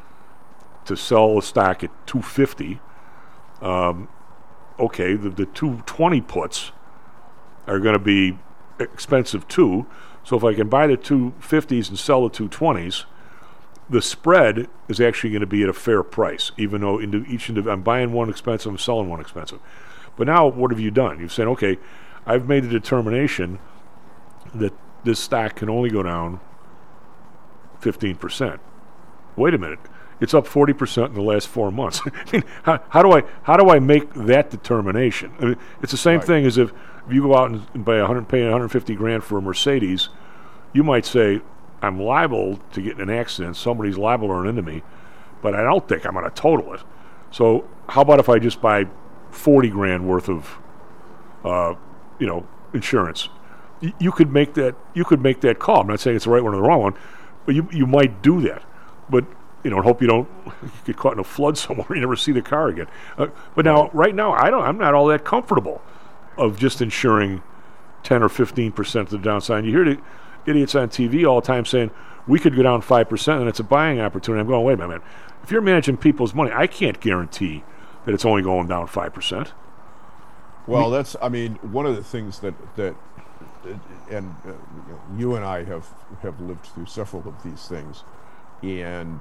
to sell a stock at two fifty, um, okay, the the two twenty puts are going to be expensive too. So if I can buy the two fifties and sell the two twenties, the spread is actually going to be at a fair price, even though into each indiv- I'm buying one expensive, I'm selling one expensive. But now what have you done? You've said, okay, I've made a determination that this stock can only go down fifteen percent. Wait a minute. It's up forty percent in the last four months. I mean, how, how do I how do I make that determination? I mean, it's the same right. thing as if, if you go out and, and buy one hundred, pay one hundred fifty grand for a Mercedes, you might say, I'm liable to get in an accident. Somebody's liable to run into me, but I don't think I'm going to total it. So how about if I just buy forty grand worth of, uh, you know, insurance? Y- you could make that. You could make that call. I'm not saying it's the right one or the wrong one, but you you might do that. But you know, hope you don't get caught in a flood somewhere. You never see the car again. Uh, but now, right now, I don't. I'm not all that comfortable of just insuring ten or fifteen percent of the downside. You hear the idiots on T V all the time saying we could go down five percent and it's a buying opportunity. I'm going, wait a minute, man. If you're managing people's money, I can't guarantee that it's only going down five percent. Well, that's. I mean, one of the things that that, and uh, you know, you and I have have lived through several of these things, and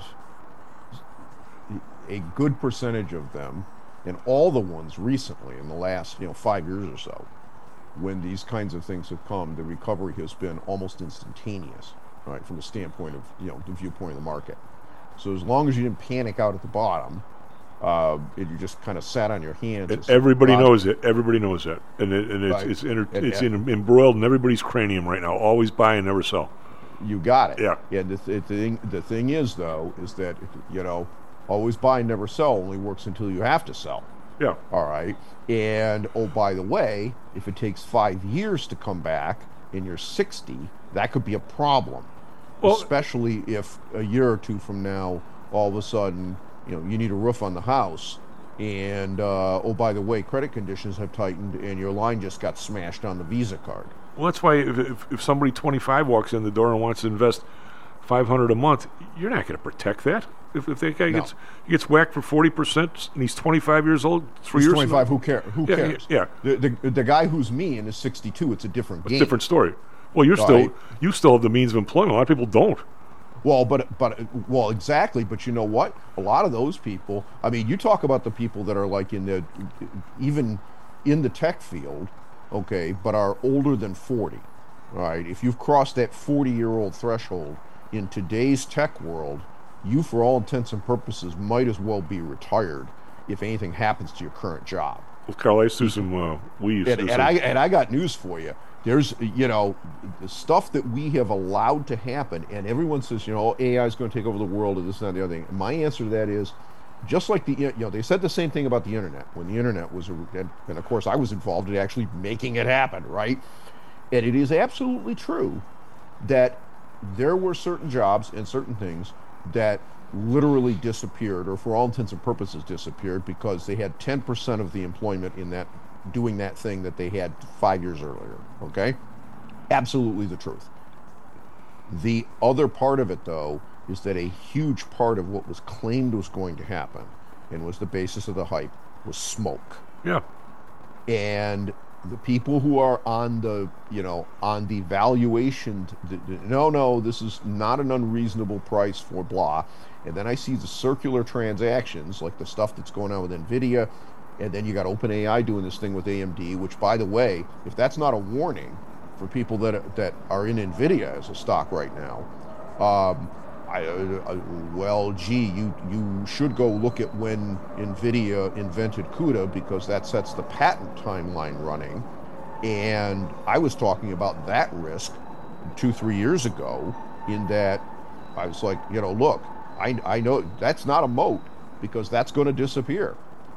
a good percentage of them, and all the ones recently in the last you know five years or so, when these kinds of things have come, the recovery has been almost instantaneous, right, from the standpoint of you know the viewpoint of the market. So as long as you didn't panic out at the bottom, uh, and you just kind of sat on your hands. And everybody bottom. knows it. Everybody knows that, and, it, and it's right. it's, inter- and, it's and, in, embroiled in everybody's cranium right now. Always buy and never sell. You got it. Yeah. Yeah. The, th- the thing the thing is though is that you know always buy and never sell only works until you have to sell. Yeah. All right. And oh, by the way, if it takes five years to come back and you're sixty, that could be a problem. Well, especially if a year or two from now, all of a sudden, you know, you need a roof on the house, and uh, oh, by the way, credit conditions have tightened, and your line just got smashed on the Visa card. Well, that's why if if, if somebody twenty-five walks in the door and wants to invest five hundred a month, you're not going to protect that. If, if that guy no. gets he gets whacked for forty percent and he's twenty-five years old, three he's years twenty-five. Who cares? Who yeah, cares? Yeah. The, the the guy who's me and is sixty-two. It's a different It's game. a different story. Well, you're All still right. you still have the means of employment. A lot of people don't. Well, but but well, exactly. But you know what? A lot of those people. I mean, you talk about the people that are like in the even in the tech field, okay, but are older than forty. All right. If you've crossed that forty-year-old threshold in today's tech world, you, for all intents and purposes, might as well be retired if anything happens to your current job. Well, Carl, I used to do some uh, we used And, to do and some, I and I got news for you. There's, you know, the stuff that we have allowed to happen, and everyone says, you know, A I is going to take over the world, and this and that, and the other thing. My answer to that is, just like the, you know, they said the same thing about the internet when the internet was, and, and of course I was involved in actually making it happen, right? And it is absolutely true that there were certain jobs and certain things that literally disappeared, or for all intents and purposes disappeared, because they had ten percent of the employment in that, doing that thing that they had five years earlier, okay? Absolutely the truth. The other part of it, though, is that a huge part of what was claimed was going to happen, and was the basis of the hype, was smoke. Yeah. And the people who are on the, you know, on the valuation, th- th- no, no, this is not an unreasonable price for blah. And then I see the circular transactions, like the stuff that's going on with NVIDIA, and then you got OpenAI doing this thing with A M D, which, by the way, if that's not a warning for people that that are in NVIDIA as a stock right now, um, I, uh, well, gee, you you should go look at when NVIDIA invented CUDA because that sets the patent timeline running. And I was talking about that risk two, three years ago in that I was like, you know, look, I, I know that's not a moat because that's going to disappear.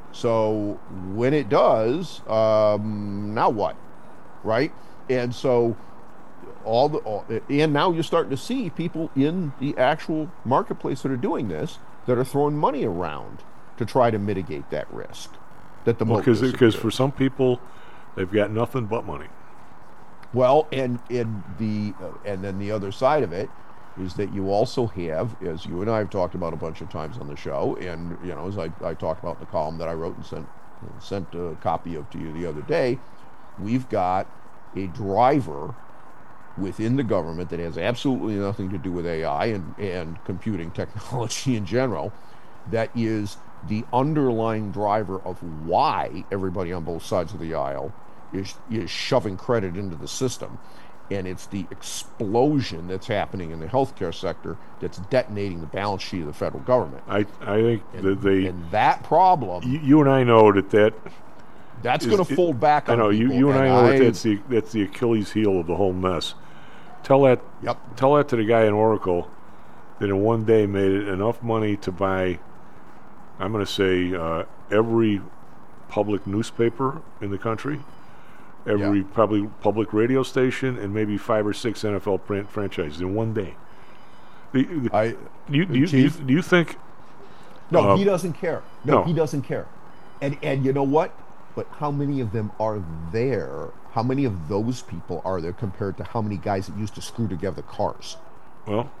So when it does, um, now what, right? And so all the, all, and now you're starting to see people in the actual marketplace that are doing this, that are throwing money around to try to mitigate that risk. That the moat because because disappears. for some people, they've got nothing but money. Well, and and the uh, and then the other side of it is that you also have, as you and I have talked about a bunch of times on the show, and you know, as I, I talked about in the column that I wrote and sent sent a copy of to you the other day, we've got a driver within the government that has absolutely nothing to do with A I and, and computing technology in general, that is the underlying driver of why everybody on both sides of the aisle is is shoving credit into the system. And it's the explosion that's happening in the healthcare sector that's detonating the balance sheet of the federal government. I I think and, that they and that problem. You, you and I know that that that's going to fold back. I on know you. people, You and, and I know I, that that's the that's the Achilles heel of the whole mess. Tell that. Yep. Tell that to the guy in Oracle that in one day made it enough money to buy. I'm going to say uh, every public newspaper in the country. Every yeah. probably public radio station and maybe five or six N F L fran- franchises in one day. The, the, I, do, you, do, you, do, you, do you think? No, uh, he doesn't care. No, no, he doesn't care. And and you know what? But how many of them are there? How many of those people are there compared to how many guys that used to screw together cars? Well,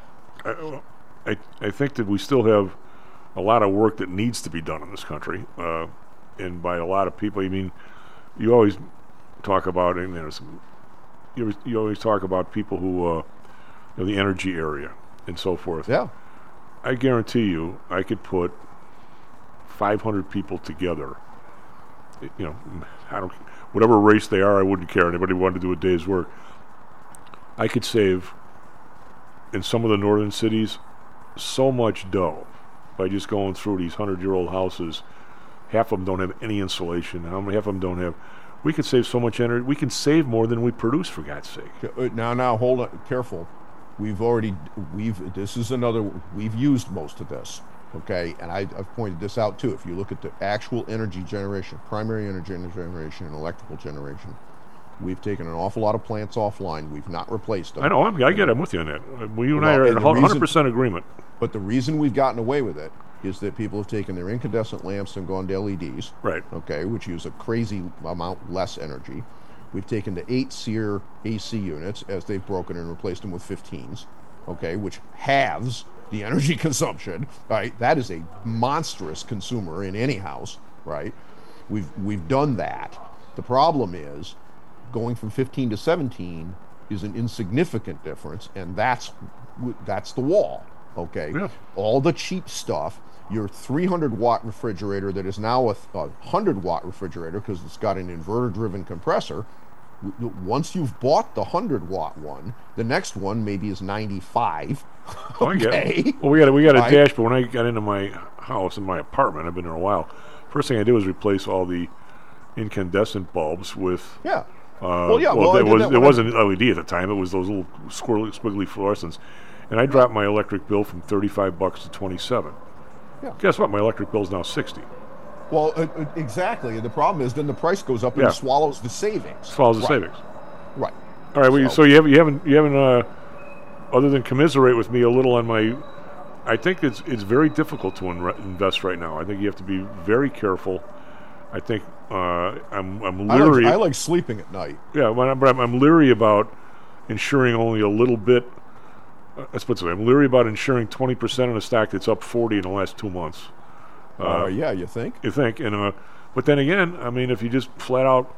I, I, I think that we still have a lot of work that needs to be done in this country, uh, and by a lot of people, I mean, you always talk about, and there's, you, always, you always talk about people who, uh, you know, the energy area and so forth. Yeah. I guarantee you, I could put five hundred people together. You know, I don't, whatever race they are, I wouldn't care. Anybody who wanted to do a day's work, I could save in some of the northern cities so much dough by just going through these hundred-year-old houses. Half of them don't have any insulation. How many? Half of them don't have. We could save so much energy. We can save more than we produce, for God's sake. Now, now, hold on, careful. We've already, we've. This is another. We've used most of this, okay? And I, I've pointed this out too. If you look at the actual energy generation, primary energy generation, and electrical generation, we've taken an awful lot of plants offline. We've not replaced them. I know. I'm, I get. I'm with you on that. Well, you and well, I are and in one hundred percent reason, agreement. But the reason we've gotten away with it is that people have taken their incandescent lamps and gone to L E Ds, right? Okay, which use a crazy amount less energy. We've taken the eight SEER A C units as they've broken and replaced them with fifteens, okay, which halves the energy consumption. Right, that is a monstrous consumer in any house, right? We've we've done that. The problem is going from fifteen to seventeen is an insignificant difference, and that's that's the wall. Okay, yeah. All the cheap stuff. Your three hundred watt refrigerator that is now a, a one hundred watt refrigerator because it's got an inverter driven compressor. W- once you've bought the one hundred watt one, the next one maybe is ninety-five. Oh, I get okay. it. Well, we got a, we got a I, dash, but when I got into my house, in my apartment, I've been there a while, first thing I did was replace all the incandescent bulbs with... Yeah. Uh, well, yeah. Well, it, was, it wasn't I, L E D at the time. It was those little squirrely, squiggly fluorescents. And I dropped my electric bill from thirty-five bucks to twenty-seven. Yeah. Guess what? My electric bill is now sixty. Well, uh, uh, exactly. And the problem is then the price goes up and yeah. it swallows the savings. Swallows the right. savings. Right. All right. Well, so, so you haven't, you haven't, you haven't, uh, other than commiserate with me a little on my, I think it's it's very difficult to in- invest right now. I think you have to be very careful. I think uh, I'm I'm leery. I like, I like sleeping at night. Yeah, but I'm, but I'm, I'm leery about insuring only a little bit. Uh, let's put it this way. I'm leery about insuring twenty percent of a stock that's up forty in the last two months. Uh, uh, yeah, you think? You think, and uh, but then again, I mean, if you just flat out,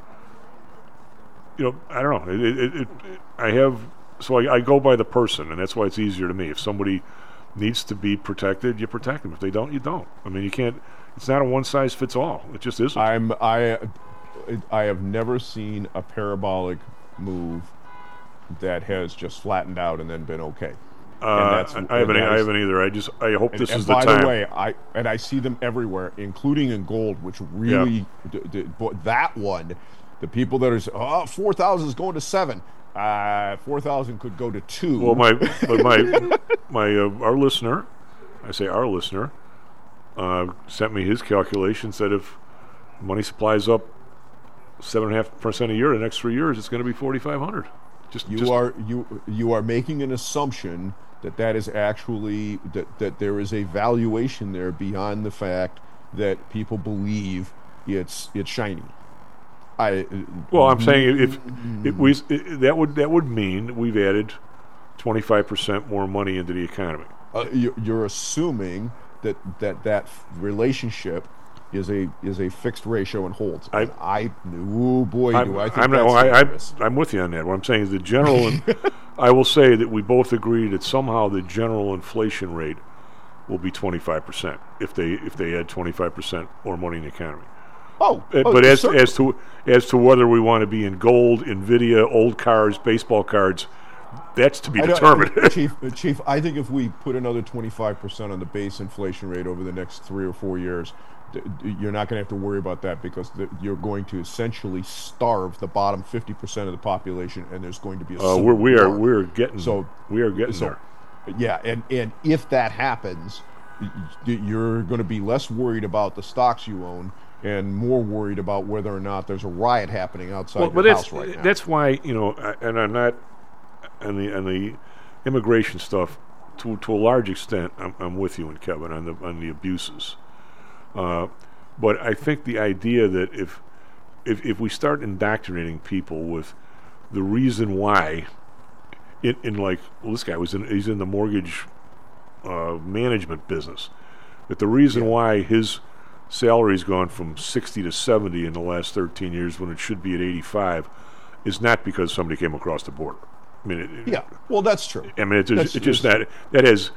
you know, I don't know. It, it, it, it, I have, so I, I go by the person, and that's why it's easier to me. If somebody needs to be protected, you protect them. If they don't, you don't. I mean, you can't. It's not a one size fits all. It just isn't. I'm I I have never seen a parabolic move that has just flattened out and then been okay. Uh, that's, I haven't. I haven't either. I just. I hope and, this and is the by time. By the way, I and I see them everywhere, including in gold, which really Yeah. d- d- that one. The people that are oh four thousand is going to seven. Uh, four thousand could go to two. Well, my but my my uh, our listener, I say our listener, uh, sent me his calculation. Said if money supply is up seven and a half percent a year the next three years, it's going to be forty five hundred. Just you just, are you you are making an assumption that that is actually that that there is a valuation there beyond the fact that people believe it's it's shiny. I well, I'm saying if, if we it, that would that would mean we've added twenty-five percent more money into the economy. Uh, you, you're assuming that that that relationship is a is a fixed ratio and holds. I, I oh boy, I'm, do I think I'm that's not, I, dangerous. I, I'm with you on that. What I'm saying is the general. and I will say that we both agree that somehow the general inflation rate will be twenty-five percent if they if they add twenty-five percent more money in the economy. Oh, Uh, oh, but as certainly. as to as to whether we want to be in gold, Nvidia, old cars, baseball cards, that's to be I don't- determined. Chief, uh, Chief, I think if we put another twenty-five percent on the base inflation rate over the next three or four years, d- d- you're not going to have to worry about that because the, you're going to essentially starve the bottom fifty percent of the population, and there's going to be a Uh, civil we're, we are war. we're getting So- we are getting so- there. Yeah, and, and if that happens, y- y- you're going to be less worried about the stocks you own and more worried about whether or not there's a riot happening outside Well, your but that's house right now. that's why you know, I- and I'm not, and the and the immigration stuff to to a large extent, I'm, I'm with you and Kevin on the on the abuses, uh, but I think the idea that if if if we start indoctrinating people with the reason why, in, in like well, this guy was in he's in the mortgage uh, management business, that the reason why his salary's gone from sixty to seventy in the last thirteen years when it should be at eighty-five is not because somebody came across the border. I mean, it, yeah, well, that's true. I mean, it's, That's- it's just that that is.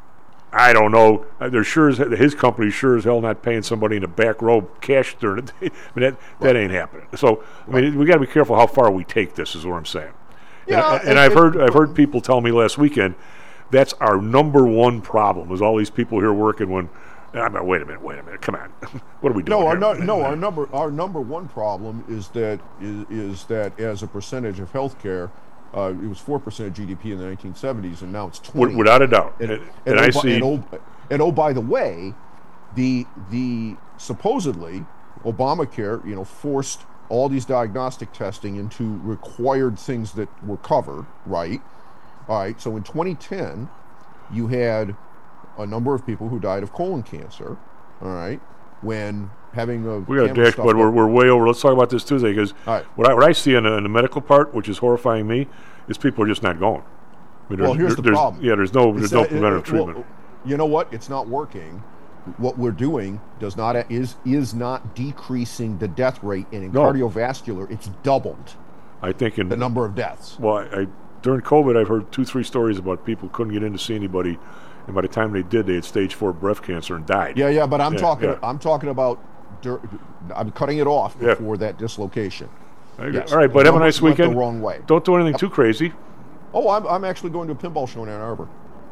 I don't know. Uh, They're sure as his company sure as hell not paying somebody in the back row cash during the day. I mean, that that ain't happening. So I mean, we got to be careful how far we take this. Is what I'm saying. Yeah, and, and, and- I've and- heard I've heard people tell me last weekend that's our number one problem is all these people here working when. I'm not, wait a minute, wait a minute, come on. What are we doing No, our here? no, no, our number our number one problem is that is, is that as a percentage of healthcare, uh, it was four percent of G D P in the nineteen seventies, and now it's twenty. Wi- Without a doubt. And, And, and, and oh, I by- see. And oh, and oh, by the way, the the supposedly Obamacare, you know, forced all these diagnostic testing into required things that were covered, right? All right. So in twenty ten, you had a number of people who died of colon cancer, all right, when having a We got a camera dash, stuff but we're, up- we're way over. Let's talk about this Tuesday because All right. what I what I see in the, in the medical part, which is horrifying me, is people are just not going. I mean, Well, there's- here's there- the there's- problem. Yeah, there's no It's there's no that- preventative it- well, treatment. You know what? It's not working. What we're doing does not is is not decreasing the death rate, and in No. cardiovascular, it's doubled I think in the number of deaths. well, I, I during COVID, I've heard two three stories about people couldn't get in to see anybody, and by the time they did, they had stage four breast cancer and died. Yeah, yeah, but I'm Yeah, talking. yeah. I'm talking about. dur- I'm cutting it off Yeah. before that dislocation. I agree. Yes, All right, but the have a numbers nice went weekend. the wrong way. Don't do anything too crazy. Oh, I'm I'm actually going to a pinball show in Ann Arbor.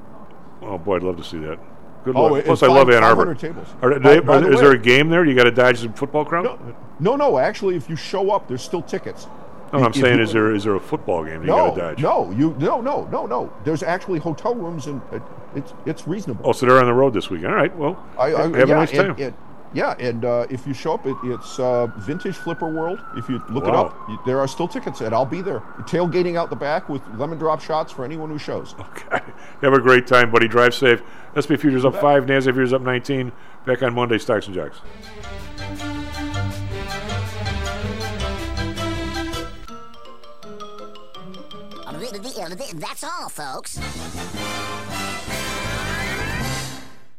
Oh boy, I'd love to see that. Good Oh, luck. it's Plus, I five- love Ann Arbor. five hundred tables. Are, By- they, by are, the is way- there a game there? You got to dodge the football crowd? No, no, no. Actually, if you show up, there's still tickets. No, I'm If saying, you- is there is there a football game you no, got to dodge? no, you no, no, no, no. There's actually hotel rooms, and it, it's it's reasonable. Oh, so they're on the road this weekend. All right, well, I, I, have yeah, a nice time. and, and, yeah, and uh, if you show up, it, it's uh, Vintage Flipper World. If you look it Wow. up, you, there are still tickets, and I'll be there. Tailgating out the back with lemon drop shots for anyone who shows. Okay. Have a great time, buddy. Drive safe. S and P Futures up five, NASDAQ Futures up nineteen. Back on Monday, Stocks and Jocks. That's all, folks.